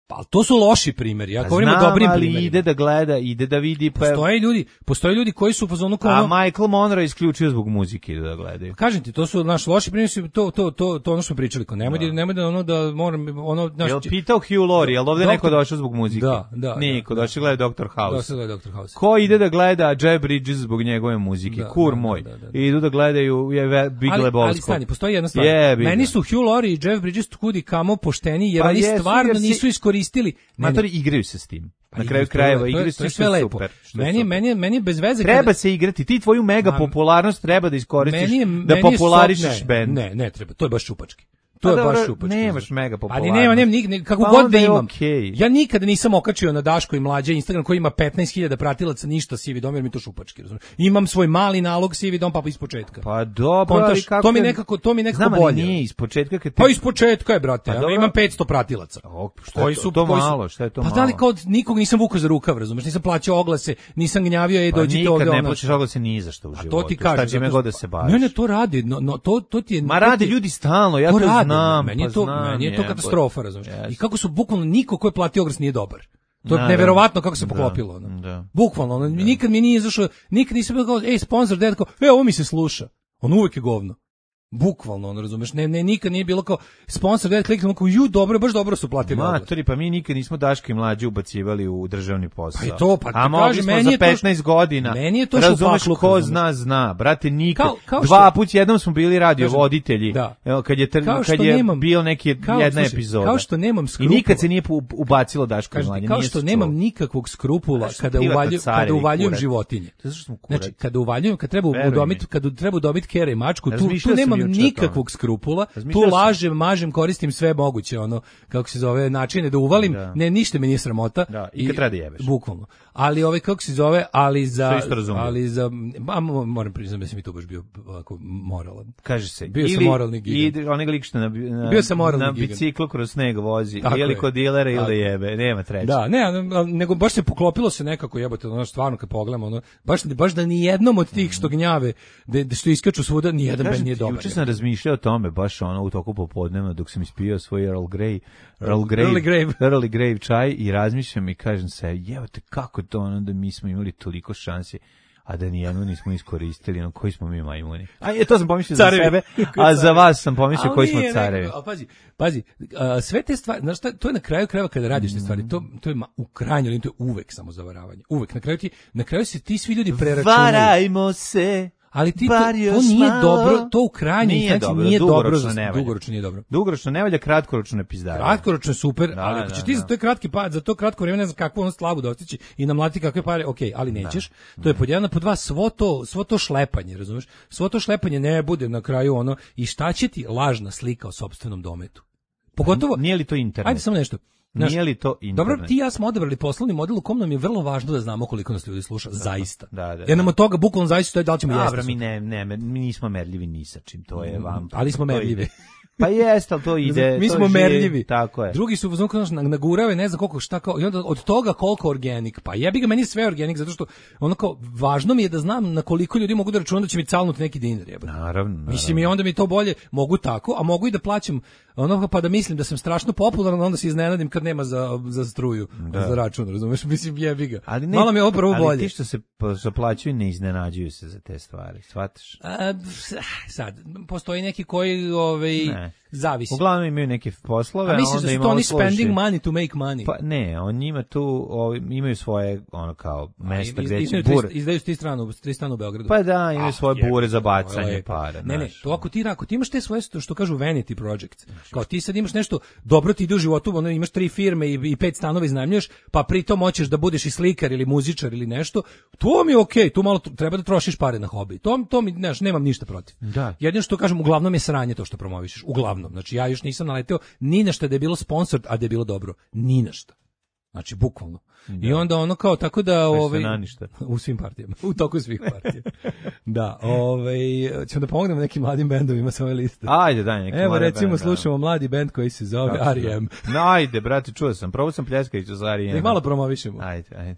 Pa to su loši primjeri. Ja govorim o Znam, dobrim ali primjerima. ide da gleda, ide da vidi. Pa... Postoje ljudi, postoje ljudi koji su u fazonu kao A ono, Michael Monroe isključio zbog muzike da gledaju. kažem ti, to su naš loši primjeri, to to to to ono što smo pričali, kao nemoj da nemoj da ono da moram ono naš Jel pitao Hugh Laurie, jel ovde Doktor- neko došao zbog muzike? Da, da, Niko, da, došao gleda doktor House. Da, sad je doktor House. Ko ide da gleda Jeff Bridges zbog njegove muzike? Da, Kur da, moj. da, da, da. Idu da gledaju je Big ali, Lebowski. ali stani, postoji jedna stvar. Jebi ga. Meni su Hugh Laurie i Jeff Bridges kudi kamo pošteni, jer Pa oni jesu, stvarno jer si- nisu iskoristili. Ne, ne, Matori igraju se s tim. pa Na igraju, kraju to je- krajeva to je- igraju to se je što sve je lepo. super. što je Meni je super. meni je meni je bez veze Treba kada- se igrati, ti tvoju mega Ma- popularnost treba da iskoristiš, meni je, da meni je popularišeš sok- ne, bend. Ne, ne treba, to je baš šupački. To Pa je baš dobro, šupački. nemaš mega Ali popularnost. nema, nema, nik, nik- kako Pa god da onda je imam. okej. Ja nikada nisam okačio na Daško i Mlađe Instagram koji ima petnaest hiljada pratilaca, ništa sivi dom, jer mi to šupački, razumiješ. Imam svoj mali nalog sivi dom, pa iz početka. Pa dobro, ali Kontaš, kako... to mi nekako, to mi nekako Znam, ali bolje. nije iz početka kad ti... Pa iz početka je, brate. Pa Ja dobro. imam petsto pratilaca. O, šta je to? To koji malo, šta je to pa malo? da li kao nikog nisam vukao za rukav, razumeš? Nisam plaćao oglase, nisam gnjavio, ej, Pa dođite nikad ovde. ne ono. plaćaš oglase ni za što u A životu. to ti kažem. Šta će me zato god da što- se baviš? Ne, ne, to radi. No, no, to, to ti je... Ma to rade ti- ljudi stalno, ja to rade, znam, Meni je pa to, znam, meni je to jebote. katastrofa, razumeš? Jeste. I kako su bukvalno niko ko je platio oglas nije dobar. To je Naravno. neverovatno kako se Da, poklopilo. Ono. da. Bukvalno, ono, nikad mi nije izašao, nikad nisam bio kao, ej, sponsor, da kao, e, ovo mi se sluša. On uvek je govno. Bukvalno, ono, razumeš, ne, ne, nikad nije bilo kao sponsor, da kliknemo kao, ju, dobro, baš dobro su platili oglas. Matori, pa mi nikad nismo Daška i Mlađe ubacivali u državni posao. Pa i to, pa ti A mogli kažem, smo meni za je to petnaest što- godina. meni je to Razumeš, šupakluk, ko razumeš. zna, zna. Brate, nikad. Kao- kao Dva što- put jednom smo bili radio Kažem, voditelji. da. Evo, kad je, tr- Kao što kad je nemam- bio neki kao- jedna slušaj, epizoda. kao što nemam I skrupula. nikad se nije pu- ubacilo Daško i Kažem ti, Mlađe. kao nije što se nemam čulo. nikakvog skrupula Znaš, kada privatno uvaljujem carevi, kada uvaljujem kurac. životinje. Zato što smo kurac. Znači, kada uvaljujem, kad treba Veruj udomiti, mi. kad treba udomiti kere i mačku, tu, tu Razmišljao sam nemam juče o tome. nikakvog skrupula. Tu Razmišljao sam. lažem, mažem, koristim sve moguće, ono, kako se zove, načine da uvalim. Da. Ne, ništa mi nije sramota. Da, i kad treba da jebeš. Bukvalno. Ali ovaj kako se zove, ali za Sve isto razumljivo. ali za ba, mo- moram priznati da sam i tu baš bio ovako moralan. Kaže se. Bio sam ili, moralni gigant. I onaj lik što na, na, Bio sam moralni na gigant. biciklu kroz sneg vozi. Tako ili je. kod dilera Tako. ili jebe. Nema treće. Da, ne, a- nego baš se poklopilo se nekako, jebote, ono stvarno kad pogledamo, ono baš baš da ni jednom od tih što gnjave, da, da što iskaču svuda, ni jedan bend Kažem nije ti, dobar. juče sam razmišljao o tome, baš ono u toku popodneva, dok sam ispio svoj Earl Grey, Earl Grey, Early Grave. Early Grave čaj i razmišljam i kažem se, jebote, kako to ono da mi smo imali toliko šansi, a da nijednu nismo iskoristili, ono, koji smo mi majmuni. A je, to sam pomislio za Carevi. sebe, a za vas sam pomislio Ali koji smo nije carevi. nekako, ali pazi, pazi, a, sve te stvari, znaš šta, to je na kraju krajeva kada radiš te stvari, to, to je ma, u krajnjoj liniji, to je uvek samo zavaravanje. Uvek, na kraju ti, na kraju se ti svi ljudi preračunaju. Varajmo se. Ali ti to, bar to još nije malo. dobro, to u krajnjoj Nije instanci dobro, nije dobro, dugoročno za- ne valja. dugoročno nije dobro. Dugoročno ne valja, kratkoročno ne pizdare. Kratkoročno je super, Da, ali ako da, će ti za da. to je kratki pad, za to kratko vrijeme ne znam kakvu ono slavu dostići i namlati kakve pare, okej, ali nećeš. To je pod jedan, a pod dva svo to, svo to šlepanje, razumeš? Svo to šlepanje ne bude na kraju ono i šta će ti lažna slika o sopstvenom dometu. Pogotovo, Nije li to internet? ajde samo nešto. Znaš, Nije li to internet? dobro, ti i ja smo odabrali poslovni model u kom nam je vrlo važno da znamo koliko nas ljudi sluša, zaista. Da, da, Jer nam da. od toga bukvalno zaista to je da li ćemo jesti. Dobro, mi sutra. ne, ne, mi nismo merljivi ni sa čim, to je vam. Ali smo to merljivi. ide. Pa jeste, ali to ide. Mi to smo živi, merljivi. Tako je. Drugi su uzmano na, nagurave, ne znam koliko šta kao, i onda od toga koliko organik. Pa jebi ga, meni je sve organik, zato što ono kao, važno mi je da znam na koliko ljudi mogu da računam da će mi calnuti neki dinar. Jebate. Naravno, naravno. Mislim, i onda mi to bolje, mogu tako, a mogu i da plaćam, ono pa da mislim da sam strašno popularan, onda se iznenadim kad nema za, za struju, Da. za račun, razumeš? Mislim, jebi ga. Ali ne, Malo mi je ovo prvo ali bolje. ti što se po- zaplaćuju ne iznenađuju se za te stvari, shvataš? A, sad, postoji neki koji ovaj, Ne. zavisi. Uglavnom imaju neke poslove, A misliš onda da su im to ovo oni služi. spending money to make money? Pa ne, on njima tu o, imaju svoje ono kao mesta Iz- gde će izdaju bur. tri- Izdaju tri stranu, tri stranu u Beogradu. Pa da, imaju Ah, svoje jebe, bure za to je bacanje lepo. para. Ne, ne, znaš. to ako ti, ako ti imaš te svoje, što, što kažu vanity projects, kao ti sad imaš nešto, dobro ti ide u životu, ono, imaš tri firme i, i pet stanova iznajmljuješ, pa pritom hoćeš da budeš i slikar ili muzičar ili nešto, to mi je okej, tu malo tr- treba da trošiš pare na hobi. To, to mi, znaš, nemam ništa protiv. Da. Jedino što kažem, uglavnom je sranje to što promovišeš, uglavnom. Znači, ja još nisam naleteo ni na šta da je bilo sponsor, a da je bilo dobro. Ni na šta. Znači, bukvalno. I onda ono kao, tako da... Sve se Ovaj, na ništa. u svim partijama, u toku svih partija. Da, ovaj, ćemo da pomognemo nekim mladim bendovima sa ove liste. Ajde, daj neki Evo, mlade recimo, band, da. slušamo mladi bend koji se zove Kako se R E M. zove? No, ajde, brate, čuo sam. Probao sam Pljeskavića za R E M. Da ih malo promovišemo. Ajde, ajde.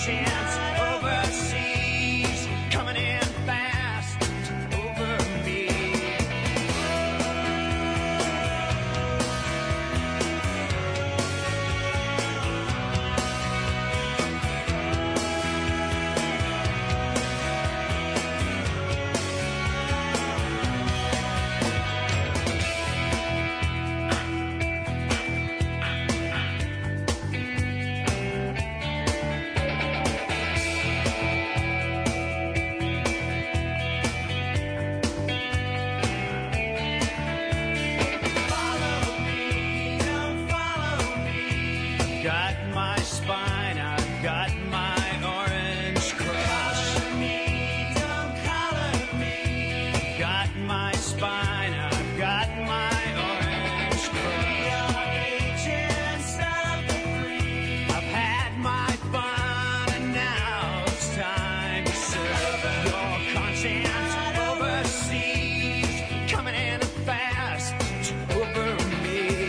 conscience overseas, coming in fast over me. Got my spine, I've got my orange cross. Color me, don't color me. Got my spine, I've got my orange cross. We are agents of the free. I've had my fun and now it's time to serve your conscience overseas, coming in fast over me.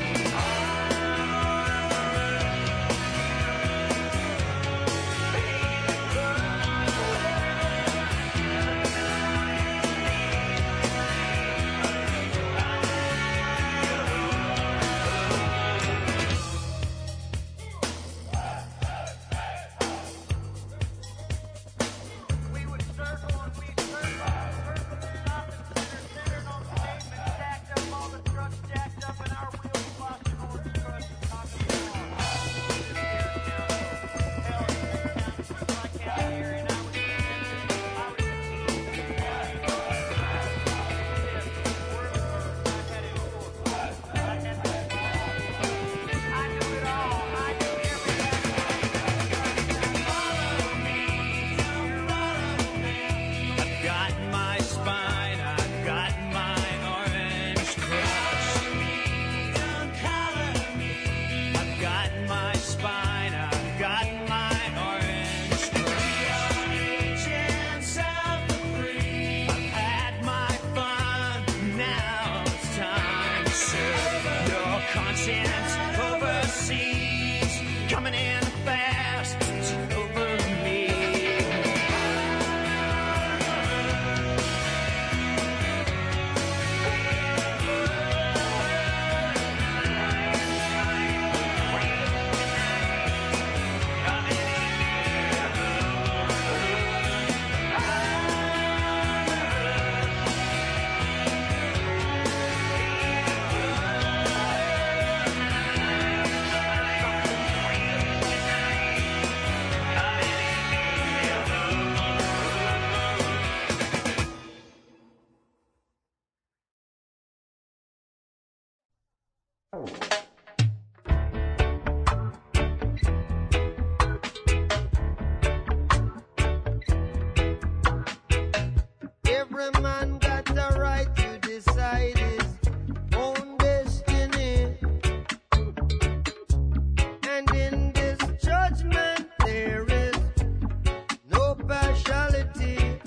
I've got my spine, I've got my orange cross. Don't color me. I've got my spine, I've got my orange cross. We are agents of the free. I've had my fun, now it's time to serve your conscience overseas, coming in fast over me. Every man got the right to decide his own destiny. And in this judgment there is no partiality.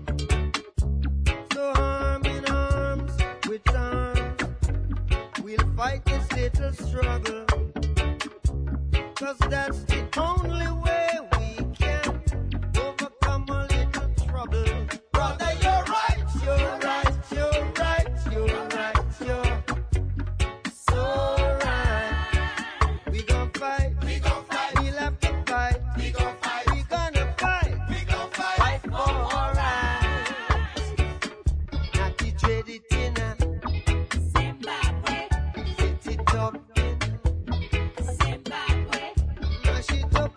So arm in arms with arms, we'll fight this little struggle. 'Cause that's the only way we can overcome a little trouble. Brother, you're right, you're right, you're right, you're right, you're so right. We gon' fight, we gon' fight, we'll have to fight, we gon' fight, we gonna fight, we gon' fight, fight for our rights. Not to trade it in a Zimbabwe, set it up in Zimbabwe, mash it up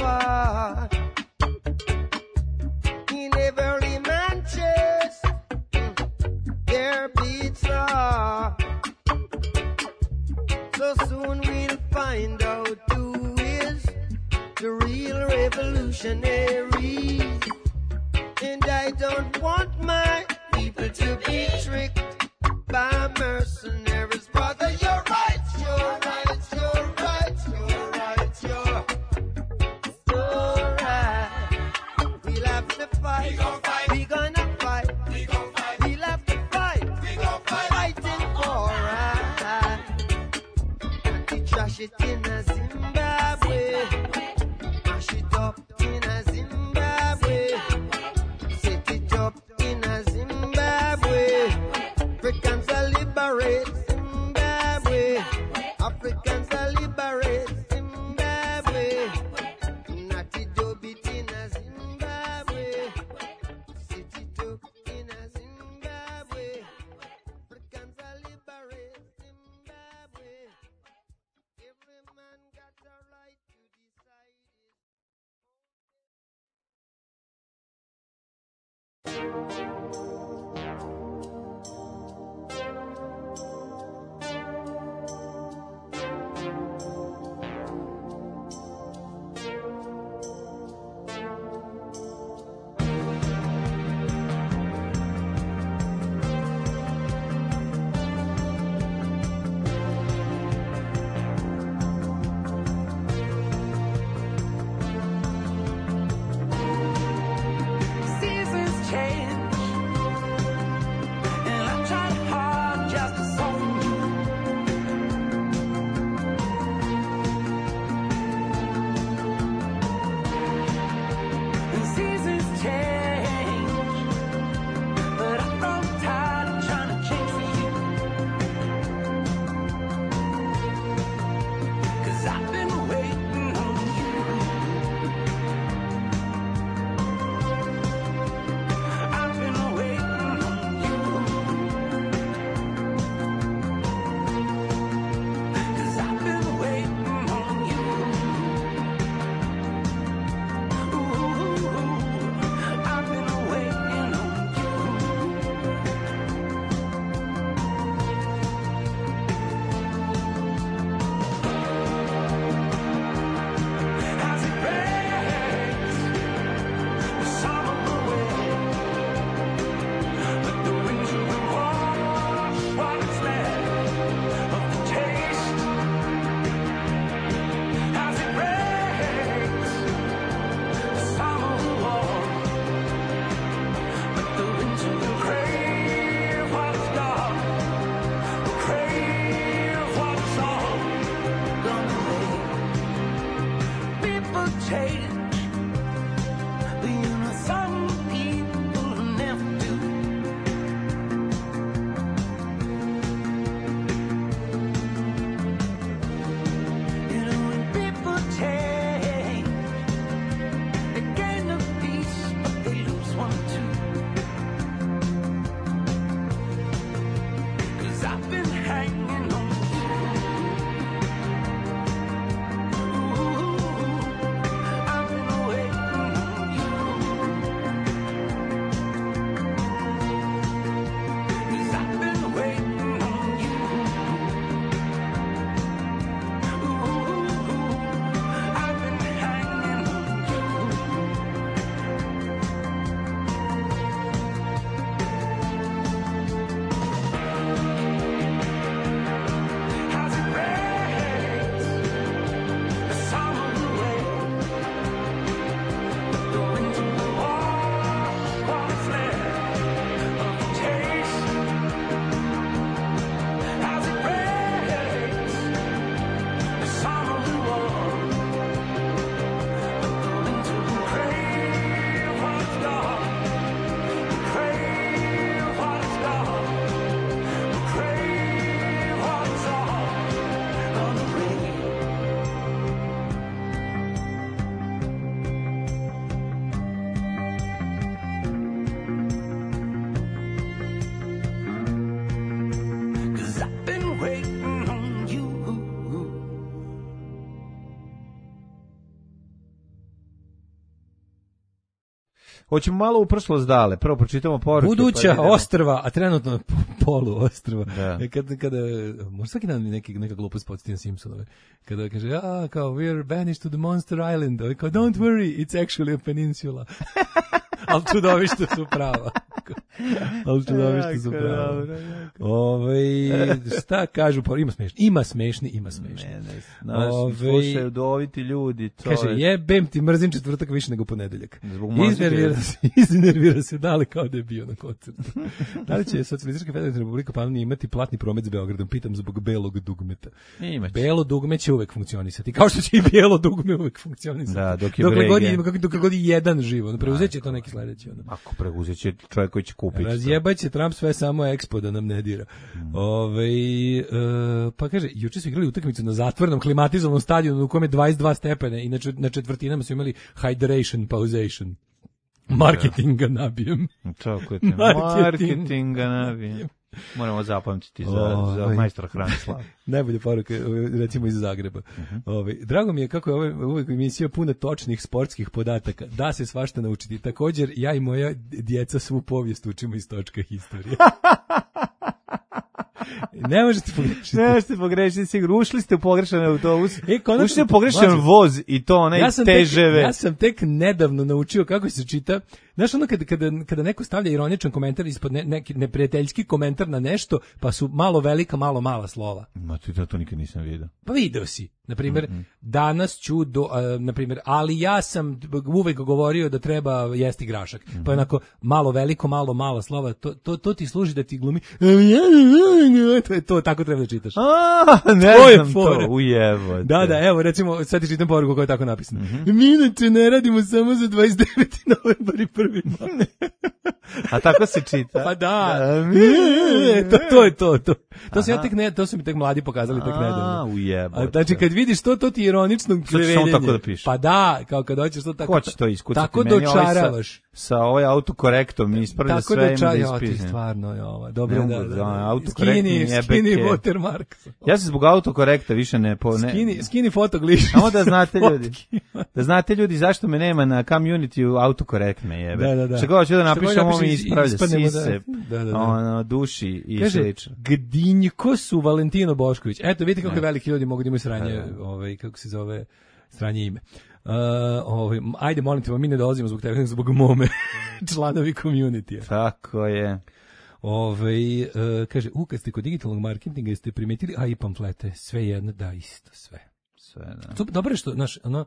war. In every man chest, there beats law. So soon we'll find out who is the real revolutionary. And I don't want my people to be tricked by mercenaries. Brother, you're right, you're right, you're right, you're right, you're so right. We'll have to fight. We gon' fight. We gonna fight. We gon' fight. We'll have to fight. We gon' fight. Fighting for right. We trash it in a Zimbabwe. Mash it up in a Zimbabwe. Set it up in a Zimbabwe. Africans are liberate Zimbabwe. Africans are liberate Zimbabwe. Natty dub it in a Zimbabwe. Set it up in a Zimbabwe. Africans are liberate Zimbabwe. Every Hoćemo malo u prošlost dale. Prvo pročitamo poruke. Buduća pa idemo. ostrva, a trenutno polu ostrva. Da. Kada, kada, možda svaki dan mi neki, neka glupost podsjeti na Simpsonove. Kada kaže, a, kao, we're banished to the Monster Island. Ovi kao, don't worry, it's actually a peninsula. Ali čudovište su prava. Ali čudovište su prava. Ove, šta kažu? Ima smešni, ima smešni, ima smešni. Ne, ne, znaš, slušaju doviti ljudi. To Kaže, je... jebem ti, mrzim četvrtak više nego ponedeljak. Zbog muzike. Iznervira se, iznervira se, da li kao da je bio na koncertu. Da li će Socijalistička federativna republika Panonija imati platni promet s Beogradom? Pitam zbog belog dugmeta. Imaće. Belo dugme će uvek funkcionisati. Kao što će i bijelo dugme uvek funkcionisati. Da, dok je dokle god, brege. je, dokle god je jedan živo. No, preuzet će to neki sledeći. Ono. Ako preuzet će čovjek koji će kupiti. Razjebat će Trump sve samo Expo da nam ne dira. Mm. Ove, e, pa kaže, juče su igrali utakmicu na zatvorenom klimatizovanom stadionu u kome je dvadeset dva stepene i na, na četvrtinama su imali hydration, pausation. Marketinga nabijem. Tako je te. Marketinga nabijem. Moramo zapamtiti za, o, za majstora Hranislava. Najbolje poruke, recimo iz Zagreba. Uh-huh. Ove, drago mi je kako je ova uvijek emisija puna točnih sportskih podataka. Da se svašta naučiti. Također, ja i moja djeca svu povijest učimo iz točka historije. Ne možete pogrešiti. Ne možete pogrešiti, sigurno. Ušli ste u pogrešan autobus. E, konačno, ušli ste u pogrešan mađu, voz i to onaj ja teževe. Ja sam tek nedavno naučio kako se čita. Znaš, ono kada, kada, kada neko stavlja ironičan komentar ispod ne, neki neprijateljski komentar na nešto, pa su malo velika, malo mala slova. Ma to, to, to nikad nisam vidio. Pa video si. Naprimjer, mm-hmm. danas ću, do, uh, naprimjer, ali ja sam uvek govorio da treba jesti grašak. Mm-hmm. Pa onako, malo veliko, malo mala slova, to, to, to ti služi da ti glumi. To je to, tako treba da čitaš. A, ne to znam to, ujevo. Da, da, evo, recimo, sad ti čitam poruku koja je tako napisana. Mm-hmm. Mi inače ne radimo samo za dvadeset deveti novembar i prvi maj. A tako se čita? Pa da. E, to, to je to. To, to su ja tek ne, to su mi tek mladi pokazali tek nedavno. A, ujebote. Znači, kad vidiš to, to ti je ironično kleveljenje. Samo tako da piše. Pa da, kao kad hoćeš to tako. Ko će to iskucati? Tako Meni dočaravaš. Ovaj sa, sa ovaj autokorektom mi ispravlja sve ime da ispizne. Tako ispizne. stvarno je ovo. Dobro, da, da, da. Autokorektni Skini, skini watermark. Ja se zbog autokorekta više ne... Po, ne skini, skini fotogliš. Samo da znate ljudi. Da znate ljudi zašto me nema na community autokorekt me jebe. Da, da, da. Što god ću da napišem, ovo mi ispravlja sise, da, da, da. ono, duši i kaže, slično. Gdinjko su Valentino Bošković. Eto, vidite kako ne. veliki ljudi mogu da imaju sranje, ovaj, kako se zove, sranje ime. Uh, ovaj, ajde, molim te, mi ne dolazimo zbog tebe, zbog mome, članovi community. Tako je. Ove, uh, kaže, u, kad ste kod digitalnog marketinga jeste primetili, a i pamflete, sve jedno, da, isto, sve. Sve, da. To, dobro je što, znaš, ono,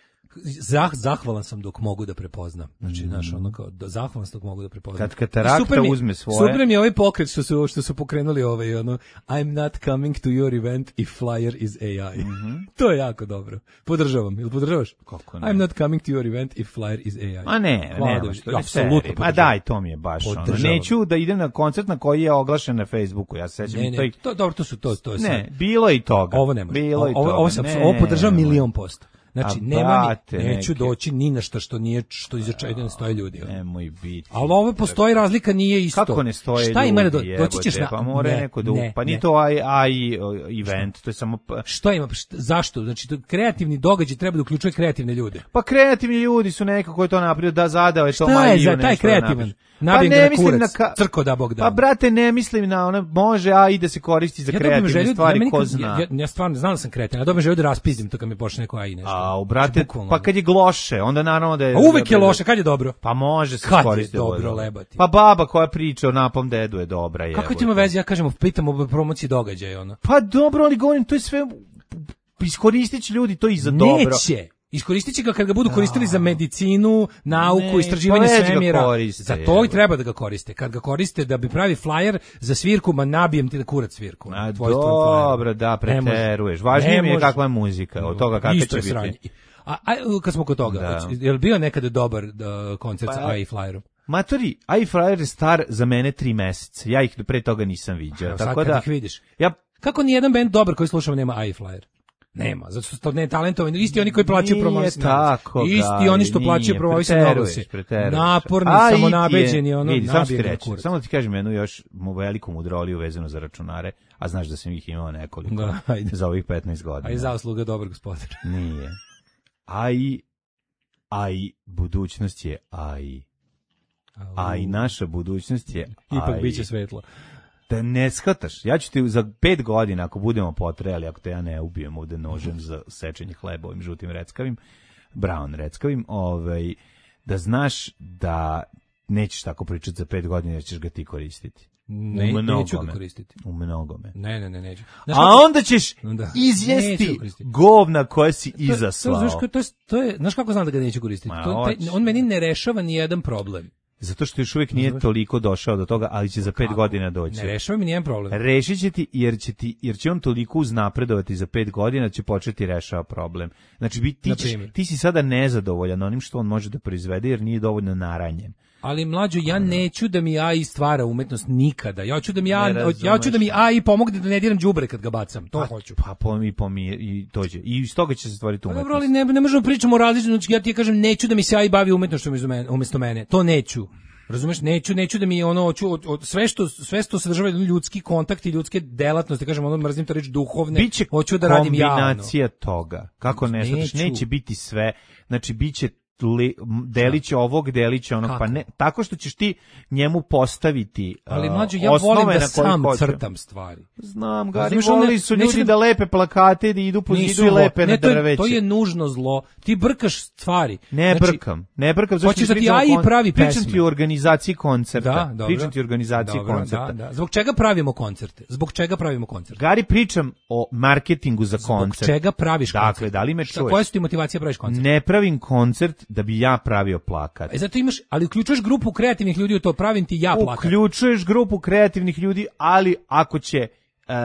Zah, zahvalan sam dok mogu da prepoznam. Znači, mm. znaš, ono kao, da, zahvalan sam dok mogu da prepoznam. Kad katarakta uzme svoje. Super mi je ovaj pokret što su, što su pokrenuli ovaj, ono, I'm not coming to your event if flyer is A I. Mm-hmm. To je jako dobro. Podržavam. Ili podržavaš? Kako ne? I'm not coming to your event if flyer is A I. A ne, Hvala, nema što. Apsolutno. Ma daj, to mi je baš ono. Neću da idem na koncert na koji je oglašen na Facebooku. Ja se sećam. Ne, ne, toj... to, dobro, to su, to, to je Ne, sad. bilo i toga. Ovo ne može. Bilo ovo, i toga. Ovo, sam, ovo podržavam milion posto. Znači, A nema brate, ni, neću neke. doći ni na šta što nije, što iza čega ne stoje ljudi. Nemoj biti. Ali ovo postoji razlika, nije isto. Kako ne stoje šta ljudi? Ima da do, Jebote, doći ćeš na... Pa mora ne, neko da... ne, pa nije ne. to A I event, to je samo... Što ima? Šta, zašto? Znači, to, kreativni događaj treba da uključuje kreativne ljude. Pa kreativni ljudi su neko koji to napravio, da zadao je to Šta je Mariju, za taj kreativan? Pa ne mislim na... Ka... Crko da Bog da. Pa brate, ne mislim na ono, može A I da se koristi za ja kreativne želju, stvari, ja, ko zna. Ja, ja stvarno znam da sam kreativan, ja dobijem želju da raspizdim to kad mi počne neko A I nešto. A, u brate, pa kad je gloše, onda naravno da je... A uvek je loše, kad je dobro? Pa može se kad koristiti. Kad je dobro, lebati? Pa baba koja priča o napom dedu je dobra. Kako ti ima veze, ja kažem, pitam o promociji događaja, ono. Pa dobro, ali govorim, to je sve... Iskoristit će ljudi to i za Neće. dobro. Neće. Iskoristit će ga kad ga budu koristili za medicinu, nauku, ne, istraživanje pa svemira. Koriste, za to i treba da ga koriste. Kad ga koriste da bi pravi flyer za svirku, ma nabijem ti da kurac svirku. A dobro, da, preteruješ. Važnije mi je kakva je muzika, od toga kakva će biti. Sranje. A, a kad smo kod toga, da. Je li bio nekada dobar da, koncert sa pa, A I flyerom? Matori, A I flyer je star za mene tri meseca. Ja ih pre toga nisam viđao. Evo, tako sad da ih vidiš. Ja, kako nijedan bend dobar koji slušamo nema A I flyer? Nema, zato su to ne talentovani, isti oni koji plaćaju promovisni tako, isti oni što plaćaju promovisni nogosi. Naporni, samo nabeđeni, ono, vidi, samo ti reći, samo ti kažem jednu još veliku mudroliju vezanu za računare, a znaš da sam ih imao nekoliko da, za ovih petnaest godina. A i zasluga dobrog gospodara. Nije. A i, a i, budućnost je A I. A i naša budućnost je... Ipak aj, biće svetlo. Da ne shvataš, ja ću ti za pet godina, ako budemo potrejali, ako te ja ne ubijem ovde nožem za sečenje hleba ovim žutim reckavim, brown reckavim, ovaj, da znaš da nećeš tako pričati za pet godina jer ćeš ga ti koristiti. Ne, u neću ga koristiti. U mnogome. Ne, ne, ne, neću. Znaš, a onda ćeš da. izjesti govna koje si to, izaslao. To, to, to, to je, znaš kako znam da ga neću koristiti? Ma, to, taj, on meni ne rešava ni jedan problem. Zato što još uvijek nije znaš, toliko došao do toga, ali će za pet kako? godina doći. Ne rešava mi nijedan problem. Rešit će ti jer će, ti, jer će on toliko uznapredovati za pet godina, će početi rešava problem. Znači, bi, ti, ćeš, ti si sada nezadovoljan onim što on može da proizvede jer nije dovoljno naranjen. Ali mlađo, ja neću da mi A I stvara umetnost nikada. Ja hoću da mi A I, ja hoću da mi A I pomogne da ne diram đubre kad ga bacam. To pa, hoću. Pa pomi pomi i dođe. I iz toga će se stvoriti umetnost. Dobro, ali ne, ne možemo pričamo o različitom. Znači, ja ti kažem neću da mi se A I bavi umetnošću umjesto mene. To neću. Razumeš, neću, neću da mi ono hoću od, od sve što sve što sadržava ljudski kontakt i ljudske delatnosti, kažem, ono mrzim to reći duhovne, biće hoću da radim javno. Kombinacija toga. Kako ne, znači neće biti sve. Znači biće li, deliće ovog, deliće onog, kako? Pa ne, tako što ćeš ti njemu postaviti uh, ali mlađo, ja volim da sam crtam stvari. Znam, Gari, voli su ljudi da, da lepe plakate, da idu po zidu i lepe na drveće. To je nužno zlo. Ti brkaš stvari. Ne znači, brkam, ne brkam. Hoćeš da ti A I pravi pesme. Pričam ti o organizaciji koncerta. Da, dobro. Pričam ti o organizaciji dobro, koncerta. Da, da. Zbog čega pravimo koncerte? Zbog čega pravimo koncerte? Gari, pričam o marketingu za koncert. Zbog čega praviš koncert? Dakle, da li me čuješ? Koja su ti motivacija praviš koncert? Ne pravim koncert da bi ja pravio plakat. E zato imaš, ali uključuješ grupu kreativnih ljudi u to, pravim ti ja plakat. Uključuješ grupu kreativnih ljudi, ali ako će uh,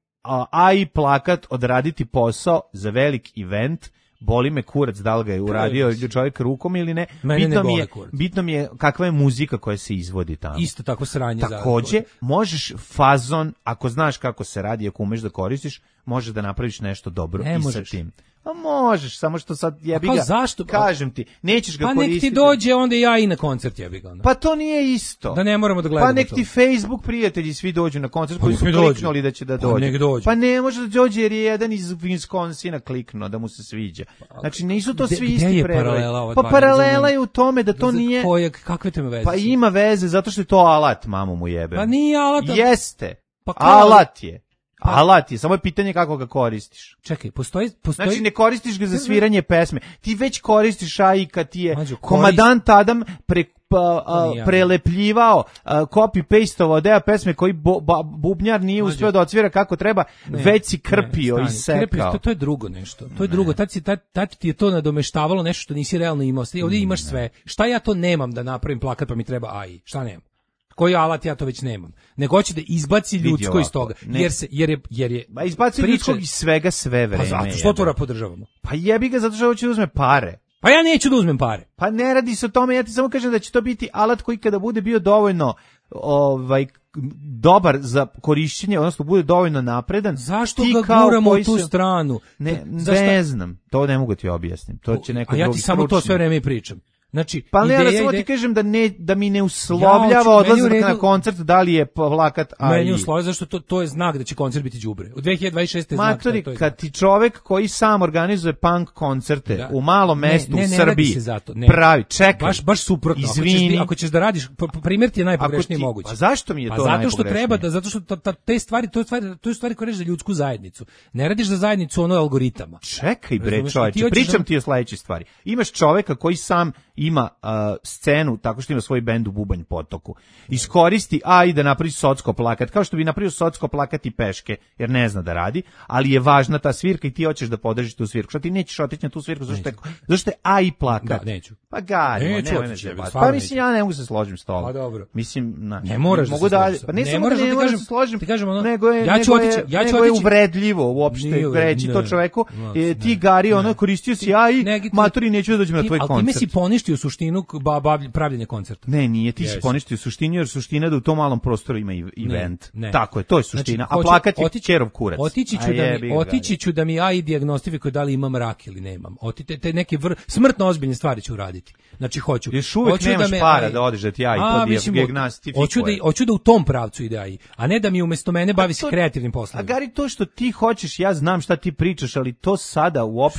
A I plakat odraditi posao za velik event, boli me kurac da li ga je uradio čovjek rukom ili ne. Mene bitno, ne mi je, kurac. bitno mi je kakva je muzika koja se izvodi tamo. Isto tako sranje. Takođe, možeš fazon, ako znaš kako se radi, ako umeš da koristiš, možeš da napraviš nešto dobro ne i možeš. sa tim. A možeš, samo što sad jebi ga. Zašto? Kažem ti, nećeš ga pa koristiti. Pa nek ti dođe onda ja i na koncert jebi ga. Onda. Pa to nije isto. Da ne moramo da gledamo. Pa nek to. ti Facebook prijatelji svi dođu na koncert koji su kliknuli da će da dođe. Pa nek dođe. Pa ne može da dođe jer je jedan iz Wisconsina kliknuo da mu se sviđa. Znači nisu to svi de, isti predlozi. Pa paralela je u tome da to za nije. Koje, kakve te me veze? Pa ima veze zato što je to alat, mamu mu jebe. Pa nije alat. Jeste. Pa alat je. Pa, alat je, samo je pitanje kako ga koristiš. Čekaj, postoji, postoji... Znači ne koristiš ga za sviranje pesme. Ti već koristiš A I kad ti je Mađo, komadant Adam pre, pa, a, prelepljivao, copy-pastovao deo pesme koji bo, ba, bubnjar nije Mađo. uspio da odsvira kako treba, ne, već si krpio ne, i sekao. To, to je drugo nešto. To je ne. drugo. Tad, si, tad, tad ti je to nadomeštavalo nešto što nisi realno imao. Ovdje imaš sve. Šta ja to nemam da napravim plakat pa mi treba A I? Šta nemam? Koji alat ja to već nemam. Nego hoće da izbaci ljudsko iz toga. Jer se jer je jer je ba izbaci ljudskog iz svega sve vreme. Pa zato što to podržavamo. Pa jebi ga zato što hoće da uzme pare. Pa ja neću da uzmem pare. Pa ne radi se o tome, ja ti samo kažem da će to biti alat koji kada bude bio dovoljno ovaj dobar za korišćenje, odnosno bude dovoljno napredan. Zašto ga guramo u tu se... stranu? Ne, ne znam, to ne mogu ti objasniti. To će neko drugi. A ja ti samo to sve vreme pričam. Znači, pa ne, ali samo ti kažem da ne da mi ne uslovljava ja, odlazak redu, na koncert da li je plakat A I. Meni uslovljava zašto to to je znak da će koncert biti đubre. U dve hiljade dvadeset šeste Matori, znak. Matori, kad ti čovek koji sam organizuje punk koncerte da. u malom mestu ne, ne, u Srbiji, ne zato, ne. pravi, čekaj. Baš baš suprotno. Izvini. Ako ćeš, ako ćeš da radiš, primjer ti je najpogrešniji ti, mogući. Pa zašto mi je to pa zato što treba da zato što ta, ta, te stvari, to stvari, to je stvari koje radiš za ljudsku zajednicu. Ne radiš za zajednicu ono algoritama. Čekaj bre, čoveče, pričam ti o sledećoj stvari. Imaš čoveka koji sam ima scenu tako što ima svoj bend u Bubanj potoku. Iskoristi A I da napravi socko plakat, kao što bi napravio socko plakat i peške, jer ne zna da radi, ali je važna ta svirka i ti hoćeš da podržiš tu svirku. Što ti nećeš otići na tu svirku, zašto je, zašto je A I plakat? Da, neću. Pa gari, neću, ne, neću, ne, neću, pa mislim ja ne mogu se složiti s tobom. Pa dobro. Mislim, na, ne moraš mogu da, da se pa ne, ne samo moraš da ne ne kažem, se složim, ti kažem ono, nego je, ja ću nego otići, ja ću nego je otići. uvredljivo uopšte reći to čoveku, e, ti Gari ono koristio si A I, matori neću da dođem na tvoj koncert. Ali ti me si poništio suštinu pravljenja koncerta. Ne, nije, ti yes. si poništio suštinu, jer suština da u tom malom prostoru ima event. Ne, ne. Tako je, to je suština. Znači, a plakat je čerov kurac. Otići ću, da mi, otići ću da mi A I dijagnostifikuje da li imam rak ili nemam. Otite, te neke vr, smrtno ozbiljne stvari ću uraditi. Znači, hoću. Još uvijek hoću nemaš da me, para da odeš da ti A I to dijagnostifikuje. Hoću da, hoću da u tom pravcu ide A I, a ne da mi umjesto mene bavi se kreativnim poslom. A Gari, to što ti hoćeš, ja znam šta ti pričaš, ali to sada uopšte... Šta?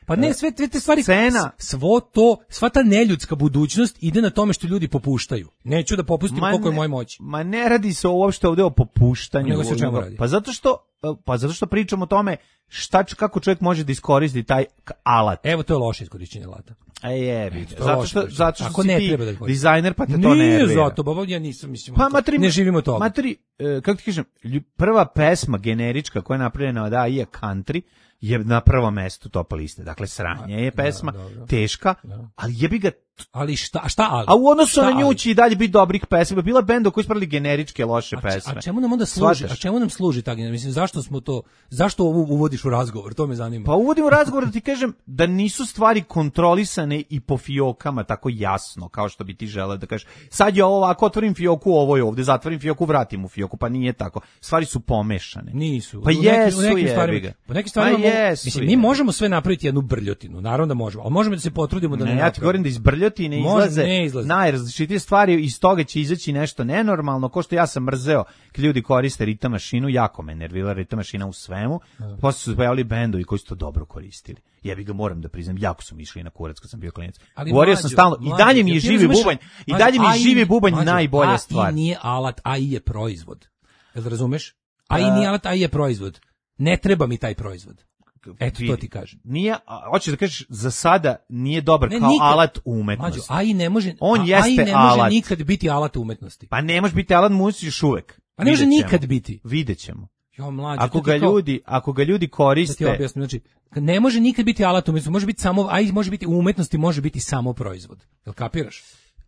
Pa ne, sve te, te stvari, Scena. s- svo to, sva ta neljudska budućnost ide na tome što ljudi popuštaju. Neću da popustim Ma koliko je ne- moje moći. Ma ne radi se uopšte ovde o popuštanju. Nego se o čemu radi? Pa zato što pa zato što pričamo o tome šta č- kako čovjek može da iskoristi taj k- alat. Evo, to je loše iskorišćenje alata. A jebi ga. to je Zato loše što korištenje. zato što Tako si ne ti treba da koristiš. dizajner pa te to Nije nervira. zato, baba, ja nisam, mislim, Pa to- matri, ne živimo toga. Matri, e, kako ti kažem, lju- prva pesma generička koja je napravljena od A I Country je na prvom mestu top liste. Dakle, sranje je pesma, dobro. teška, ali jebi ga. Ali šta, šta ali? A u odnosu Šta na nju ali? će i dalje biti dobrih pesama. Bila benda koji su pravili generičke loše A, če- pesme. a čemu nam onda služi? Shvataš? A čemu nam služi ta generacija? Mislim, zašto smo to, zašto ovo uvodiš u razgovor? To me zanima. Pa uvodim u razgovor da ti kažem da nisu stvari kontrolisane i po fiokama tako jasno kao što bi ti želeo da kažeš. Sad je ovo ovako, otvorim fioku, ovo je ovde, zatvorim fioku, vratim u fioku, pa nije tako. Stvari su pomešane. Nisu. Pa U nekim- jesu, u nekim jebi stvarima, ga. u nekim stvarima Pa mogu- jesu, mislim, jebi mi ga. možemo sve napraviti jednu brljotinu, naravno da možemo, ali možemo da se potrudimo da ne, Ne, ja ti napravimo. govorim da iz brljotine Može, izlaze, ne izlaze. najrazličitije stvari, iz toga će izaći nešto nenormalno, ko što ja sam mrzeo kad ljudi koriste ritam mašinu, jako me nervila ritam mašina u svemu, posle su se pojavili bendovi koji su to dobro koristili. Jebi ga, moram da priznam, jako su mi išli na kurac kad sam bio klinac. Ali Govorio mlađo, sam stalno, i mlađo, dalje mi je jer ti živi razumeš- bubanj, i mlađo, dalje mi je A I živi bubanj mlađo, najbolja A I stvar. nije alat, A I je proizvod. Jel da razumeš? A I nije alat, A I je proizvod. Ne treba mi taj proizvod. Eto, to ti kažem. Nije, a, hoćeš da kažeš, za sada nije dobar Ne, kao nikad. alat Mlađo, umetnosti. A I ne može, On a- jeste A I ne može alat. nikad biti alat umetnosti. Pa ne može biti alat muzici još uvek. A ne može Vidjet ćemo. nikad biti. Vidjet ćemo. Jo, mlađo, Ako to ti ga kao- ljudi, ako ga ljudi Da ti koriste, objasnim, znači, ne može nikad biti alat umetnosti, može biti samo, a i može biti u umetnosti, može biti samo proizvod. Jel kapiraš?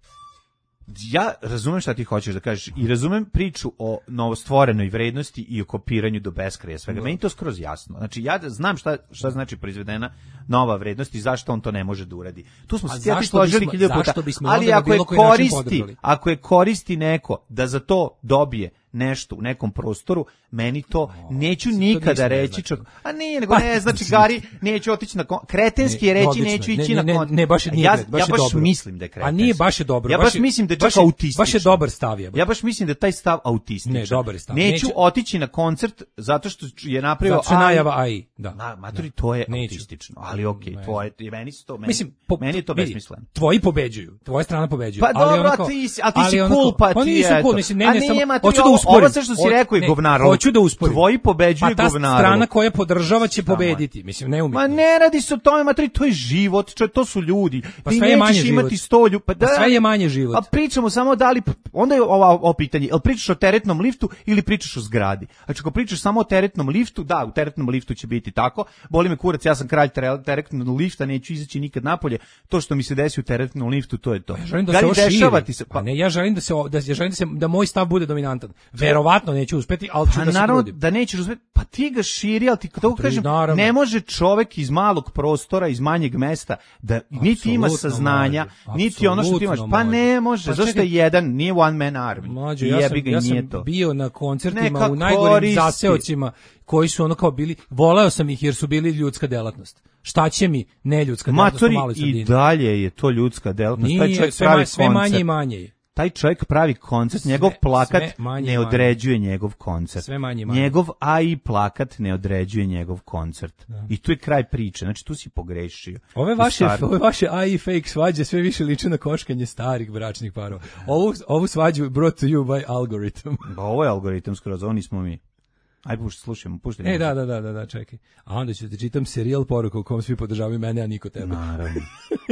ja razumem šta ti hoćeš da kažeš i razumem priču o novostvorenoj vrednosti i o kopiranju do beskraja svega. Meni je to skroz jasno. Znači ja znam šta šta znači proizvedena nova vrednost i zašto on to ne može da uradi. Tu smo A se tijati zašto složili bismo- hiljadu puta. zašto bismo Ali onda na ako je bilo koji način koristi, podržali? ako je koristi neko da za to dobije nešto u nekom prostoru, meni to neću to nikada ništa ne reći. znači. Čak, a nije, nego Pa, ne, znači Gari, neću otići na kon, kretenski je Ne, reći logično. neću Ne, ići ne, na ne, kon. ne, baš je- nije ja, kret- baš ja je baš dobro. mislim da je kretenski. A nije baš je dobro. Ja baš mislim da je čak baš je- autistično. Baš je dobar stav je. Ja baš mislim da je taj stav autističan. Ne, dobar je stav. Neću Neće- otići na koncert zato što je napravio Zato što je najava A I, da. Na, maturi, to je Neću. autistično, ali okej, Ne. tvoje, meni su to, meni, Mislim, po, meni je to vidi, besmisleno. Tvoji pobeđuju, tvoja strana pobeđuje. Pa ali dobro, onako- a ti si, a ti ali si onako- cool, pa ti nisam eto. cool, mislim, ne, A ne, nije, samo, maturi, hoću da ovo- usporim. ovo sve što si Hoću- rekao je ne, govnarovo. Hoću da usporim. Tvoji pobeđuju Pa ta govnarovo. strana koja podržava će Šta moje? pobediti. Mislim, ne umjetno. Ma ne radi se o tome, matri, to je život, čo, to su ljudi. Pa ti sve je nećeš manje imati život. sto ljudi. Pa, da, Pa sve je manje život. A pričamo samo da li, onda je ovo, ovo pitanje, jel pričaš o teretnom liftu ili pričaš o zgradi? Znači, ako pričaš samo o teretnom liftu, da, u teretnom liftu će biti tako. Boli me kurac, ja sam kralj tere- teretnog lifta, neću izaći nikad napolje. To što mi se desi u teretnom liftu, to je to. Ja želim da Gari, se ovo širi. dešava ti se, Pa ne, ja želim da se o- da ja želim da se da moj stav bude dominantan. Verovatno neću uspeti, ali ću Pa da se naravno trudim. da nećeš uspeti, pa ti ga širi, ali ti kako trudi, kažem, naravno. ne može čovek iz malog prostora, iz manjeg mesta, da niti ima Apsolutno saznanja, može, niti ono što ti imaš. apsolutno Pa ne može, Pa zašto čekaj, je jedan, nije one man army. Mlađo, I ja sam, jebi ga, ja nije sam to. bio na koncertima Neka u najgorim koristi. zaseocima koji su ono kao bili, voleo sam ih jer su bili ljudska delatnost. Šta će mi neljudska delatnost u Matori, maloj sredini? i dalje je to ljudska delatnost. Taj Nije, čovjek sve, pravi ma- sve manje i koncert. manje je. Taj čovjek pravi koncert, Sve- njegov plakat sve manje i ne manje. određuje njegov koncert. Sve manje i manje. Njegov A I plakat ne određuje njegov koncert. I tu je kraj priče, znači tu si pogrešio. Ove Tu vaše, stvarno- ove vaše A I fake svađe sve više liče na koškanje starih bračnih parova. Ovu, ovu svađu brought to you by algorithm. Ba, ovo je algoritam skroz, ovo nismo mi. Aj, pušta, slušajmo, puštaj. E, da, da, da, da, da, čekaj. A onda ću ti čitam serijal poruka u kom svi podržavaju mene, a niko tebe. Naravno.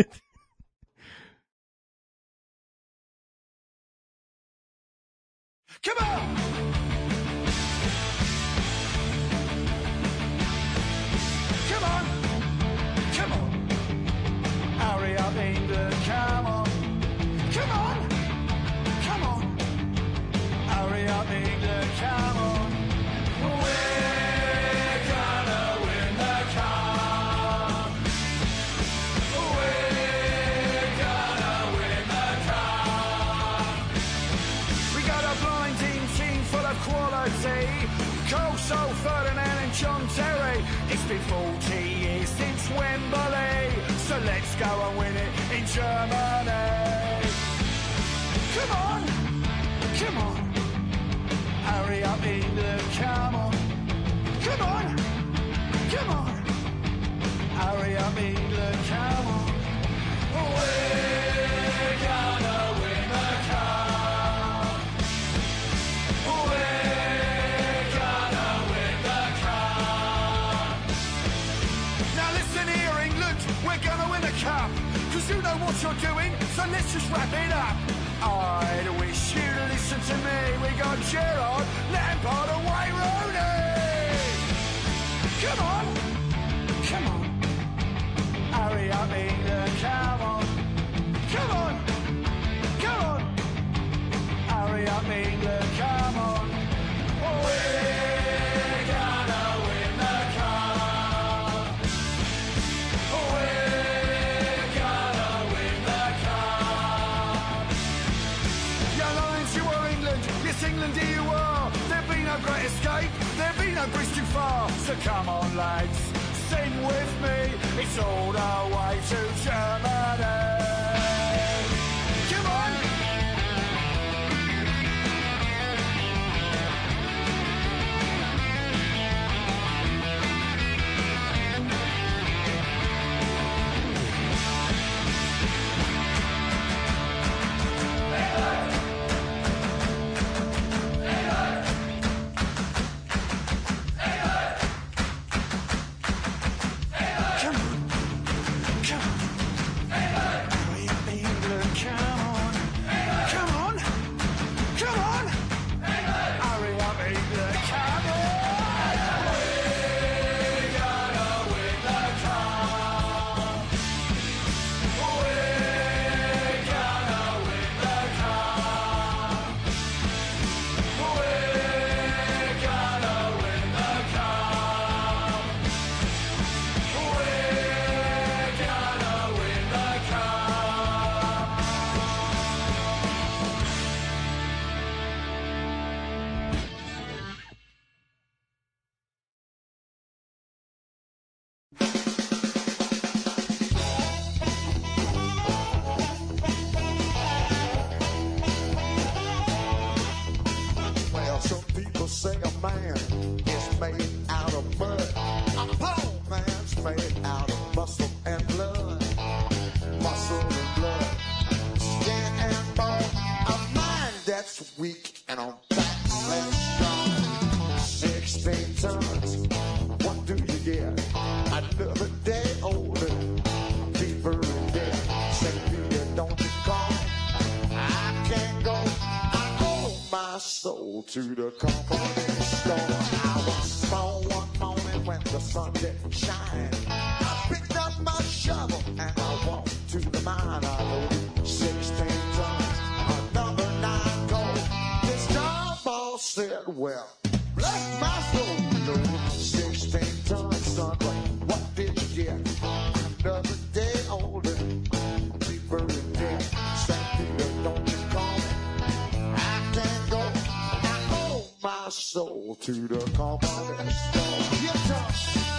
Come on! Come on! Come on! Hurry up, England, come on! Come on! Come on! Hurry up, England, come on! We're gonna win the cup! We're gonna win the cup! We got a blinding team full of quality. Cole, Sol, Ferdinand and John Terry. It's been forty years since Wembley, so let's go and win it in Germany. Come on, come on, hurry up England, come on. Come on, come on, hurry up England, come on. We're gonna win the cup. We're gonna win the cup. Now listen here, England, we're gonna win the cup. Cause you know what you're doing, so let's just wrap it up. I'd wish you'd listen to me. We got Gerrard, Lampard and Wayne Rooney. Come on, come on. Hurry up, England, come on. Come on, come on. Hurry up, England, come on. We're gonna win the cup. We're gonna win the cup. Young Lions, you are England. Yes, England, here you are. There'll be no great escape. There'll be no bridge too far. So come on, lads, sing with me. It's all the way to Germany. Come on. Well, some people say a man is made out of mud. A poor man's made out of muscle and blood. Muscle and blood. Skin and bone. A mind that's weak and on back and strong. Sixteen tons. What do you get? Another day older. Deeper in debt. Say, Peter, don't you call? I can't go. I owe my soul to the company store. I was born one morning when the sun didn't shine. I picked up my shovel and I walked to the mine. I loaded sixteen tons, another nine gold. This job boss said, well, bless my soul, loaded sixteen tons, son. What did you get? Another day older, deeper in debt. Saint Peter, don't you call me? I can't go. I owe my soul to the company store. You talk.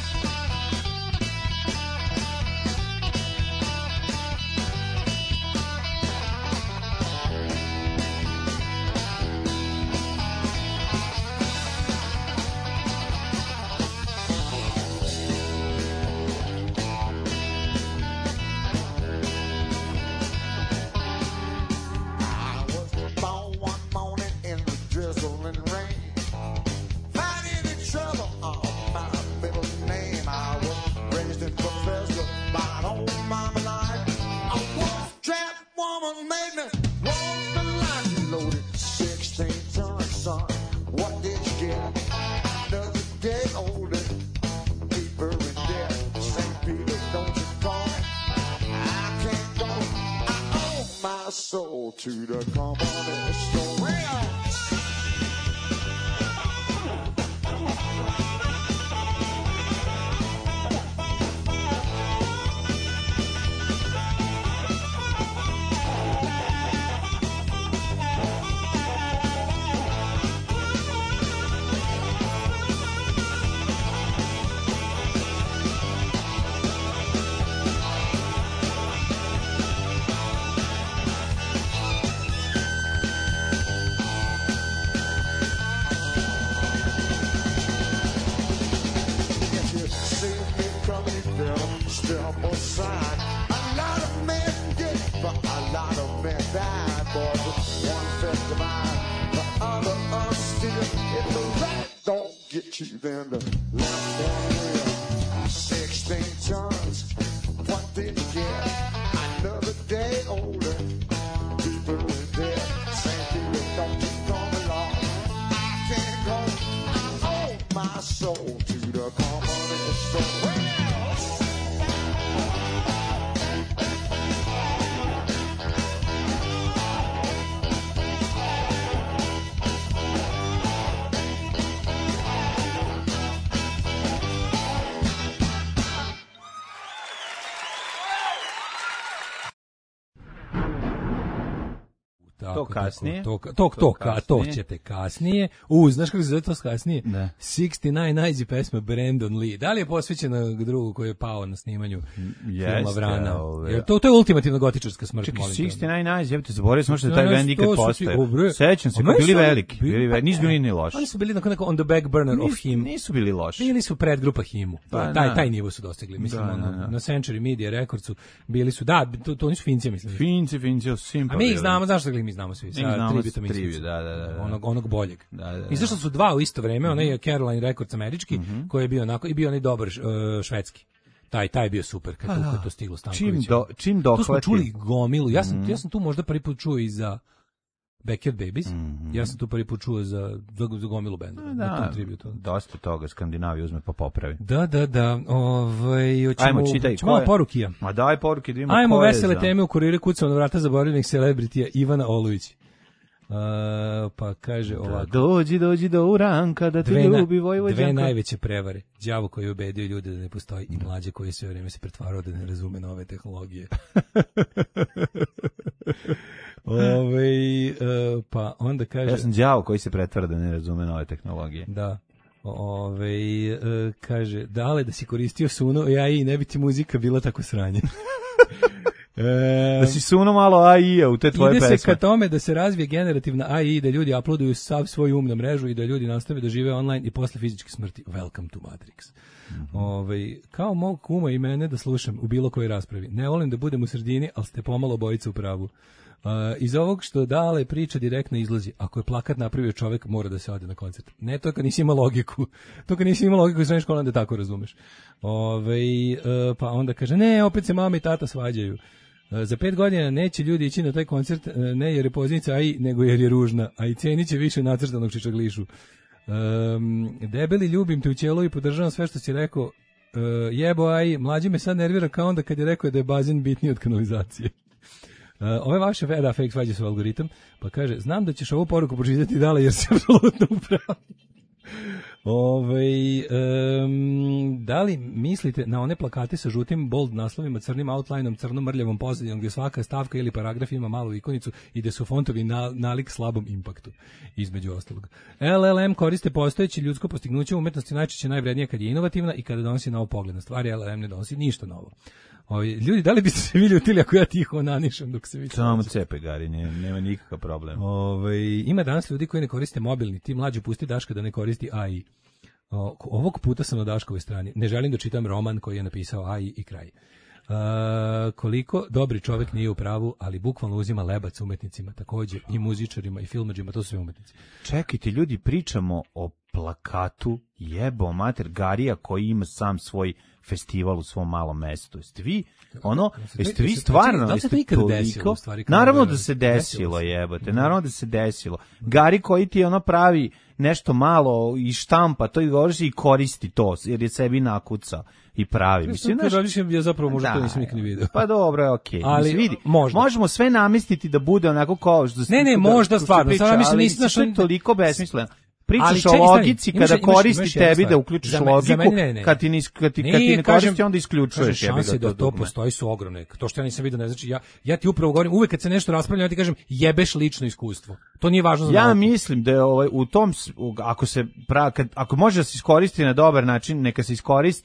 I was born one morning in the drizzling rain. Finding in trouble on my middle name. I was raised in Bethesda by an old mama life. A wolf-trap woman made me walk the line. Loaded sixteen tons, son. What did you get? Another day older, deeper in debt. Saint Peter, don't you call me? I can't go. I owe my soul to the company store. A lot of men died, boys, with one set of mind. The other are still, if the right don't get you, then the left don't will. Sixteen tons, what did you get? Another day older, people in debt. Same people don't you come along. I can't go, I owe my soul to the communist store. To kasnije. To, to, to, to, ka, to ćete kasnije. U, znaš kako se zove to kasnije? Ne. šezdeset devet Nights i pesma Brandon Lee. Da li je posvećena drugu koji je pao na snimanju Jeste, filma Vrana? ove. Jer to, to je ultimativna gotičarska smrt. Čekaj, molim te. šezdeset devet Nights, jebate, zaboravio sam što je taj band ikad to su ti- postao. o, bre. Sećam se, A pa meni bili su- veliki, bi- bili veliki, nisu bili ni loši. Oni su bili onako neko on the back burner of Nisu, him. nisu bili loši. Bili su predgrupa Himu. Pa, taj, da. taj nivo su dostigli. Mislim, Da, ono, da, da. na Century Media Recordsu bili su, da, to, to nisu Finci, mislim. Finci, Finci, Simpa. A mi ih znamo, znaš što mi znamo svi. Mi ih Sa znamo tributom s tribut, Mislicu. da, da, da, da. Onog, onog boljeg. Da, da, da. Izašli su dva u isto vreme, onaj je Caroline Records američki, koji je bio onako, i bio onaj dobar uh, švedski. Taj, taj je bio super kad, tu, kad to stiglo Stanković. Čim, do, čim Tu dohvati. smo čuli gomilu. Ja sam, ja sam tu možda prvi put čuo i za Backyard Babies. Ja sam tu prvi put čuo za, za, za gomilu benda. na Da, tom tributu. dosta toga Skandinavija uzme pa popravi. Da, da, da. Ovaj, hoćemo, Ajmo, čitaj, ćemo ko malo je? porukija. Ma daj poruke da imamo Ajmo ko je vesele za- teme u kuriru kucao na vrata zaboravljenih celebritija Ivana Olujić. Uh, pa kaže Da, ovako. dođi, dođi do Uranka da te Dve, na- ljubi Vojvođanka. dve najveće prevare. Đavo koji je ubedio ljude da ne postoji i mlađe koji sve vreme se pretvarao da ne razume nove tehnologije. Ove, uh, pa onda kaže... Ja sam đavo koji se pretvara da ne razume nove tehnologije. Da. Ove, uh, kaže, dale da si koristio Suno, ja i ne bi ti muzika bila tako sranje. E, Da si suno malo A I-a u te tvoje ide pesme. se ka tome da se razvije generativna A I, da ljudi uploaduju sav svoj um na mrežu i da ljudi nastave da žive online i posle fizičke smrti. Welcome to Matrix. Mhm. Ovaj, kao mog kuma i mene da slušam u bilo kojoj raspravi. Ne volim da budem u sredini, ali ste pomalo bojica u pravu. Uh, iz ovog što Dale priča direktno izlazi. Ako je plakat napravio čovek, mora da se ode na koncert. Ne to kad nisi imao logiku. To kad nisi imao logiku u srednjoj školi, onda tako razumeš. Ovaj, uh, pa onda kaže, ne, opet se mama i tata svađaju. Za pet godina neće ljudi ići na taj koncert, ne jer je pozivnica A I, nego jer je ružna, a i cenit će više nacrtanog čičaglišu. Um, debeli, ljubim te u ćelu i podržavam sve što si rekao. Uh, jebo A I, mlađi me sad nervira kao onda kad je rekao da je bazen bitniji od kanalizacije. Uh, ove vaše, da, fake svađe su algoritam, pa kaže, znam da ćeš ovu poruku pročitati dale jer si apsolutno upravo. Ove, um, da li mislite na one plakate sa žutim bold naslovima, crnim outlineom, crnom mrljavom pozadinom gdje svaka stavka ili paragraf ima malu ikonicu i gdje su fontovi na, nalik slabom impaktu, između ostalog. L L M koriste postojeće ljudsko postignuće umetnosti najčešće najvrednije kad je inovativna i kada donosi novo pogled na stvari. L L M ne donosi ništa novo. Ovi, ljudi, da li biste se vi ljutili ako ja tiho onanišem dok se vi... Samo cepe, Gari, ne, nema nikakav problem. Ove, ima danas ljudi koji ne koriste mobilni, ti mlađi pusti Daška da ne koristi A I. O, ovog puta sam na Daškovoj strani. Ne želim da čitam roman koji je napisao A I i kraj. Uh, koliko dobri čovjek nije u pravu, ali bukvalno uzima lebac umetnicima, također i muzičarima i filmadžima, to su sve umetnici. Čekajte, ljudi, pričamo o plakatu jebo mater Garija koji ima sam svoj festival u svom malom mestu. Jeste vi, ono, jeste vi stvarno, da li se jeste to ikad toliko, desilo, u stvari, kao naravno da- da se desilo desilo se. jebote, naravno da se desilo. Gari koji ti ono pravi nešto malo i štampa, to i govoriš i koristi to, jer je sebi nakuca i pravi. Mislim, znaš- razmišljam, ja zapravo možda to Da, nisam nikad ni vidio. Pa dobro, okej. Ali, Mislim, vidi, možda. možemo sve namestiti da bude onako kao što se- Ne, ne, da- možda što se stvarno, priča, samo mislim, ali nisi znaš, to je on- toliko besmisleno. Ali Pričaš čekaj, o stani, logici imaš- kada imaš- koristi imaš jednu tebi stvar. da uključiš Za me- za logiku, mene ne, ne. kad ti ne, kad ti, kad ti Nije, ne kažem- koristi, onda isključuješ. kažem, jebi ga šanse da to dugme. postoji su ogromne. To što ja nisam vidio ne znači, ja, ja ti upravo govorim, uvek kad se nešto raspravlja, ja ti kažem, jebeš lično iskustvo. To nije važno za Ja nauku. mislim da je ovaj u tom s- u- ako se pra, kad, ako može da se iskoristi na dobar način, neka se iskoristi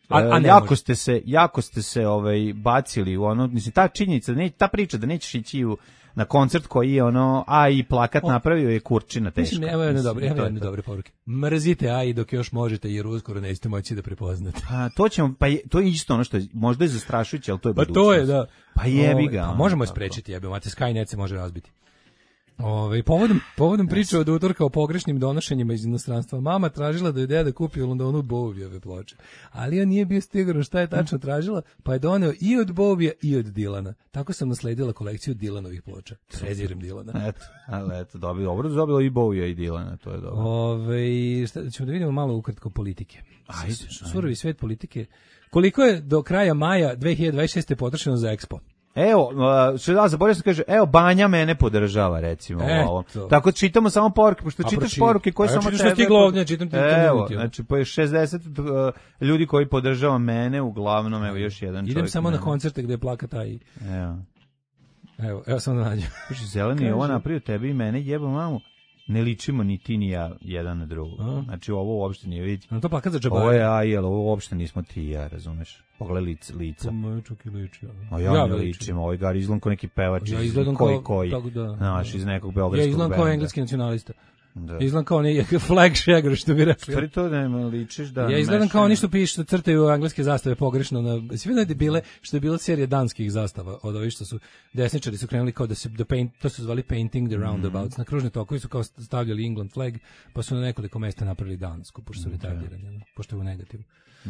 A, a ne jako može. ste se, jako ste se ovaj, bacili u ono, mislim, ta činjenica, da ne, ta priča da nećeš ići u, na koncert koji je ono, a i plakat O, napravio je kurčina teška. Mislim, evo jedne dobre, evo to je jedne to. dobre poruke. Mrzite A I dok još možete, jer uskoro nećete moći da prepoznate. Pa to ćemo, pa je, to je isto ono što je, možda je zastrašujuće, ali to je Pa budućnost. to je, da. Pa jebi Ove, ga. Pa ono, možemo je tako. sprečiti, jebe, mate, Skynet se može razbiti. Ove, povodom, povodom priče od utorka o pogrešnim donošenjima iz inostranstva, mama tražila da je deda kupi u Londonu Bowieove ploče. Ali on nije bio siguran šta je tačno tražila, pa je doneo i od Bowie i od Dilana. Tako sam nasledila kolekciju Dilanovih ploča. Treziram Dilana. Eto, ali eto, dobio, dobro, dobilo i Bowie i Dilana, to je dobro. Ove, šta, ćemo da vidimo malo ukratko politike. Ajde, Surovi svet politike. Koliko je do kraja maja dve hiljade dvadeset šeste potrošeno za Expo? Evo, uh, što da, zaboravio sam kaže, evo Banja mene podržava recimo Eto. ovo. Tako čitamo samo poruke, pošto A čitaš proči- poruke koje a ja samo čitam što tebe. stiglo ovdje, čitam ti Evo, community, ono. znači po šezdeset uh, ljudi koji podržava mene, uglavnom evo još jedan čovjek. Idem samo na mene. koncerte gde je plaka taj. Evo. Evo, evo samo da nađem. Kaže, zeleni je ovo Kaže- napravio tebi i mene, jebo mamu. Ne ličimo ni ti ni ja jedan na drugu. A. Znači ovo uopšte nije vidi. Na to plakat za džabare. Ovo je A I, ali ovo uopšte nismo ti i ja, razumeš? Pogledaj lice, lica. To moje čak i liči. ono. A ja, ne me ličim, ovaj gar izgledam kao neki pevač, Ja iz- izgledam koji kao- koji, tako da. znaš, iz nekog Ja beogradskog izgledam kao benda. engleski nacionalista. Da. Izgledam kao onaj flag shagger, što bi rekli. Stvari to ne ličiš da... Ja izgledam mešaju. kao oni što pišu, što crtaju engleske zastave pogrešno na svi da bile što je bila serija danskih zastava od ovih što su desničari su krenuli kao da se the paint, to su zvali painting the roundabouts. Na kružne tokovi su kao stavljali England flag, pa su na nekoliko mesta napravili dansku, pošto su retardirani, ono, pošto je u negativu.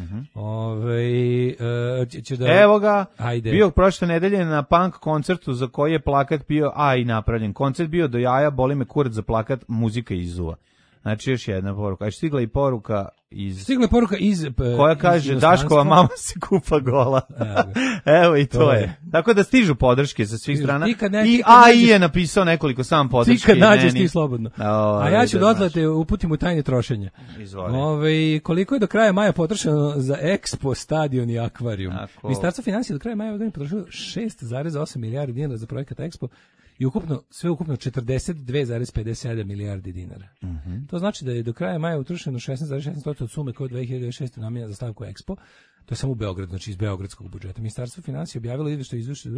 Ove, e, će- će da... Evo ga, Ajde. bio prošle nedelje na punk koncertu za koji je plakat bio A I napravljen. Koncert bio do jaja, boli me kurac za plakat, muzika izuva. Znači još jedna poruka. A stigla i poruka iz... Stigla je poruka iz e, koja iz kaže inostranstva. Daškova mama se kupa gola. Evo ga. Evo i to, To je. je. Tako da stižu podrške sa svih Stižu. strana. Ti kad ne- I ti kad A I nađeš- je napisao nekoliko sam podrške. Ti kad nađeš meni. ti slobodno. O, A ja ću da, dotle znaš. te uputim u tajne trošenja. Izvoli. Ove, koliko je do kraja maja potrošeno za Expo, stadion i akvarijum? Ako- Ministarstvo financija do kraja maja ove godine potrošilo šest zarez osam milijardi dinara za projekat Expo i ukupno, sve ukupno četrdeset dve zarez pedeset sedam milijardi dinara. Mhm. To znači da je do kraja maja utrošeno šesnaest zarez šesnaest posto od sume koje je dve hiljade šeste namijenjena za stavku Expo. To je samo u Beogradu, znači iz beogradskog budžeta. Ministarstvo financija objavilo izveštaj izveštaj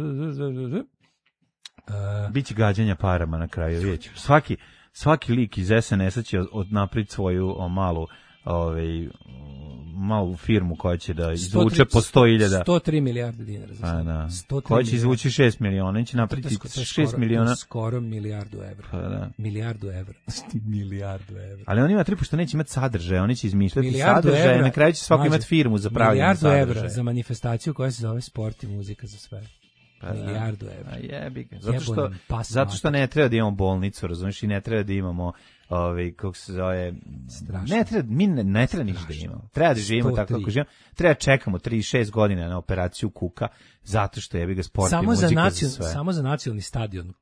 Biće gađanja parama na kraju, vidjet ćeš. Svaki, svaki lik iz S N S-a će od napraviti svoju o, malu, ovaj, malu firmu koja će da izvuče po sto hiljada. sto tri milijarde dinara za A, sad. da. sto tri Koja će milijarde. izvući šest miliona, će To je napraviti sko- to je šest skoro- miliona. to je skoro milijardu evra. Pa da. Milijardu evra. milijardu evra. Ali on ima tri, pošto neće imati sadržaje, oni će izmišljati Milijardu sadržaje, evra. na kraju će svako Mlađe, imati firmu za pravljanje milijardu sadržaja. evra za manifestaciju koja se zove sport i muzika za sve. Pa da. Milijardu evra. A jebi ga. Zato Jebo što, nam pas zato što mater. ne treba da imamo bolnicu, razumiješ, i ne treba da imamo ovaj kako se zove, Strašno. ne treba, mi ne, ne treba ništa da imamo. Treba da živimo sto tri. tako kako živimo. Treba čekamo tri šest godina na operaciju kuka, zato što jebi ga sport i Samo za, muzika nacion, za sve. samo za nacionalni stadion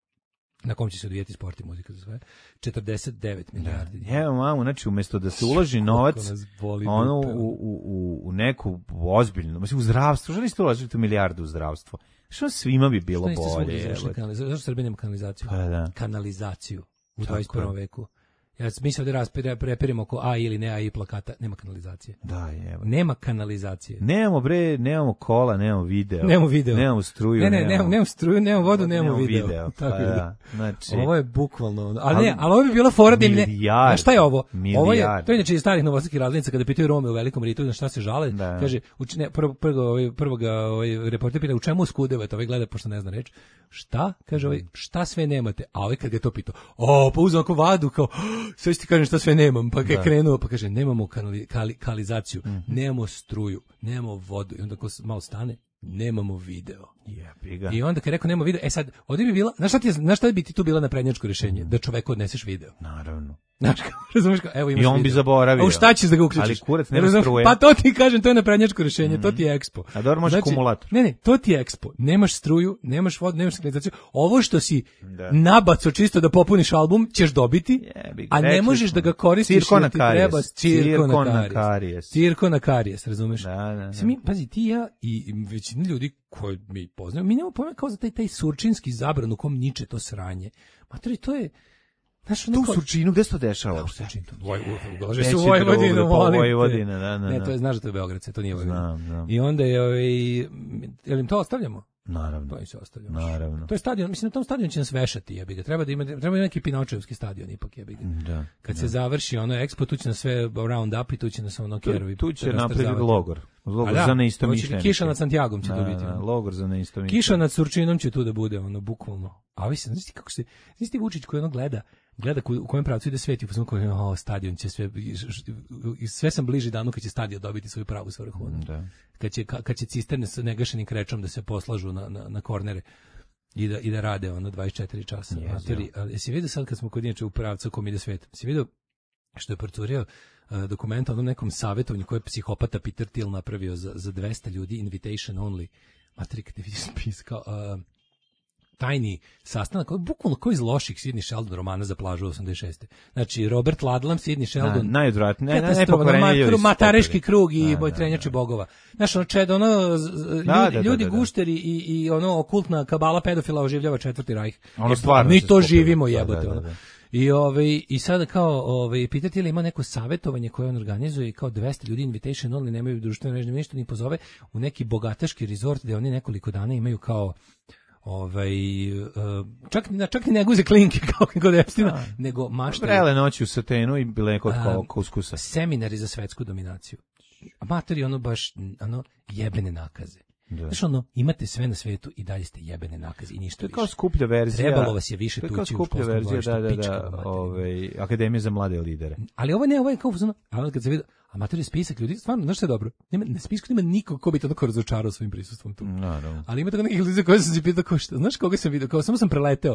na kom će se odvijati sport i muzika za sve, četrdeset devet milijardi. Evo mamu, znači umjesto da se uloži novac Koliko nas boli ono u, dupe. u, u, u neku ozbiljnu, mislim u zdravstvo, što niste uložili tu milijardu u zdravstvo? Što svima bi bilo Što niste svugdje bolje? završili jebote. kanalizaciju? Zašto Srbija nema kanalizaciju? Pa da. Kanalizaciju u Tako dvadeset prvom je. veku. Ja sam mislio da raspire- prepirimo oko A ili ne A i plakata, nema kanalizacije. Da, evo. Nema kanalizacije. Nemamo bre, nemamo kola, nemamo video. Nemamo video. Nemamo struju, Ne, ne, nemamo, nemamo struju, nemamo vodu, nemamo nemamo video. video, Tako pa je. da, znači- Ovo je bukvalno, ono- ali, Ali- ne, ali ovo bi bila fora da im ne. Milijard. Znaš šta je ovo? Ovo je, Milijard. to je inače iz starih novosadskih razglednica kada pitaju Rome u Velikom Ritu na šta se žale, Da. kaže, uč, ne, prvo, prvo, ovaj, prvo ga ovaj, reporter pita u čemu skudevate, ovaj gleda pošto ne zna reč. Šta? Kaže ovaj, šta sve nemate? A ovaj kad ga to pitao, o, pa uzeo ako vadu, kao, sve ti kažem šta sve nemam, pa ga je Da. krenuo, pa kaže, nemamo kanali, kali, kalizaciju, Mhm. nemamo struju, nemamo vodu, i onda ko s- malo stane, nemamo video. Jebi ga. I onda kad je rekao nema video, e sad, ovdje bi bila, znaš šta, ti je, znaš šta bi ti tu bila naprednjačko rješenje? Da čoveku odneseš video. Naravno. Znaš, kao, razumiješ kao, evo imaš I on video. bi zaboravio. A u šta ćeš da ga uključiš? Ali kurac nema Razumeš? struje. Pa to ti kažem, to je naprednjačko rješenje, to ti je Expo. A dobro, može akumulator. Ne, ne, to ti je Expo. Nemaš struju, nemaš vodu, nemaš kanalizaciju. Ovo što si Da. nabaco čisto da popuniš album, ćeš dobiti, Jebi ga, a ne rekli možeš smo. da ga koristiš Cirko jer na ti karijes. treba cirko, Cirko na na karijes. karijes. Cirko na karijes, razumeš? Da, da, da. Mislim, mi, pazi, ti i ja i i većina ljudi koji mi poznaju, mi nemamo pojma kao za taj, taj surčinski zabran u kom niče to sranje. Matori, to je, Znaš, Tu neko- u Surčinu, gde se to dešava? U Surčinu. Voj, u- Ulaže Neće se u Vojvodinu, drugo, pa molim te. Vojvodina, da, da, Ne, da. to je, znaš da to je Beograd, to nije Vojvodina. Znam, znam. I onda je, ovaj, jel im to ostavljamo? Naravno. To im se ostavljamo. Naravno. To je stadion, mislim na tom stadionu će nas vešati, jebi ga. Treba da ima treba ima neki Pinočevski stadion ipak, jebi ga. Da. Kad da. se završi ono Expo, tu će nas sve round up i tu će nas ono kerovi. Tu će rastrzavati. napraviti logor. Logor A da, za neistomišljenike. hoće Kiša nad Santiagom će Da, to biti. da, ono. logor za neistomišljenike. Kiša nad Surčinom će tu da bude, ono, bukvalno. A vi se, znaš ti kako se, znaš ti Vučić koji ono gleda, gleda ku- u kojem pravcu ide svet i pa sam koji, o, stadion će sve, i sve sam bliži danu kad će stadion dobiti svoju pravu svrhu. ono. Da. Kad će, ka- kad će cisterne sa negašenim krečom da se poslažu na, na, na kornere i da, i da rade ono dvadeset četiri časa. Jezivo. Matori, ali jesi vidio sad kad smo kod inače u pravcu kom ide svet? Jesi vidio što je procurio uh, dokument o onom nekom savjetovanju koje je psihopata Peter Thiel napravio za, za dvesta ljudi, invitation only. Matri, kad ti vidiš spiska, uh, tajni sastanak, bukvalno koji iz loših Sidney Sheldon romana za plažu osamdeset šeste. Znači, Robert Ludlum, Sidney Sheldon, Da, najodvratnije, naj- katastrofa, najpokvareniji ljudi su matariški popili. krug i Da, boj da, trenjači da. bogova. Znaš, ono čed, ono, z- z- ljudi, Da, da, da, ljudi da, da. gušteri i, i ono okultna kabala pedofila oživljava četvrti rajh. Ono E, stvarno mi se to skupilo. živimo, Da, jebote. da, da, ono. da. I ovaj i sada kao ovaj Peter Thiel ima neko savjetovanje koje on organizuje i kao dvesta ljudi invitation only, nemaju društvene mreže, ništa ni pozove u neki bogataški resort gde oni nekoliko dana imaju kao ovaj uh, čak na čak i ne guze klinke kao kod Epsteina, nego maštaju Vrele noći u satenu i bile kod A, kuskusa. seminari za svetsku dominaciju. A matori ono baš ono jebene nakaze. Da. Znaš ono, imate sve na svetu i dalje ste jebene nakaze i ništa To je više. kao skuplja verzija. Trebalo vas je više To je kao tući u skuplja školskom verzija, dvorištu, da, da, pičkama da, materina. ovaj, Akademija za mlade lidere. Ali ovo ne, ovo je kao ono, a onda kad se vidi, a mater je spisak ljudi, stvarno, znaš što je dobro? Nema, na spisku nema nikog ko bi to onako razočarao svojim prisustvom tu. Naravno. Ali ima tako nekih ljudi za koje sam se pitao, kao šta, znaš koga sam vidio, kao samo sam preleteo.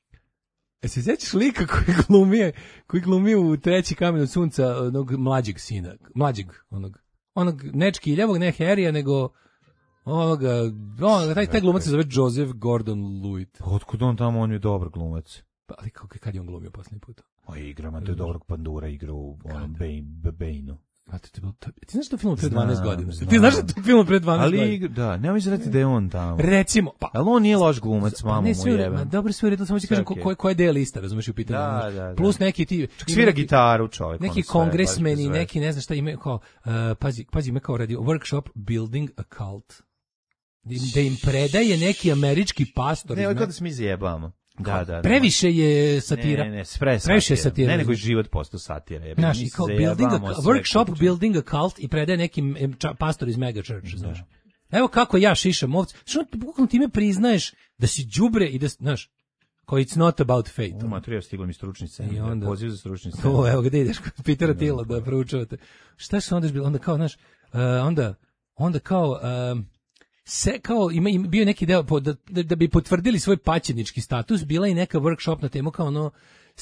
E se sjećaš lika koji glumije, koji glumije u Treći kamen od sunca onog mlađeg sina, mlađeg, onog, onog nečki ljevog, ne Harrya, nego onoga, onoga, taj, taj glumac se zove Joseph Gordon-Levitt. Otkud on tamo, on je dobar glumac. Pa, ali kako, kad je on glumio posljednji put? O, igra, ma to je dobrog pandura, igra u onom Bane- Bane-u. A to, to, to, ti znaš da je film pre Znam, dvanaest godina? znam. Ti znaš da je to film pre dvanaest Ali, godina? igra- da, nemoj izraditi da je on tamo. Recimo, pa, Ali on nije loš glumac, Pa mamo ne, mu sve u redu, jebem. ma dobro, sve u redu, samo ti kažem ko, okej. ko, koja je deo lista, razumeš, u pitanju. Da, znaš. da, da. Plus neki ti... Čak ima svira neki- gitaru čovjek. Neki ono sve, kongresmeni, baš bez neki ne znam šta imaju kao, uh, pazi, pazi, ima kao radi workshop building a cult. Da im, da im predaje neki američki pastor. Ne, iz ovo je kao Me- da se mi zajebamo. Da, da, da. Previše je satira. Ne, ne, ne, spre Previše je satira. Ne, nego je život postao satira. Jebe, Znaš, mi i se kao building a, zajebamo sve workshop kuće. building a cult i predaje neki em, ča- pastor iz mega church, znaš. Evo kako ja šišam ovce. Što ti bukvalno time priznaješ da si đubre i da, s- znaš, kao it's not about fate. U materiju stigla mi stručnice. I onda- Poziv za stručnice. O, evo gde ideš kod Petera Tila da proučavate. Šta su onda bilo? Onda kao, znaš, uh, onda, onda kao, um, se kao ima, ima bio neki deo po- da, da, da bi potvrdili svoj paćenički status, bila i neka workshop na temu kao ono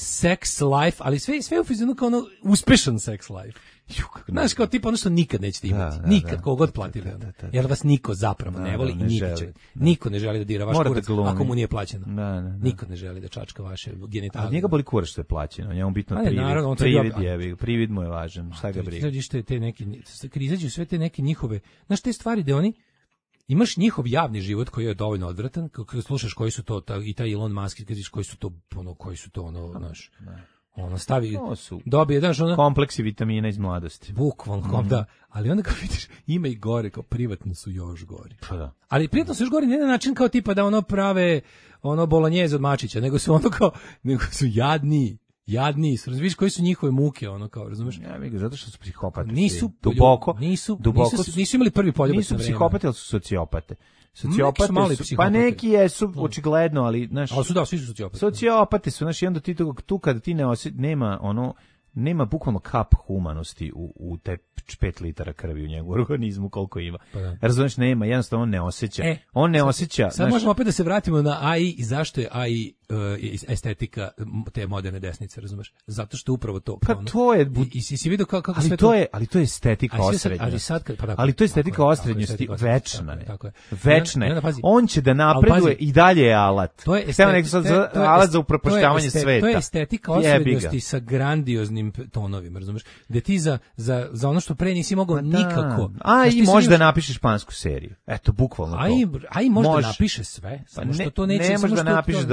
sex life, ali sve sve u fizonu kao ono uspešan sex life. Znaš, kao tipa ono što nikad nećete imati. Da, da, nikad, da. kogod platili. ono. Jer vas niko zapravo Da, ne voli da, i ne nikad želi. će. Niko ne želi da dira vaš Mora da kurac glumi. ako mu nije plaćeno. Da, da, da. Niko ne želi da čačka vaše genitalije. Ali njega boli kurac što je plaćeno, njemu bitno A ne, privid. naravno, on to privid je- jebi, privid mu je važan, šta ga briga. Izađeš te, te neki, kad izađu sve te neke njihove, znaš te stvari da oni, imaš njihov javni život koji je dovoljno odvratan, kad slušaš koji su to, ta, i taj Elon Musk, kad vidiš koji su to, ono, koji su to, ono, znaš, ono, stavi, To su dobije, znaš, ono, kompleksi vitamina iz mladosti. bukvalno, kom, da, ali onda kao vidiš, ima i gore, kao privatno su još gori. Pa da. Ali privatno su još gori ne na način kao tipa da ono prave, ono, bolonjeze od mačića, nego su ono kao, nego su jadni, jadni, razviš koji su njihove muke, ono kao, razumeš? Ja mi zato što su psihopati. Nisu duboko, nisu, duboko nisu, su- nisu imali prvi poljubac Nisu na vreme. psihopati, ali su sociopate. Neki su Sociopate mali su, pa psihopati. neki jesu očigledno, ali znaš, Ali su da, svi su sociopati. sociopati su, znaš, i onda ti tu, tu kada ti ne osje, nema ono, nema bukvalno kap humanosti u, u te pet litara krvi u njegovu organizmu koliko ima. Pa da. Razumeš, nema, jednostavno on ne osjeća. E, on ne sad- osjeća, Sad znaš, možemo opet da se vratimo na A I i zašto je A I uh, estetika m, te moderne desnice, razumeš? Zato što je upravo to. Pa kao ono. to je- I, i si, si vidio kako, kako ali sve to je, ali to je estetika Ali sve sad- osrednjosti. ali sad kad- pa tako, ali to je tako estetika je, tako je, osrednjosti, estetika osrednjosti, večna je. tako je, tako je. Večna I je. onda, pazi, On će da ali napreduje pazi, i dalje je alat. To je Hteo estet- nek sad te- za- to je alat est- za upropaštavanje to je este- sveta. To je estetika Jebi ga. osrednjosti sa grandioznim tonovima, razumeš? Da ti za, za, za ono što pre nisi mogao nikako. Da. A Znaš, i ti sad može da imaš- napiše špansku seriju. Eto, bukvalno to. A i, a i može Može. da napiše sve, samo što Ne- to neće... ne samo može da što napiše to- dobro, A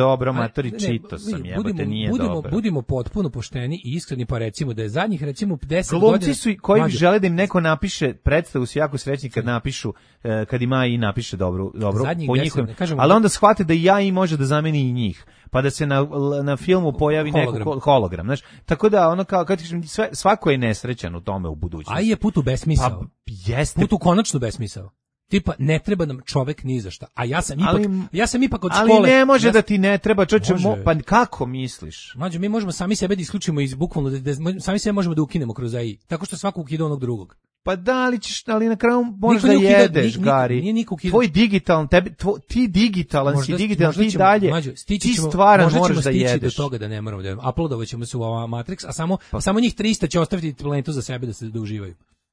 matori, ne, čito sam, vidi, jebote, budimo, nije budimo, dobro. budimo potpuno pošteni i iskreni, pa recimo da je zadnjih recimo deset Glumci godina... su i- koji Mlađe, žele da im neko napiše predstavu, su jako srećni kad napišu, e, kad ima i napiše dobro, dobro Zadnjih po deset, njihovim, ne kažemo- ali onda shvate da i ja i može da zameni i njih, pa da se na, na filmu pojavi Hologram. neko hol- hologram, znaš, tako da ono kao, kad kažem, sve, svako je nesrećan u tome u budućnosti. A i je put u besmisao. Pa jeste. Put u konačnu besmisao. Tipa, ne treba nam čovek ni za šta. A ja sam ipak, Ali- ja sam ipak od Ali škole... ne može ja da ti ne treba, čoče, Može. mo, pa kako misliš? Mlađe, mi možemo sami sebe da isključimo iz bukvalno, da, da, sami sebe možemo da ukinemo kroz A I. Tako što svako ukida onog drugog. Pa da li ćeš, ali na kraju možeš Niko da nije ukida- jedeš, ni- ni- Gari. nije niko ukida- Tvoj digitalan, tebi, tvo, ti digitalan Možda- si, digitalan, možda ti ćemo- dalje, mlađe, stići ti ćemo- stvaran možda ćemo moraš da stići jedeš. do toga da ne moramo da jedemo. Uploadovat ćemo se u ovaj Matrix, a samo, a samo njih trista će ostaviti planetu za sebe da se da uživaju.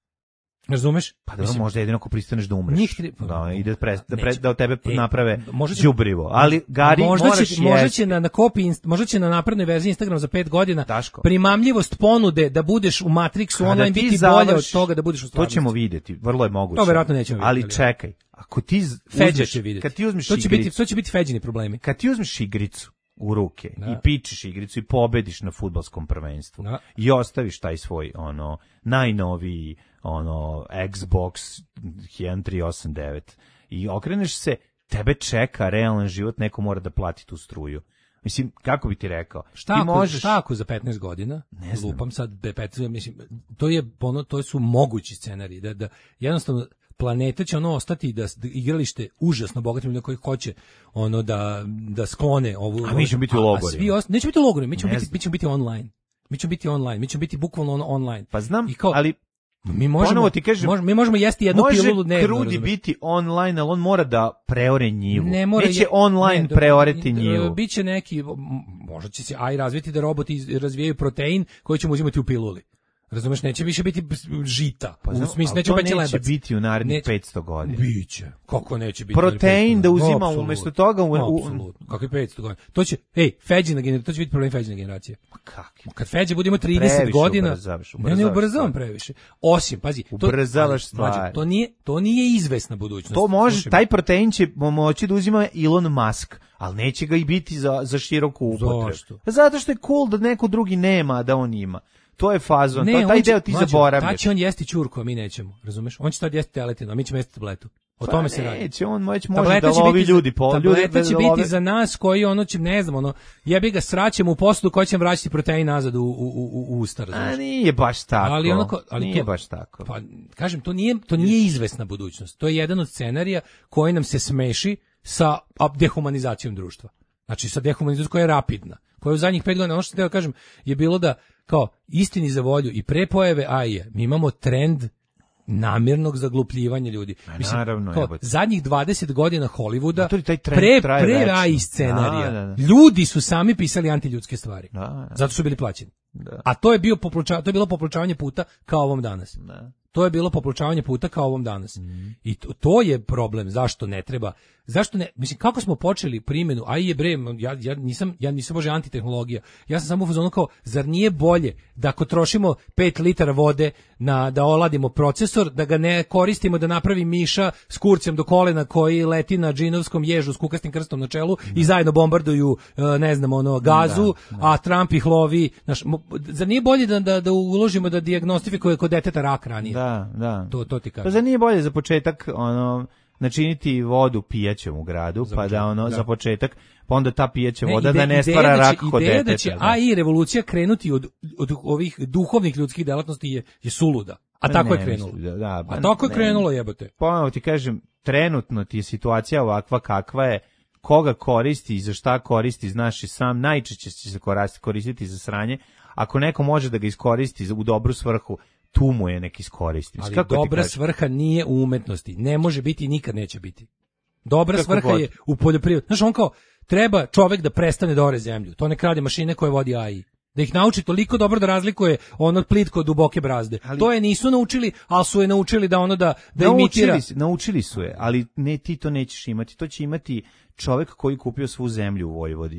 Razumeš? Pa dobro, možda jedino ako pristaneš da umreš. Njih tri- da, ide pre, da, pre, Neće. da od tebe E, naprave možda će- đubrivo. Ali, Gari, možda moraš će, možda jesti. će na, na kopiji, inst- možda će na naprednoj verziji Instagrama za pet godina Daško. primamljivost ponude da budeš u Matrixu Kada online ti biti završi- bolja od toga da budeš u To stvarnosti. ćemo vidjeti, vrlo je moguće. To verovatno nećemo Ali vidjeti, ali- čekaj, ako ti z- Feđa uzmeš- će vidjeti. kad ti uzmeš to će biti, igricu, to će biti feđini problemi. kad ti uzmeš igricu u ruke Da. i pičeš igricu i pobediš na fudbalskom prvenstvu Da. i ostaviš taj svoj ono najnoviji ono Xbox jedan tri osam devet i okreneš se, tebe čeka realan život, neko mora da plati tu struju. Mislim, kako bi ti rekao? Šta ti ako, možeš... šta ako za petnaest godina, Ne znam. lupam sad, be- petnaest, mislim, to je ono, to su mogući scenariji, da, da jednostavno planeta će ono ostati da, da igralište užasno bogatim ljudima koji hoće ono da da sklone ovu. A mi ćemo biti u a- a logorima. svi ost- neće biti u logorima, mi ćemo Ne biti, znam. mi ćemo biti online. Mi ćemo biti online, mi ćemo biti bukvalno ono online. Pa znam, I kao, ali mi možemo, ponovo ti kažem, možemo, mi možemo jesti jednu može pilulu dnevno. Krudi razumeš? biti online, ali on mora da preore njivu. Ne mora Neće je- online ne, do- preoreti e, njivu. Biće neki, m, možda će se A I razviti da roboti iz- razvijaju protein koji ćemo uzimati u piluli. Razumeš, neće više biti žita. Pa znam, u smislu, ali neće to biti neće lebac. biti u narednih Neće- petsto godina. Biće. Kako neće biti? Protein da uzima Apsolutno. umjesto toga u- u- Apsolutno. Kakvi petsto godina? To će, ej, Feđina generacija, to će biti problem Feđine generacije. Kakvi? Kad Feđe budemo trideset Previše godina, ubrzavaš, ne, ne ubrzavaš ubrzavam stvari. previše. Osim, pazi, to, Ubrzavaš ali, mlađe, stvari. to nije, to nije izvesna budućnost. To može, Slušaj, taj protein će mo- moći da uzima Elon Musk, ali neće ga i biti za, za široku upotrebu. Zašto? Zato što je cool da neko drugi nema, a da on ima. To je fazon, to, taj on će- deo ti mlađo, zaboravljaš. tad će on jesti ćurku, a mi nećemo, razumeš? On će tad jesti teletinu, a mi ćemo jesti tabletu. O tome se radi. Neće, on već može Tableta da će lovi biti za- ljudi po ljudi. Tableta će da love- biti za nas koji ono će, ne znam, ono, jebi ga sraćemo u posudu koji će vraćati protein nazad u, u, u, u usta, razumeš? A nije baš tako. Ali onako, ali nije to, baš tako. Pa, kažem, to nije, to nije izvesna budućnost. To je jedan od scenarija koji nam se smeši sa a, dehumanizacijom društva. Znači, sa dehumanizacijom koja je rapidna. Koja je u zadnjih pet godina, ono što sam teo kažem, je bilo da, kao, istini za volju i pre pojave A I-a, mi imamo trend namjernog zaglupljivanja ljudi. Ma, naravno, kao, jebote. zadnjih dvadeset godina Hollywooda, to je taj trend pre, traje pre večno. A I scenarija, Da, da, da. ljudi su sami pisali antiljudske stvari. Da, da. Zato su bili plaćeni. Da. A to je bio poploča, to je bilo popločavanje puta kao ovom danas. Da. To je bilo popločavanje puta kao ovom danas. I to, to je problem, zašto ne treba. Zašto ne, mislim, kako smo počeli primjenu, a i je bre, ja, ja nisam, ja nisam bože antitehnologija, ja sam samo u fazonu kao, zar nije bolje da ako trošimo pet litara vode na, da oladimo procesor, da ga ne koristimo da napravi miša s kurcem do kolena koji leti na džinovskom ježu s kukastim krstom na čelu i zajedno bombarduju, e, ne znam, ono, gazu, a Trump ih lovi, znaš, mo- zar nije bolje da, da, da uložimo da dijagnostifikuje kod deteta rak ranije? Da, da. To, to ti kažem. Pa zar nije bolje za početak ono načiniti vodu pijaćom u gradu, Za pa da početak, ono da. za početak, pa onda ta pijaća Ne, voda ide- da ne ideja stvara da će- rak kod ideja deteta. da će da. A I revolucija krenuti od, od ovih duhovnih ljudskih delatnosti je, je suluda. A Pa tako je ne krenulo. mislim da- da, pa A tako je ne. krenulo, jebote. Ponovo ti kažem, trenutno ti je situacija ovakva kakva je, koga koristi i za šta koristi, znaš i sam, najčešće će se koristiti, koristiti za sranje. Ako neko može da ga iskoristi za- u dobru svrhu, tu mu je nek iskoristi. Ali Kako ti dobra kažem? svrha nije u umetnosti. Ne može biti i nikad neće biti. Dobra Kako svrha god. je u poljoprivredi. Znaš, on kao, treba čovek da prestane da ore zemlju. To nek radi mašine koje vodi A I. Da ih nauči toliko dobro da razlikuje ono plitko od duboke brazde. Ali- To je nisu naučili, ali su je naučili da ono da, da imitira. Naučili, se- naučili su je, ali ne, ti to nećeš imati. To će imati čovek koji kupio svu zemlju u Vojvodini.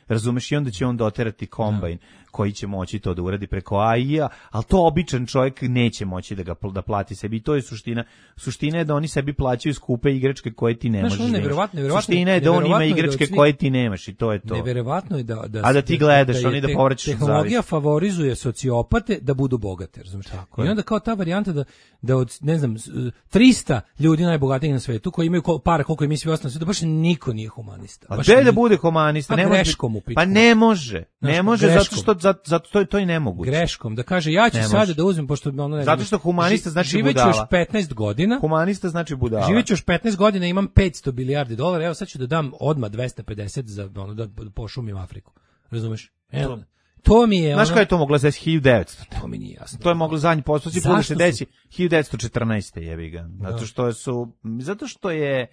razumeš, i onda će on doterati kombajn koji će moći to da uradi preko A I-a, ali to običan čovjek neće moći da ga pl- da plati sebi. I to je suština. Suština je da oni sebi plaćaju skupe igračke koje ti ne Znaš, možeš ono da imaš. neverovatno, neverovatno, Suština je da on ima neverovatno je da igračke od svih- koje ti nemaš i to je to. Neverovatno je da da A da ti gledaš, je oni da te- povraćaš od tehnologija zavisti. favorizuje sociopate da budu bogate, razumiješ? Tako I je. onda kao ta varijanta da da od ne znam s- trista ljudi najbogatijih na svetu koji imaju kol- para koliko i mi svi ostali na svetu, baš niko nije humanista. A Baš gde da niko. bude humanista? Pa Ne može greškom biti- u pitanju. Pa ne može. Ne Znaš, može greškom. zato što zato, zato to, je- to je nemoguće. Greškom da kaže ja ću Ne sada može. da uzmem pošto ono ne Zato znam, što humanista ži- znači živeću budala. još petnaest godina. Humanista znači budala. Živeću još petnaest godina, imam petsto milijardi dolara, evo sad ću da dam odmah dvesta pedeset za ono da pošumim Afriku. Razumeš? Evo, to mi je Znaš ono, kada je to moglo da se desi hiljadu devetsto? to mi nije jasno. To je moglo zadnji postoci put da Zašto se su- desi hiljadu devetsto četrnaeste jebi ga. Zato Da. što su zato što je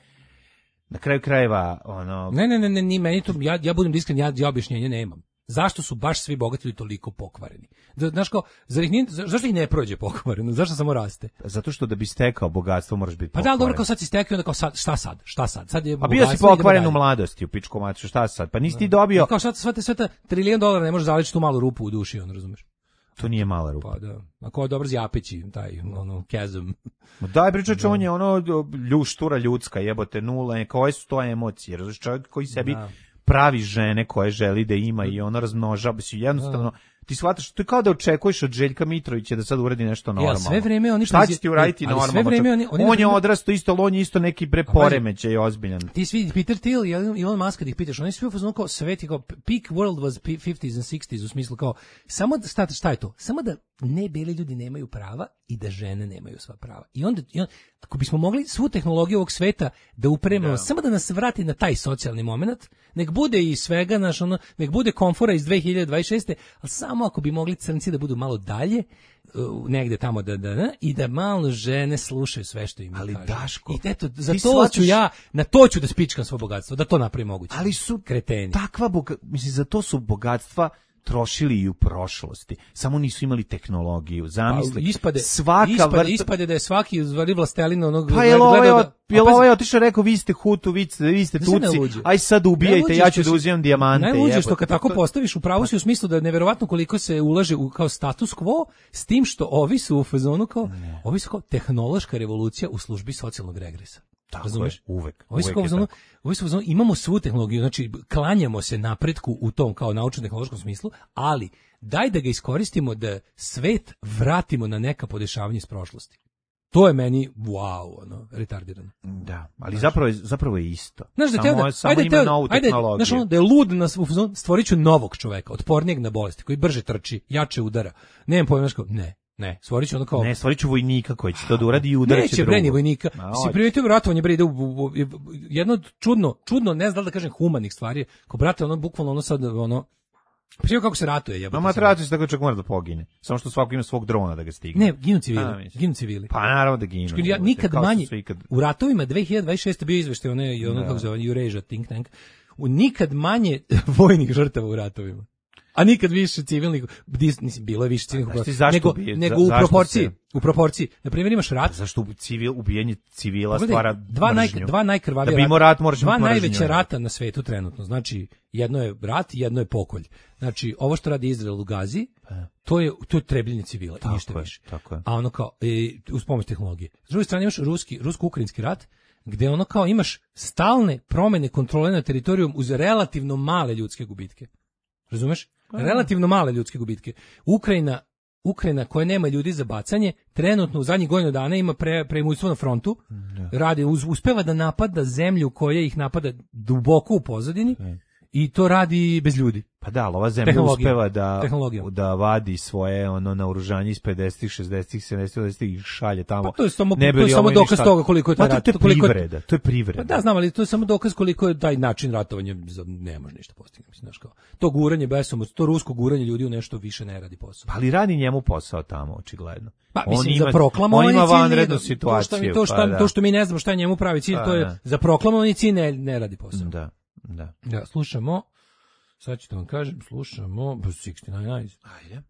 na kraju krajeva ono Ne, ne, ne, ne, ni meni to, ja, ja budem iskren, ja, ja objašnjenje nemam. Zašto su baš svi bogati ljudi toliko pokvareni? Da, znaš kao, zar ih nije, za- zašto ih ne prođe pokvareno? Zašto samo raste? zato što da bi stekao bogatstvo moraš biti Pa da, pokvaren. ali dobro, kao sad si stekao, onda kao sad, šta sad? Šta sad? Sad je A bio si bogatstvo, idemo pokvaren dalje. u mladosti, u pičku maču, šta sad? Pa nisi ti dobio, Kao šta, sve te, sve te trilijon dolara ne može zaličiti tu malu rupu u duši, on razumeš? to nije mala rupa. Pa da. Ako je dobro zjapeći, taj, ono, chasm. Ma daj bre čoveče, on je ono ljuštura ljudska, jebote nula, koje su to emocije, razumiješ, čovjek koji sebi Da. pravi žene koje želi da ima i ona razmnožava se jednostavno. Ti shvataš, to je kao da očekuješ od Željka Mitrovića da sad uradi nešto Ja, normalno. sve vreme oni Šta će prezi- ti uraditi ali sve normalno? vreme oni- oni on je na- odrasto isto, ali on je isto neki bre pazi, poremećaj ozbiljan. Ti svi Peter Thiel i Elon Musk kad ih pitaš, oni svi u fazonu kao svet je kao peak world was pe- fifties and sixties u smislu kao samo da šta, šta je to? Samo da ne beli ljudi nemaju prava i da žene nemaju sva prava. I onda, i onda ako bismo mogli svu tehnologiju ovog sveta da upremimo, samo da nas vrati na taj socijalni moment, nek bude i svega naš ono, nek bude komfora iz dve hiljade dvadeset šeste, ali samo ako bi mogli crnci da budu malo dalje, uh, negde tamo da, da, da, i da malo žene slušaju sve što im Ali kažu. Daško, I eto, za ti to shvataš- ću ja, na to ću da spičkam svo bogatstvo, da to napravim moguće. Ali su kreteni. takva boga, mislim, za to su bogatstva trošili i u prošlosti. Samo nisu imali tehnologiju. Zamisli. Pa, ispade, svaka ispade, vrsta... ispade da je svaki zvali vlastelina onog Pa je ovaj, gledao od, da- jel a pazi, ovaj otišao i rekao vi ste Hutu, vi ste, vi ste da se ne Tutsi, luđe. aj sad ubijajte, Najluđe ja što ću da si- uzimam dijamante. Najluđe što jebote. kad tako To- postaviš u pravu si u smislu da je neverovatno koliko se ulaže u kao status quo, s tim što ovi su u fazonu kao, ovi su kao tehnološka revolucija u službi socijalnog regresa. Tako Razumeš? je, uvek. Ovi su uvek kao je u fazonu- tako. ovi su u fazonu, imamo svu tehnologiju, znači klanjamo se napretku u tom kao naučno-tehnološkom smislu, ali daj da ga iskoristimo da svet vratimo na neka podešavanja iz prošlosti. To je meni wow, ono, retardirano. Da, ali zapravo je, zapravo je isto. Znaš da samo, teo da, samo ajde, ima teo, novu ajde, tehnologiju. znaš ono, da je lud na svu fazonu, stvorit ću novog čoveka, otpornijeg na bolesti, koji brže trči, jače udara. Nemam pojma, znaš kao, ne, ne, stvorit ću ono kao... Ne, stvorit ću vojnika koji će to da uradi i udarit će Neće bre ni drugog. vojnika. Ma, Si hoće. primetio ratovanje bre ide u, u, u, jedno od čudno, čudno, ne znam da li da kažem humanih stvari. Kao brate, ono bukvalno ono sad ono prije kako se ratuje, No, jebote. matratu se tako čak mora da pogine. Samo što svako ima svog drona da ga stigne. Ne, ginu A, civili, mislim. ginu civili. Pa naravno da ginu. Znači, ja jebote, nikad kao što manje su ikad- u ratovima dve hiljade dvadeset šeste bio izveštaj one i ono Da. kako se zove Eurasia think tank. U nikad manje vojnih žrtava u ratovima. A nikad više civilnih, dis- mislim, bilo je više civilnih, znaš ti upravo- zašto nego, ubije- nego za- u zašto proporciji, se- u proporciji. Na primjer imaš rat, Zašto u civil, ubijanje civila Pogledaj, stvara dva, naj, mržnju? dva najkrvavija Da bi imao rat, moraš dva imati mržnju, najveća je. rata na svetu trenutno. Znači, jedno je rat, jedno je pokolj. Znači, ovo što radi Izrael u Gazi, to je to je trebljenje civila i ništa Tako je, više. tako je. A ono kao e, uz pomoć tehnologije. S druge strane imaš ruski rusko-ukrajinski rat gde ono kao imaš stalne promene kontrole na teritorijum uz relativno male ljudske gubitke. Razumeš? Relativno male ljudske gubitke. Ukrajina Ukrajina koja nema ljudi za bacanje, trenutno u zadnjih godinu dana ima pre, premućstvo na frontu, radi, uz, uspeva da napada zemlju koja ih napada duboko u pozadini i to radi bez ljudi. Pa da, ali ova zemlja Tehnologija. uspeva da, Tehnologijom. da vadi svoje ono naoružanje iz pedesetih, šezdesetih, sedamdesetih, osamdesetih i šalje tamo. Pa to je samo, Ne bi to je li samo ovo dokaz ništa- toga koliko je taj Ma to, rat. to je koliko privreda, to je privreda. Pa da, znam, ali to je samo dokaz koliko je taj način ratovanja za- ne može ništa postignuti, mislim, znaš kao. To guranje besom, to rusko guranje ljudi u nešto više ne radi posao. Pa ali radi njemu posao tamo, očigledno. Pa On mislim ima- za proklamovani on ima cilj nije vanrednu da- situaciju. To što mi to što, pa da. to što mi ne znamo šta je njemu pravi cilj, Pa to je da. za proklamovani cilj ne, ne radi posao. Da, da. Da, slušamo. Sad ću da vam kažem, slušamo šezdeset devet Eyes. Ajde.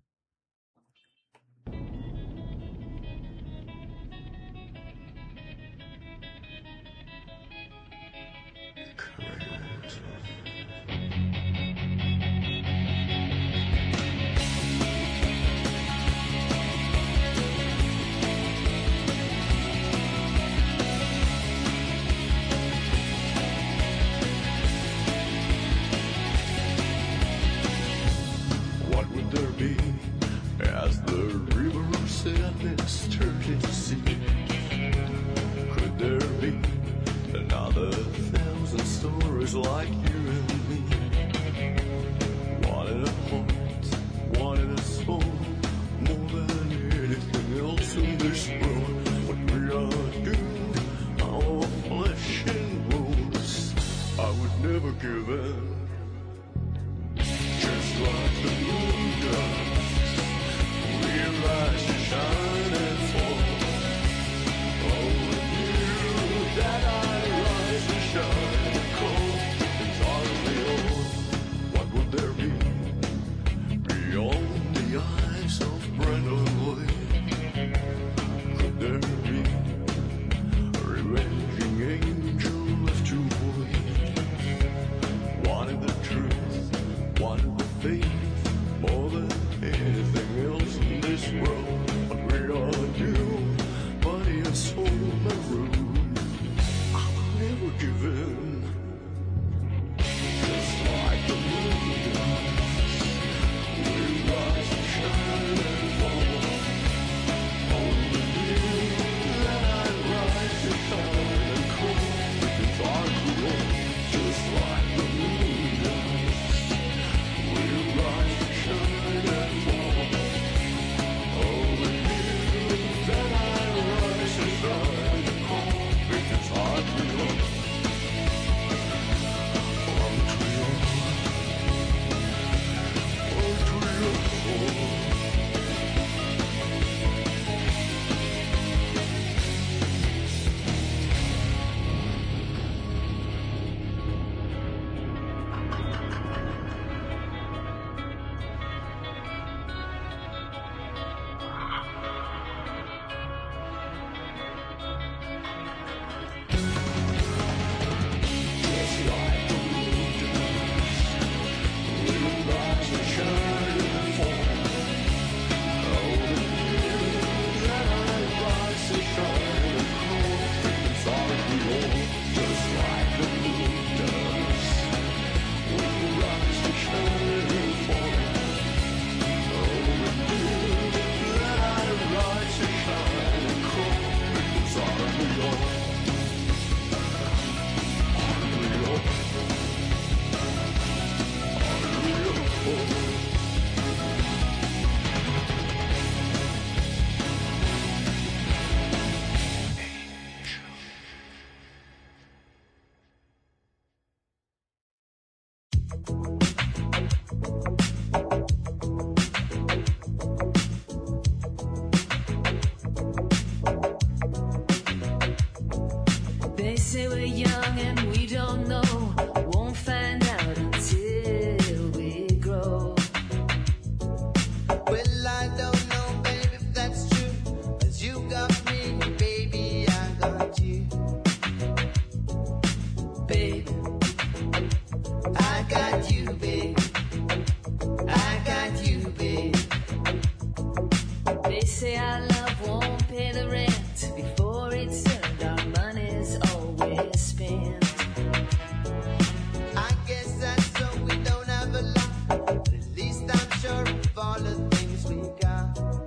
faith more than anything else in this world. What we all do, body and soul maroon. I will never give in. Just like the moon does, we rise and shine and fall. Only you that I rise and shine and call. Because I grew up just like the moon does. We rise and shine and fall. Only you that I rise and shine and call. Because I grew up. They say we're young and we don't know. Won't find out until we grow. Well, I don't know, baby, if that's true. 'Cause you got me, baby, I got you. Babe, I got you, babe. I got you, babe. they say our love won't pay the rent. Before it's earned, our money's always spent. I guess that's so we don't have a lot. But at least I'm sure of all the things we got.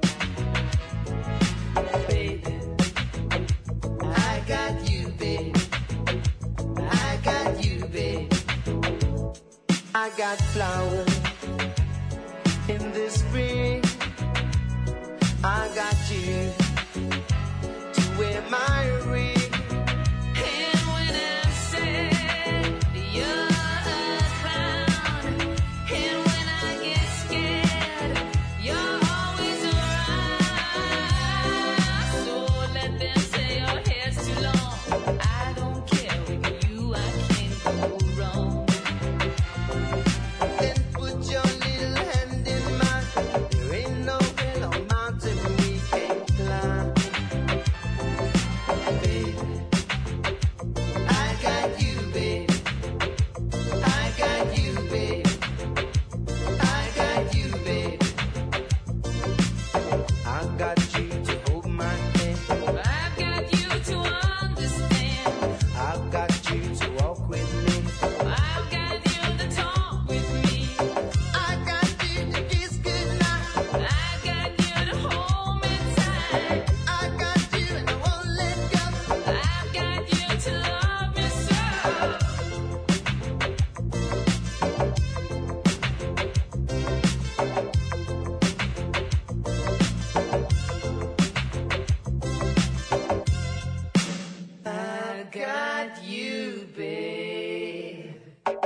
Baby, I got you, babe. I got you, babe. I got flowers in the spring. I got you to wear my ring. and when I'm sad, you're around. And when I get scared, you're always around. So let them say your hair's too long. I don't care, with you I can't go wrong. Then put your little hand in mine. There ain't no hill or mountain we can't climb. Baby, I got you, babe. I got you, babe. I got you, babe. I got you to hold my hand. I've got you to understand. I've got you to walk with me. I've got you to talk with me. I got you to kiss goodnight. I've got you to hold me tight. I got you and I won't let go. I've got you to love me so. I got you, babe.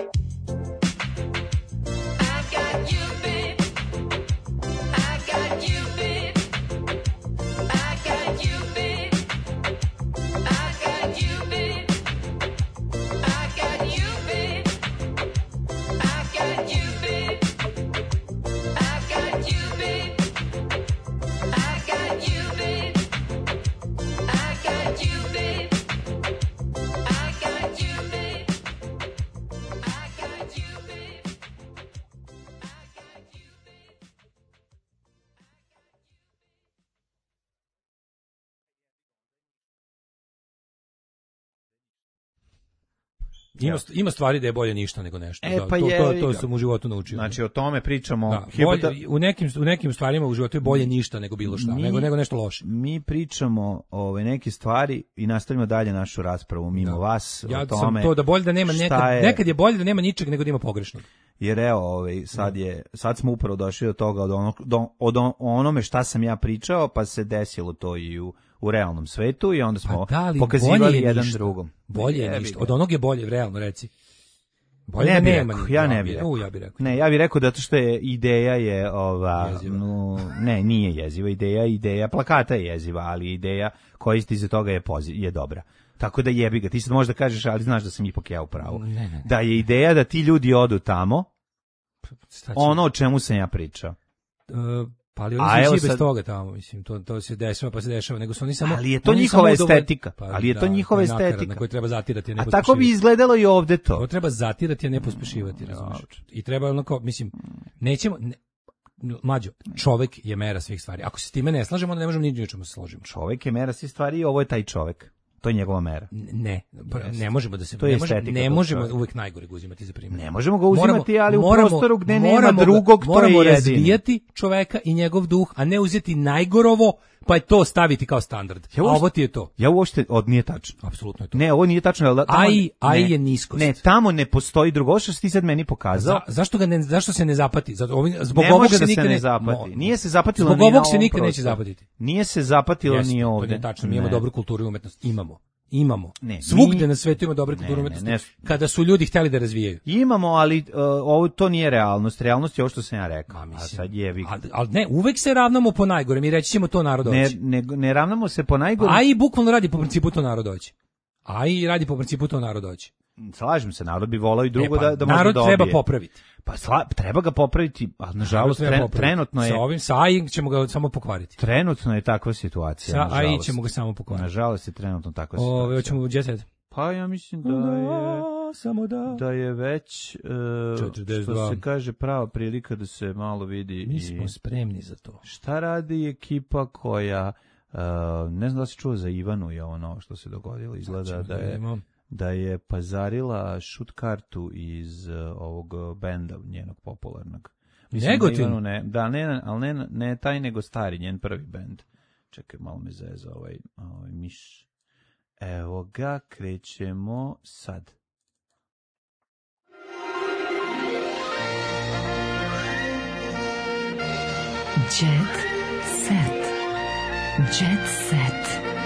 I got you, babe. I got you, babe. I got you, babe. I got you, babe. I got you, babe. I got you, babe. I got you, babe. I got you, babe. I got you, babe. I got you, babe. I got you, babe. Ima, ima stvari da je bolje ništa nego nešto. E, da, pa to, je, to, to sam u životu naučio. Znači, o tome pričamo. Da, Hipota- bolje, u, nekim, u nekim stvarima u životu je bolje ništa nego bilo šta, Mi- nego, nego nešto loše. Mi pričamo ove neke stvari i nastavljamo dalje našu raspravu mimo Da. vas Ja o tome. sam to da bolje da nema šta nekad, je- nekad je bolje da nema ničeg nego da ima pogrešnog. Jer evo, ovaj, sad, je, sad smo upravo došli do toga, od, onog, do, od on- onome šta sam ja pričao, pa se desilo to i u, u realnom svetu i onda smo Pa da, ali pokazivali bolje je jedan ništa. drugom. Bolje je Jebi ništa. ga. Od onog je bolje, realno reci. Bolje Ne da bi nema rekao, ni- ja ne bih rekao. U, ja bih rekao. Ne, ja bih rekao zato što je ideja je ova, Jeziva. no, ne, nije jeziva ideja, ideja plakata je jeziva, ali ideja koja iza toga je pozi, je dobra. Tako da jebi ga, ti sad možda kažeš, ali znaš da sam ipak ja u pravu. Ne, ne. Da je ideja da ti ljudi odu tamo, Šta će? ono o čemu sam ja pričao. Uh, pa ali A oni su evo svi bez sad- toga tamo, mislim, to, to se dešava pa se dešava, nego su oni samo... Ali je to oni njihova samo udovolj- estetika, Pa, ali je to da, njihova je nakaradna estetika. koju treba zatirati, a ne A tako bi izgledalo i ovde to. To treba zatirati, a ne pospešivati, razumiješ? I treba onako, mislim, nećemo... Ne, mlađo, čovek je mera svih stvari. Ako se s time ne slažemo, onda ne možemo ni o čemu se složimo. Čovek je mera svih stvari i ovo je taj čovek. To je njegova mera. Ne, Jeste. ne možemo da se To je ne, može, estetika ne tog možemo čoveka. uvek najgore uzimati za primjer. Ne možemo ga uzimati, ali u prostoru gde nema moramo ga- drugog, to je moramo jedini. razvijati čoveka i njegov duh, a ne uzeti najgorovo, pa je to staviti kao standard. Ja a uopšte- ovo ti je to. Ja uopšte, od nije tačno. Apsolutno je to. Ne, ovo nije tačno. Jel da, tamo- Aj, aj ne, je niskost. Ne, tamo ne postoji drugo. Ovo što si ti sad meni pokazao. Za, zašto ga ne, zašto se ne zapati? Zato, ovim, zbog ne ovog može se da nikad se ne ne zapati. mo- Nije se zapatilo Zbog ni na ovog se ovom nikad neće prostoru. zapatiti. Nije se zapatilo Jeste, ni to ovde. nije tačno, mi imamo Ne. dobru kulturu i umetnost. Imamo. Imamo. Ne, Svugde mi- na svetu ima dobre kulture i Ne, ne, umetnosti. ne. Kada su ljudi hteli da razvijaju. Imamo, ali uh, ovo to nije realnost. Realnost je ovo što sam ja rekao. Ma, A mislim, sad jevi. Ali, ali ne, uvek se ravnamo po najgore. Mi reći ćemo to narod Ne, hoće. ne, ne ravnamo se po najgore. A i bukvalno radi po principu to narod hoće. A i radi po principu to narod hoće. Slažem se, narod bi volao i drugo E pa, da, da može narod da treba obije. popraviti. Pa sla, treba ga popraviti, ali nažalost Narod treba tre, popraviti. trenutno je Sa ovim, sa A I ćemo ga samo pokvariti. trenutno je takva situacija. Sa A I nažalost. ćemo ga samo pokvariti. Nažalost je trenutno takva Ove, situacija. hoćemo u Jet Set. Pa ja mislim da je samo da. da je već uh, četrdeset dva. što se kaže prava prilika da se malo vidi Mi i smo spremni za to. šta radi ekipa koja uh, ne znam da li si čuo za Ivanu je ono što se dogodilo, izgleda Ćemo da da je vidimo. da je pazarila šut kartu iz uh, ovog benda njenog popularnog. Mislim Negotin? da Ivanu ne, da ne, ali ne, ne taj nego stari, njen prvi bend. Čekaj, malo me zeza ovaj, ovaj miš. Evo ga, krećemo sad. Jet set. Jet set.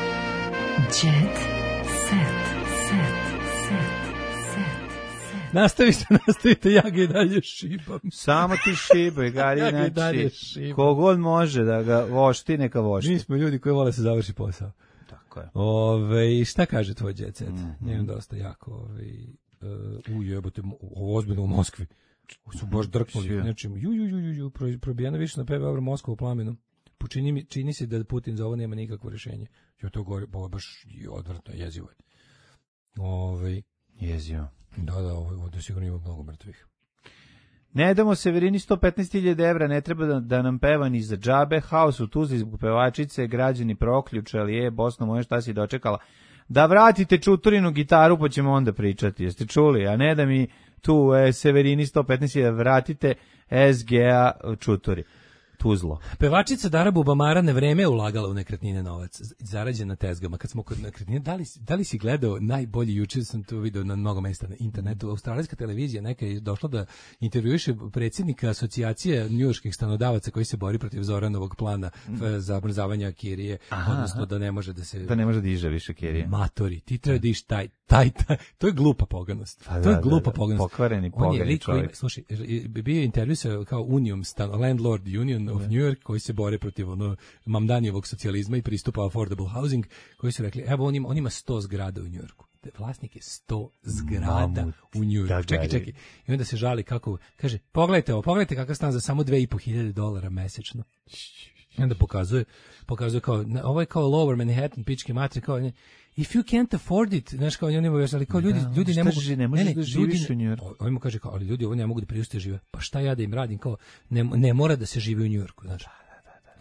Jet set. Set. Set. Set. Nastavite, nastavite, ja ga i dalje šibam. Samo ti šibaj, Gari, Ja ga i dalje znači, šibam. kogod može da ga vošti, neka vošti. Mi smo ljudi koji vole da se završi posao. Tako je. Ove, šta kaže tvoj Jet Set? Mhm. Njegom dosta jako. Ove, uh, u jebote, mo- ovo ozbiljno u Moskvi. Su baš drknuli. Sve. Znači, ju, ju, ju, ju, ju, pro- probijena više na peve Abra Moskva u plamenu. Počini mi, čini se da Putin za ovo nema nikakvo rješenje. Jo, to govori, ovo je baš odvrtno, jezivo je. Ove, Jezio. da, da, ovo, ovdje sigurno ima mnogo mrtvih. Ne damo Severini sto petnaest hiljada evra, ne treba da, da nam peva ni za džabe, haos u Tuzli zbog pevačice, građani proključali, je, Bosno moje šta si dočekala. Da vratite Čuturinu gitaru pa ćemo onda pričati, jeste čuli, a ne da mi tu e, Severini sto petnaest hiljada vratite S G A Čuturi. Tuzlo. Pevačica Dara Bubamara na vreme je ulagala u nekretnine novac, zarađen na tezgama. Kad smo kod nekretnine, da li, da li si gledao najbolji, juče sam to video na mnogo mesta na internetu, australijska televizija neka je došla da intervjuiše predsjednika asocijacije njujorških stanodavaca koji se bori protiv Zoranovog plana mm. zamrzavanja kirije, Aha, odnosno da ne može da se... Da ne može da iže više kirije. Matori, ti treba da iš taj, taj, taj, to je glupa poganost. Pa to je da, glupa da, da. poganost. Pokvareni, On je pogani lik koji, čovjek. slušaj, bio je intervju sa kao Unijom, stan, Landlord Union of New York, koji se bore protiv ono Mamdanijevog socijalizma i pristupa affordable housing, koji su rekli, evo on ima, on ima sto zgrada u Njujorku. Vlasnik je sto zgrada Mamut, u Njujorku. da, Čekaj, da, čekaj. I onda se žali kako, kaže, pogledajte ovo, pogledajte kakav stan za samo dve i po hiljade dolara mesečno. I onda pokazuje, pokazuje kao, ovo je kao Lower Manhattan, pičke matre, kao, ne, if you can't afford it, znaš kao, oni imaju, ali kao ljudi, Da, ljudi ne šta mogu, ži- ne možeš da živiš u Njujorku. on mu kaže kao, ali ljudi ovo ne mogu da priušte žive. Pa šta ja da im radim, kao, ne, ne mora da se živi u Njujorku, znači.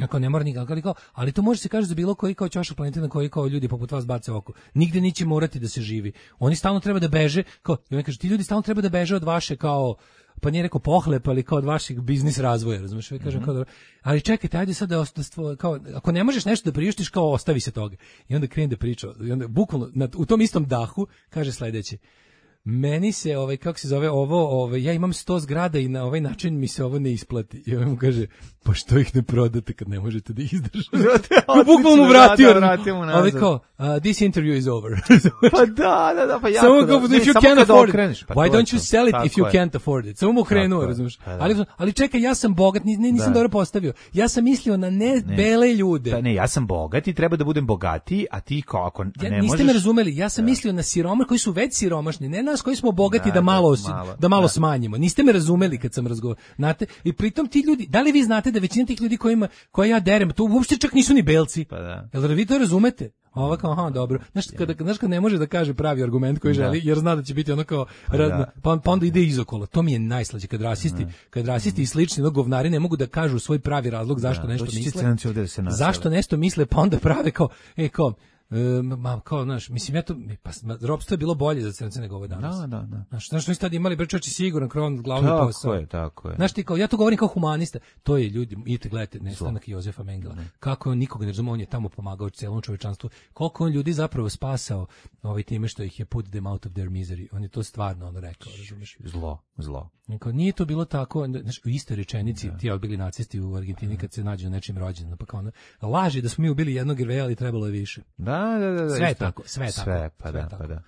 Kako ne mora nikako, ali, kao, ali to može se kaže za bilo koji kao ćošak planete na koji kao ljudi poput vas bace oko. Nigde neće morati da se živi. Oni stalno treba da beže, kao, i on kaže, ti ljudi stalno treba da beže od vaše kao, pa nije rekao pohlepa, ali kao od vašeg biznis razvoja, razumiješ? Ja kažem, kao, ali čekajte, ajde sad da ostastvo, kao, ako ne možeš nešto da priuštiš, kao ostavi se toga. I onda krene da priča, i onda bukvalno na, u tom istom dahu kaže sledeće. Meni se ovaj kako se zove ovo, ovaj ja imam sto zgrada i na ovaj način mi se ovo ne isplati. I on mu kaže, pa što ih ne prodate kad ne možete da izdržite? Bukvalno mu vratio. Ovaj kao, uh, this interview is over. Pa da, da, da, pa jako. Samo kao, if you can't afford it, pa why don't you sell it if you je. can't afford it? Samo mu krenuo, razumiješ? Ali, ali čekaj, ja sam bogat, nis, nisam da. dobro postavio. Ja sam mislio na ne, ne bele ljude. Da, ne, ja sam bogat i treba da budem bogatiji, a ti kao ako ne ja, možeš... Niste me razumeli, ja sam da. mislio na siroma koji su već siromašni, ne nas koji smo bogati da, da malo, da malo, da malo da. smanjimo. Niste me razumeli kad sam razgovarao. Znate, i pritom ti ljudi, da li vi znate da većina tih ljudi kojima koja ja derem, to uopšte čak nisu ni belci. Pa da. Jel da vi to razumete? Ova kao, aha, dobro. Znaš, kada, znaš kad ne može da kaže pravi argument koji želi, jer zna da će biti ono kao, pa, radno, pa, pa onda ide izokolo. To mi je najslađe, kad rasisti, kad rasisti i slični, no, govnari ne mogu da kažu svoj pravi razlog zašto da, nešto misle. Da se zašto nešto misle, pa onda prave kao, e, kao, ma kao, znaš, mislim, ja to, pa, ropstvo je bilo bolje za crnce nego ovo danas. Da, da, da. Znaš, znaš, oni su tad imali brčači siguran kron, glavni tako posao. Tako je, tako je. Znaš ti kao, ja to govorim kao humanista, to je ljudi, idite gledajte, nestanak Jozefa Mengela, ne. kako on nikoga ne razume, on je tamo pomagao celom čovečanstvu, koliko on ljudi zapravo spasao ovaj time što ih je put them out of their misery, on je to stvarno ono rekao, razumiješ? Zlo, zlo. Kao, nije to bilo tako, znaš, u istoj rečenici, da. ti je bili nacisti u Argentini kad se nađu na nečim rođendan, pa kao ono, laži da smo mi ubili jednog Irveja, ali trebalo je više. Da, da, da. Sve je tako, sve je tako. Sve, pa sve da, tako. pa da.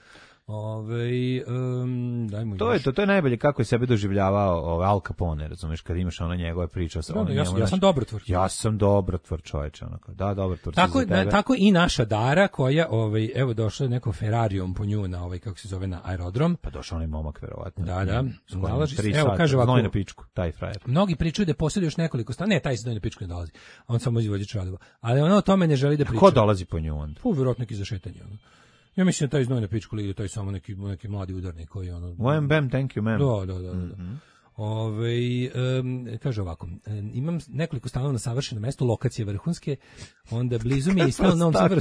Ove, um, dajmo to još. je to, to je najbolje kako je sebe doživljavao ovaj Al Capone, razumeš, kad imaš ono njegove priče. Ono, ja, ja sam dobrotvor. Ja sam dobrotvor, čoveče, onako. Da, dobrotvor. Tako, na, tako i naša Dara koja, ovaj, evo došla je neko Ferrarijom po nju na ovaj, kako se zove, na aerodrom. Pa došao onaj momak, verovatno. Da, da. Nalaži se, evo, kaže ovako. Na pičku, taj frajer. Mnogi pričaju da posjeduje još nekoliko stana. Ne, taj se na pičku ne dolazi. On samo izvođač radova. Ali ona o tome ne želi da priča. Ko dolazi po nju onda? Pa, verovatno neki za šetanje, ono. Ja mislim da taj znoj na pičku ide, taj samo neki neki mladi udarnik koji ono. Wham bam, thank you ma'am. Da, da, da, da. Mm-hmm. Ove, um, kaže ovako, um, imam nekoliko stanova na savršenom mestu, lokacije vrhunske, onda blizu mi je i stan u Novom Sadu.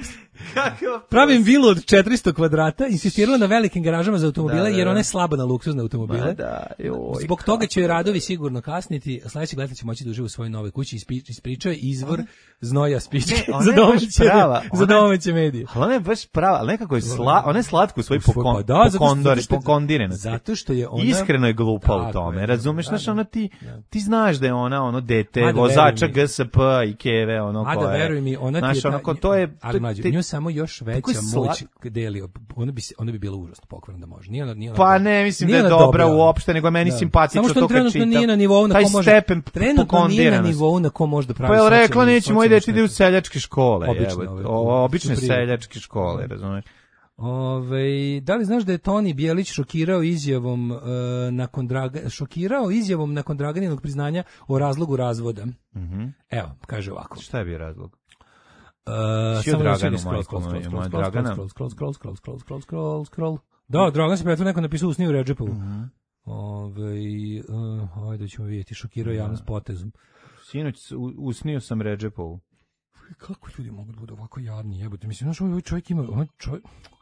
Pravim vilu od četiristo kvadrata, insistirala na velikim garažama za automobile, da, da, da. jer ona je slaba na luksuzne automobile. Da, joj, Zbog toga će radovi sigurno kasniti, sledećeg leta će moći da uživa u svojoj novoj kući, ispričao je izvor znoja spičke za domaće, za domaće medije. Ali ona je baš prava, ali nekako je, sla, ona je slatko u svoj pokon, pa da, pokondori, pokondirenosti. Zato što je ona... Iskreno je glupa u tome, razumeš, da, znaš, ona ti, da. ti znaš da je ona, ono, dete, vozača G S P i Keve, ono koje... A da, veruj mi, ona znaš, ti je... Ono, ko, to je ali mlađe, te, nju samo još veća moć deli, ona bi, ona bi bila užasno pokvarna da može. Nije ona, nije ona pa dobra. Ne, mislim da je dobra, dobra uopšte, nego meni da. simpatično to kad čitam. Samo što trenutno nije na nivou na ko može... stepen trenutno nije na nivou na ko može da pravi... Pa je rekla, neće moj dete ide u seljačke škole. Obične seljačke škole, razumeš. Ove, da li znaš da je Toni Bjelić šokirao izjavom uh, nakon Draga, šokirao izjavom nakon Draganinog priznanja o razlogu razvoda? Mm-hmm. Evo, kaže ovako. Šta je bio razlog? Uh, samo Draganu, majko moja Dragana. Scroll, scroll, scroll, scroll, scroll, scroll, scroll, scroll. Da, Dragan se pretvo neko napisao u sniju Redžepovu. Mm-hmm. Ove, uh, ajde ćemo vidjeti, šokirao da. javnost potezom. Sinoć usnio sam Redžepovu. Kako ljudi mogu da budu ovako jadni, jebote? Mislim, znaš, ovaj čovjek ima... Ovaj čovjek...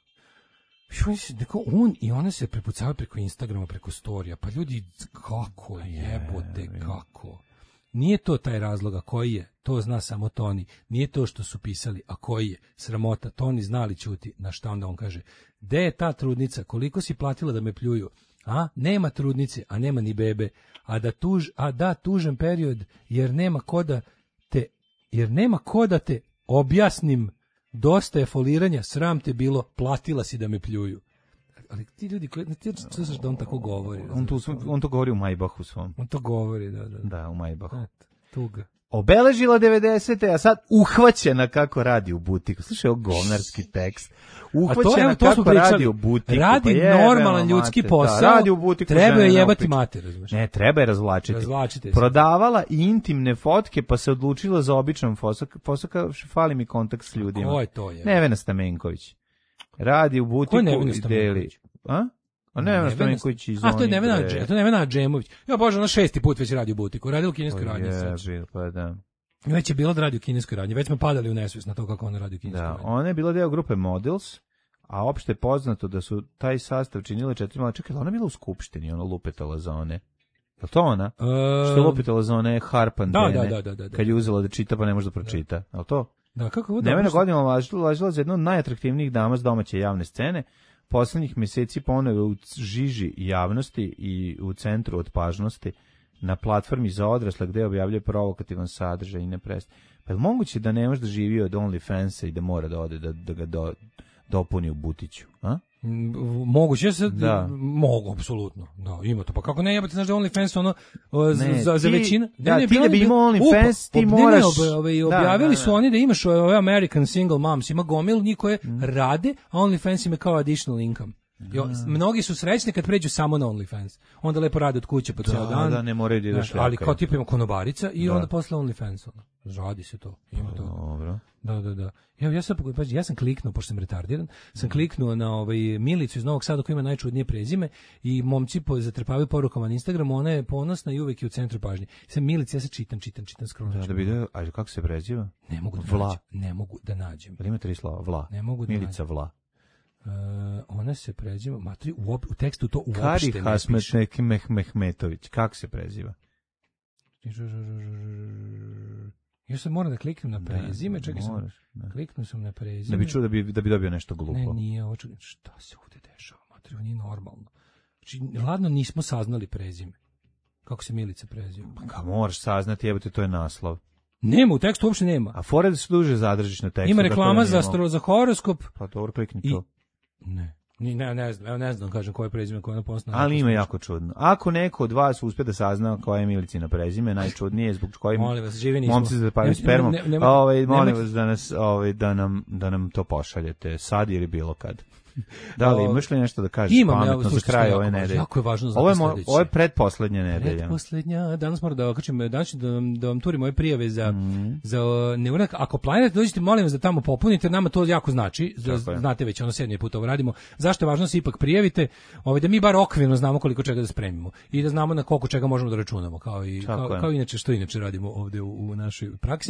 Neko on i ona se prepucavaju preko Instagrama, preko storija. Pa ljudi, kako jebote, kako? Nije to taj razloga koji je, to zna samo Toni. Nije to što su pisali, a koji je sramota. Toni znali ćuti, na šta onda on kaže. Gde je ta trudnica? Koliko si platila da me pljuju? A, nema trudnice, a nema ni bebe. A da tuž, a da tužen period, jer nema ko da te, jer nema ko da te objasnim. Dosta je foliranja, sram te bilo, platila si da me pljuju. Ali ti ljudi, ti znaš da on tako govori. On to, on to govori u Majbahu svom. On to govori, da, da. Da, u Majbahu. Tuga. Obeležila devedesete, a sad uhvaćena kako radi u butiku. Slušaj, ovo govnarski tekst. Uhvaćena to, kako radi u butiku. Radi pa normalan ljudski mater, posao, da, radi u butiku, treba je jebati mater. Razumiješ? Ne, treba je razvlačiti. Razvlačite Prodavala i intimne fotke, pa se odlučila za običan fosak. Fosaka, fali mi kontakt s ljudima. Ko je to je? Nevena Stamenković. Radi u butiku i deli. A? A Nevena Stamenković iz A to je Nevena, to je Nevena Džemović. Ja bože, ona šesti put već radi u butiku. Radi u kineskoj radnici. Pa da. Već je bilo da radi u kineskoj radnji, već smo padali u nesvijest na to kako ona radi u kineskoj Da, radnji. ona je bila deo grupe Models, a opšte je poznato da su taj sastav činile četiri mala. Čekaj, ona je bila u skupštini, ona lupetala za one. Je to ona? E, Što je lupetala za one harpantene? Da, da, da, da, da. Kad je uzela da čita pa ne može da pročita. Je li to? Da, kako ovo Nevena dobro- godina važila, važila za jednu od najatraktivnijih dama s domaće javne scene. Poslednjih meseci ponovo u žiži javnosti i u centru odpažnosti na platformi za odrasle gde objavljuje provokativan sadržaj i ne prestaje. Pa je li moguće da ne može da živi od OnlyFansa i da mora da ode da, da ga do, dopuni u butiću? A? M, Moguće se, Da. mogu, apsolutno. Da, ima to. Pa kako ne, jebate, znaš da OnlyFans ono, o, za, Ne, za, za ti- većinu. da, ti bilo da bi je- imao OnlyFans, Upa, ti ob- ne, ne, moraš- ob- ovaj, Da, objavili da, su da. oni da imaš ove American Single Moms, ima gomilu njih koje rade, a OnlyFans im je kao additional income. Jo, s- mnogi su srećni kad pređu samo na OnlyFans. Onda lepo rade od kuće po Da, ceo dan. da, ne moraju da idu Znaš, šljakaju. ali kao tipa ima konobarica i Da. onda posle OnlyFans. ono. Radi se to. Ima to. Dobro. Da, da, da. Ja ja sam pazi, ja sam kliknuo pošto sam retardiran, sam kliknuo na ovaj Milicu iz Novog Sada koja ima najčudnije prezime i momci po zatrpavaju porukama na Instagramu, ona je ponosna i uvek je u centru pažnje. Sam Milica, ja se čitam, čitam, čitam skroz. Da, da bi da, a kako se preziva? Ne mogu da Vla. nađem. Ne mogu da nađem. Da ima tri slova, Vla. Ne mogu da Milica nađem. Vla. Uh, ona se preziva, matri, u, op, u tekstu to uopšte Kari ne Hasmet piše. neki Meh Mehmetović, kako se preziva? Ja sad moram da kliknem na prezime, čekaj sam. moraš, da. Kliknuo sam na prezime. Da bi čuo da bi, da bi dobio nešto glupo. Ne, nije, ovo ču- šta se ovde dešava, materiju, nije normalno. Znači, ladno nismo saznali prezime. Kako se Milica preziva. Ka moraš saznati, jebote, to je naslov. Nema, u tekstu uopšte nema. A fore da se duže zadržiš na tekstu. Ima tako reklama da za, nije astro, za horoskop. Pa dobro, klikni I- to. Ne, ni, ne, ne znam, evo ne znam, kažem koje prezime, koje je ona ponosna. Ali ima jako čudno. Ako neko od vas uspe da sazna koja je Milicina prezime, najčudnije je zbog kojim Molim vas, živi nismo. momci zatrpavaju Ne- spermom. ne- ne- ne- Ovaj, molim nemojte- vas da nas ovaj da nam da nam to pošaljete sad ili bilo kad. Da li O, imaš li nešto da kažeš imam, pametno evo, za slušajte, kraj jako ove važno, nedelje? jako je važno znati Ovo je mo- sledeće. ovo je pretposlednja nedelja. Pretposlednja, danas moram da okačim, danas ću da vam, da vam turim moje prijave za, Mhm. za neurak. Ako planirate, dođite, molim vas da tamo popunite, nama to jako znači, da, Tako je. znate već, ono sedmi put ovo radimo. Zašto je važno da se ipak prijavite, ovaj, da mi bar okvirno znamo koliko čega da spremimo i da znamo na koliko čega možemo da računamo, kao i, Tako kao, je. kao inače, što inače radimo ovde u, u našoj praksi.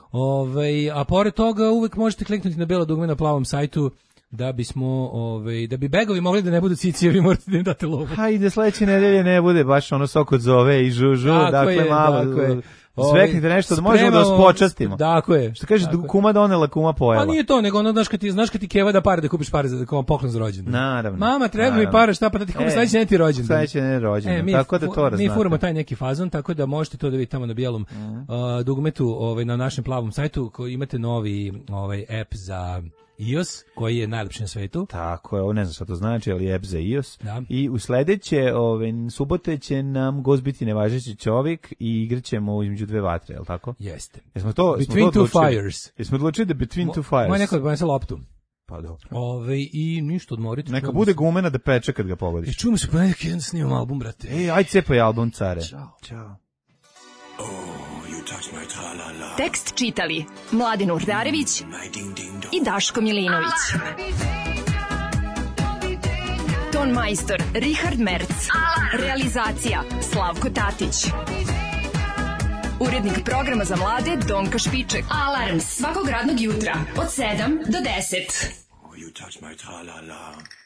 Ovaj, a pored toga uvek možete kliknuti na belo dugme na plavom sajtu da bismo, ovaj, da bi begovi mogli da ne budu cicijevi, morate da im date lovu. Hajde, sledeće nedelje ne bude baš ono sokot zove i žužu, Tako dakle je, malo tako je. zveknite nešto da možemo da vas Spremamo- počastimo. Tako je. Što kaže, Tako je. kuma donela, kuma pojela. Pa nije to, nego ono, znaš kad ti, znaš kad ti keva da pare da kupiš pare za kao poklon za rođendan. Naravno. Mama, treba mi Naravno. pare, šta pa da ti kupim E, sledeći ne ti rođendan. sledeći ne rođendan, E, mi, tako da to fu- Mi raznate. furamo taj neki fazon, tako da možete to da vidite tamo na bijelom Mhm. uh, dugmetu, ovaj, na našem plavom sajtu, koji imate novi ovaj, app za iOS, koji je najlepši na svetu. Tako je, ovo ne znam šta to znači, ali app za iOS. Da. I u sledeće, ove, subote će nam gost biti nevažeći čovjek i igraćemo između dve vatre, je li tako? Jeste. Jesmo to, Between jesmo to two odlučili? fires. Jesmo odlučili da Between two fires? Moj neko da ponese loptu. Pa dobro. Ove, I ništa odmoriti. Neka čujemo bude se. gumena da peče kad ga I pogodiš. čujemo se ponedjeljak jedan da snimamo album, brate. Ej, aj cepaj album, care. Ćao. Ćao. Tekst čitali Mladin Urdarević i Daško Milinović. Ton majstor Richard Merc. Realizacija Slavko Tatić. Urednik programa za mlade Donka Špiček. Alarms svakog radnog jutra od sedam do deset. You touch my tra-la-la.